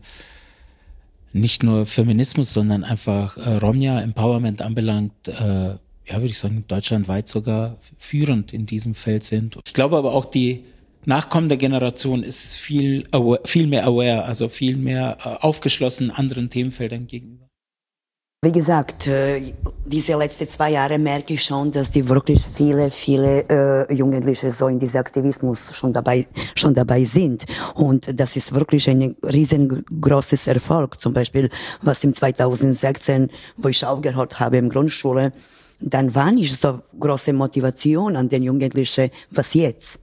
nicht nur Feminismus, sondern einfach äh, Romja Empowerment anbelangt, äh, ja, würde ich sagen, deutschlandweit sogar führend in diesem Feld sind. Ich glaube aber auch, die nachkommende Generation ist viel, aware, viel mehr aware, also viel mehr äh, aufgeschlossen anderen Themenfeldern gegenüber. Wie gesagt, äh, diese letzten zwei Jahre merke ich schon, dass die wirklich viele, viele äh, Jugendliche so in diesem Aktivismus schon dabei, schon dabei sind. Und das ist wirklich ein riesengroßes Erfolg. Zum Beispiel, was im zweitausendsechzehn, wo ich aufgehört habe in Grundschule, dann war nicht so große Motivation an den Jugendlichen, was jetzt.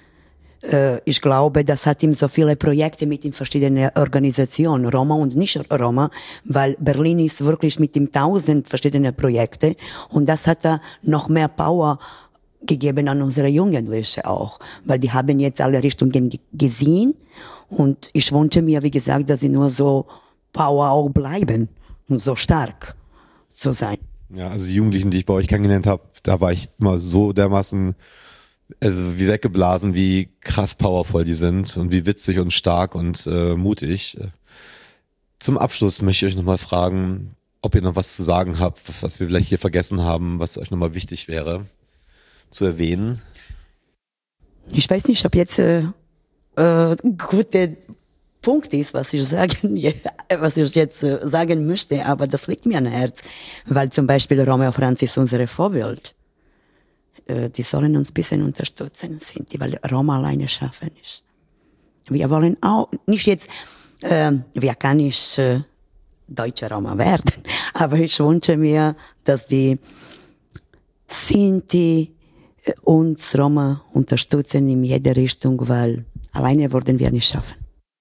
Äh, ich glaube, das hat ihm so viele Projekte mit den verschiedenen Organisationen, Roma und Nicht-Roma, weil Berlin ist wirklich mit dem tausend verschiedene Projekte und das hat da noch mehr Power gegeben an unsere Jugendlichen auch, weil die haben jetzt alle Richtungen g- gesehen und ich wünsche mir, wie gesagt, dass sie nur so Power auch bleiben und so stark zu sein. Ja, also die Jugendlichen, die ich bei euch kennengelernt habe, da war ich immer so dermaßen, also wie weggeblasen, wie krass powervoll die sind und wie witzig und stark und äh, mutig. Zum Abschluss möchte ich euch nochmal fragen, ob ihr noch was zu sagen habt, was wir vielleicht hier vergessen haben, was euch nochmal wichtig wäre zu erwähnen. Ich weiß nicht, ob jetzt äh, äh, gute Punkt ist, was ich sagen, was ich jetzt äh, sagen möchte, aber das liegt mir am Herz, weil zum Beispiel Romeo Franz ist unser Vorbild. Äh, die sollen uns ein bisschen unterstützen, sind die, weil Roma alleine schaffen nicht. Wir wollen auch nicht jetzt Äh, wie kann ich äh, deutsche Roma werden? Aber ich wünsche mir, dass die Sinti äh, uns Roma unterstützen in jeder Richtung, weil alleine würden wir nicht schaffen.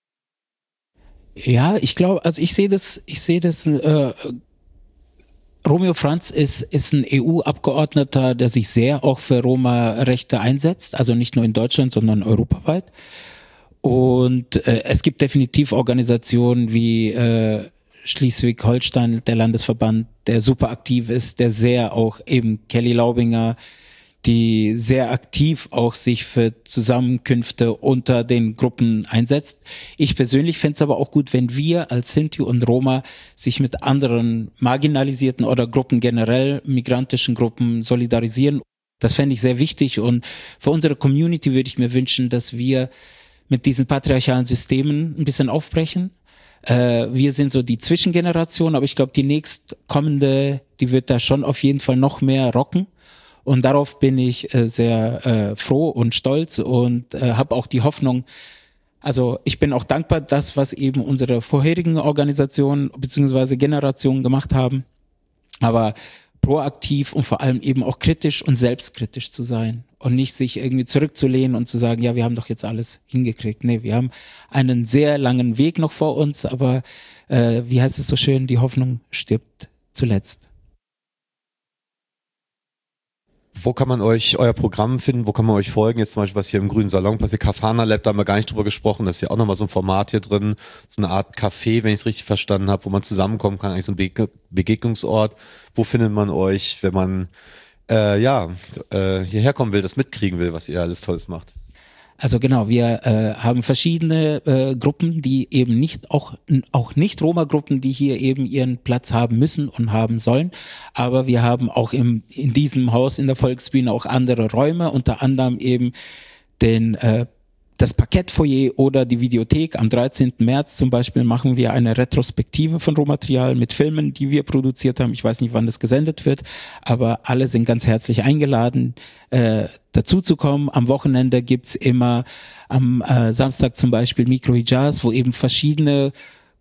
Ja, ich glaube, also ich sehe das, ich sehe das, äh, Romeo Franz ist, ist ein E U-Abgeordneter, der sich sehr auch für Roma-Rechte einsetzt, also nicht nur in Deutschland, sondern europaweit. Und äh, es gibt definitiv Organisationen wie äh, Schleswig-Holstein, der Landesverband, der super aktiv ist, der sehr auch eben Kelly Laubinger, die sehr aktiv auch sich für Zusammenkünfte unter den Gruppen einsetzt. Ich persönlich fände es aber auch gut, wenn wir als Sinti und Roma sich mit anderen marginalisierten oder Gruppen generell, migrantischen Gruppen solidarisieren. Das fände ich sehr wichtig und für unsere Community würde ich mir wünschen, dass wir mit diesen patriarchalen Systemen ein bisschen aufbrechen. Äh, wir sind so die Zwischengeneration, aber ich glaube, die nächstkommende, die wird da schon auf jeden Fall noch mehr rocken. Und darauf bin ich äh, sehr äh, froh und stolz und äh, habe auch die Hoffnung, also ich bin auch dankbar, das, was eben unsere vorherigen Organisationen bzw. Generationen gemacht haben, aber proaktiv und vor allem eben auch kritisch und selbstkritisch zu sein und nicht sich irgendwie zurückzulehnen und zu sagen, ja, wir haben doch jetzt alles hingekriegt. Nee, wir haben einen sehr langen Weg noch vor uns, aber äh, wie heißt es so schön, die Hoffnung stirbt zuletzt. Wo kann man euch, euer Programm finden? Wo kann man euch folgen? Jetzt zum Beispiel, was hier im Grünen Salon passiert. Kafana Lab, da haben wir gar nicht drüber gesprochen. Das ist ja auch nochmal so ein Format hier drin. So eine Art Café, wenn ich es richtig verstanden habe, wo man zusammenkommen kann. Eigentlich so ein Bege- Begegnungsort. Wo findet man euch, wenn man äh, ja äh, hierher kommen will, das mitkriegen will, was ihr alles Tolles macht? Also genau, wir äh, haben verschiedene äh, Gruppen, die eben nicht, auch auch nicht Roma-Gruppen, die hier eben ihren Platz haben müssen und haben sollen. Aber wir haben auch im in diesem Haus in der Volksbühne auch andere Räume, unter anderem eben den äh, das Parkettfoyer oder die Videothek. Am dreizehnten März zum Beispiel machen wir eine Retrospektive von Rohmaterial mit Filmen, die wir produziert haben. Ich weiß nicht, wann das gesendet wird, aber alle sind ganz herzlich eingeladen, äh, dazu zu kommen. Am Wochenende gibt's immer am äh, Samstag zum Beispiel Mikro-Hijaz, wo eben verschiedene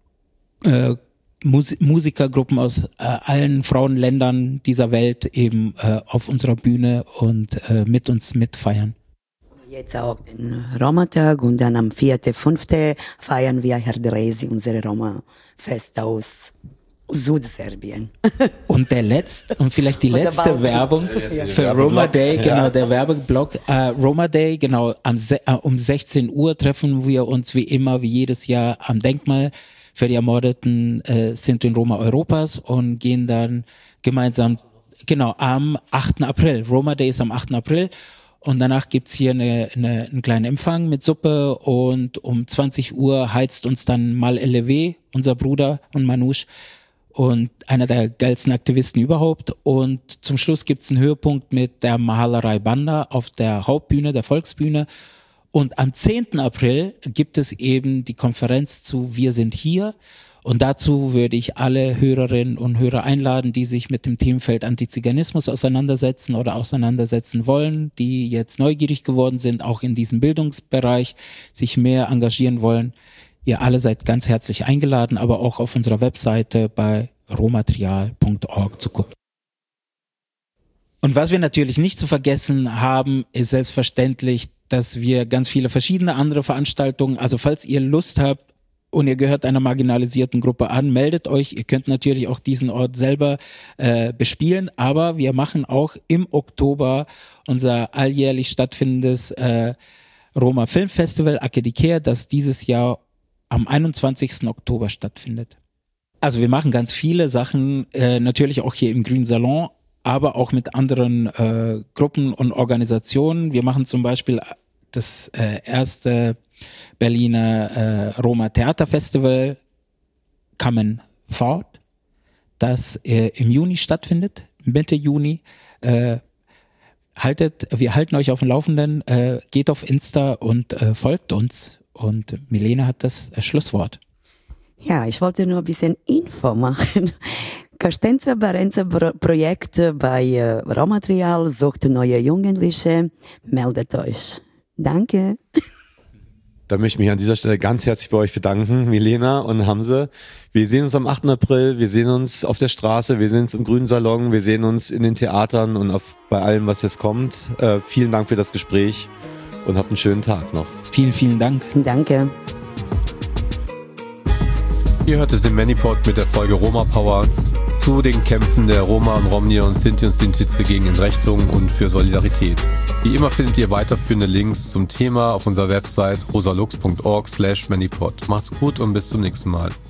äh, Mus- Musikergruppen aus äh, allen Frauenländern dieser Welt eben äh, auf unserer Bühne und äh, mit uns mitfeiern. Jetzt auch den Roma-Tag und dann am vierten, fünften feiern wir Herr Dresi, unsere Roma-Fest aus Südserbien. Und der letzte, und vielleicht die Und der letzte Bauch. Werbung Ja. für Roma Day, genau, Ja. der Werbeblock, äh, Roma Day, genau, am se- äh, um sechzehn Uhr treffen wir uns wie immer, wie jedes Jahr am Denkmal für die ermordeten äh, Sinti und Roma Europas und gehen dann gemeinsam, genau, am achten April. Roma Day ist am achten April. Und danach gibt's hier eine, eine, einen kleinen Empfang mit Suppe und um zwanzig Uhr heizt uns dann Mal L W, unser Bruder und Manouche und einer der geilsten Aktivisten überhaupt. Und zum Schluss gibt's einen Höhepunkt mit der Mahalerei Banda auf der Hauptbühne, der Volksbühne. Und am zehnten April gibt es eben die Konferenz zu Wir sind hier. Und dazu würde ich alle Hörerinnen und Hörer einladen, die sich mit dem Themenfeld Antiziganismus auseinandersetzen oder auseinandersetzen wollen, die jetzt neugierig geworden sind, auch in diesem Bildungsbereich sich mehr engagieren wollen. Ihr alle seid ganz herzlich eingeladen, aber auch auf unserer Webseite bei rohmaterial punkt org zu gucken. Und was wir natürlich nicht zu vergessen haben, ist selbstverständlich, dass wir ganz viele verschiedene andere Veranstaltungen, also falls ihr Lust habt, und ihr gehört einer marginalisierten Gruppe an, meldet euch. Ihr könnt natürlich auch diesen Ort selber äh, bespielen, aber wir machen auch im Oktober unser alljährlich stattfindendes äh, Roma Filmfestival Akedikea, das dieses Jahr am einundzwanzigsten Oktober stattfindet. Also wir machen ganz viele Sachen, äh, natürlich auch hier im Grünen Salon, aber auch mit anderen äh, Gruppen und Organisationen. Wir machen zum Beispiel das äh, erste Berliner äh, Roma Theaterfestival Common Thought, das äh, im Juni stattfindet, Mitte Juni. Äh, haltet, wir halten euch auf dem Laufenden, äh, geht auf Insta und äh, folgt uns. Und Milena hat das äh, Schlusswort. Ja, ich wollte nur ein bisschen Info machen. Castenza Barenza Projekt bei äh, Rohmaterial sucht neue Jugendliche. Meldet euch. Danke. Da möchte ich mich an dieser Stelle ganz herzlich bei euch bedanken, Milena und Hamse. Wir sehen uns am achten April, wir sehen uns auf der Straße, wir sehen uns im Grünen Salon, wir sehen uns in den Theatern und auf, bei allem, was jetzt kommt. Äh, vielen Dank für das Gespräch und habt einen schönen Tag noch. Vielen, vielen Dank. Danke. Ihr hörtet den Manipod mit der Folge Roma Power zu den Kämpfen der Roma und Romni und Sinti und Sintize gegen Entrechtung und für Solidarität. Wie immer findet ihr weiterführende Links zum Thema auf unserer Website rosalux punkt org slash manipod. Macht's gut und bis zum nächsten Mal.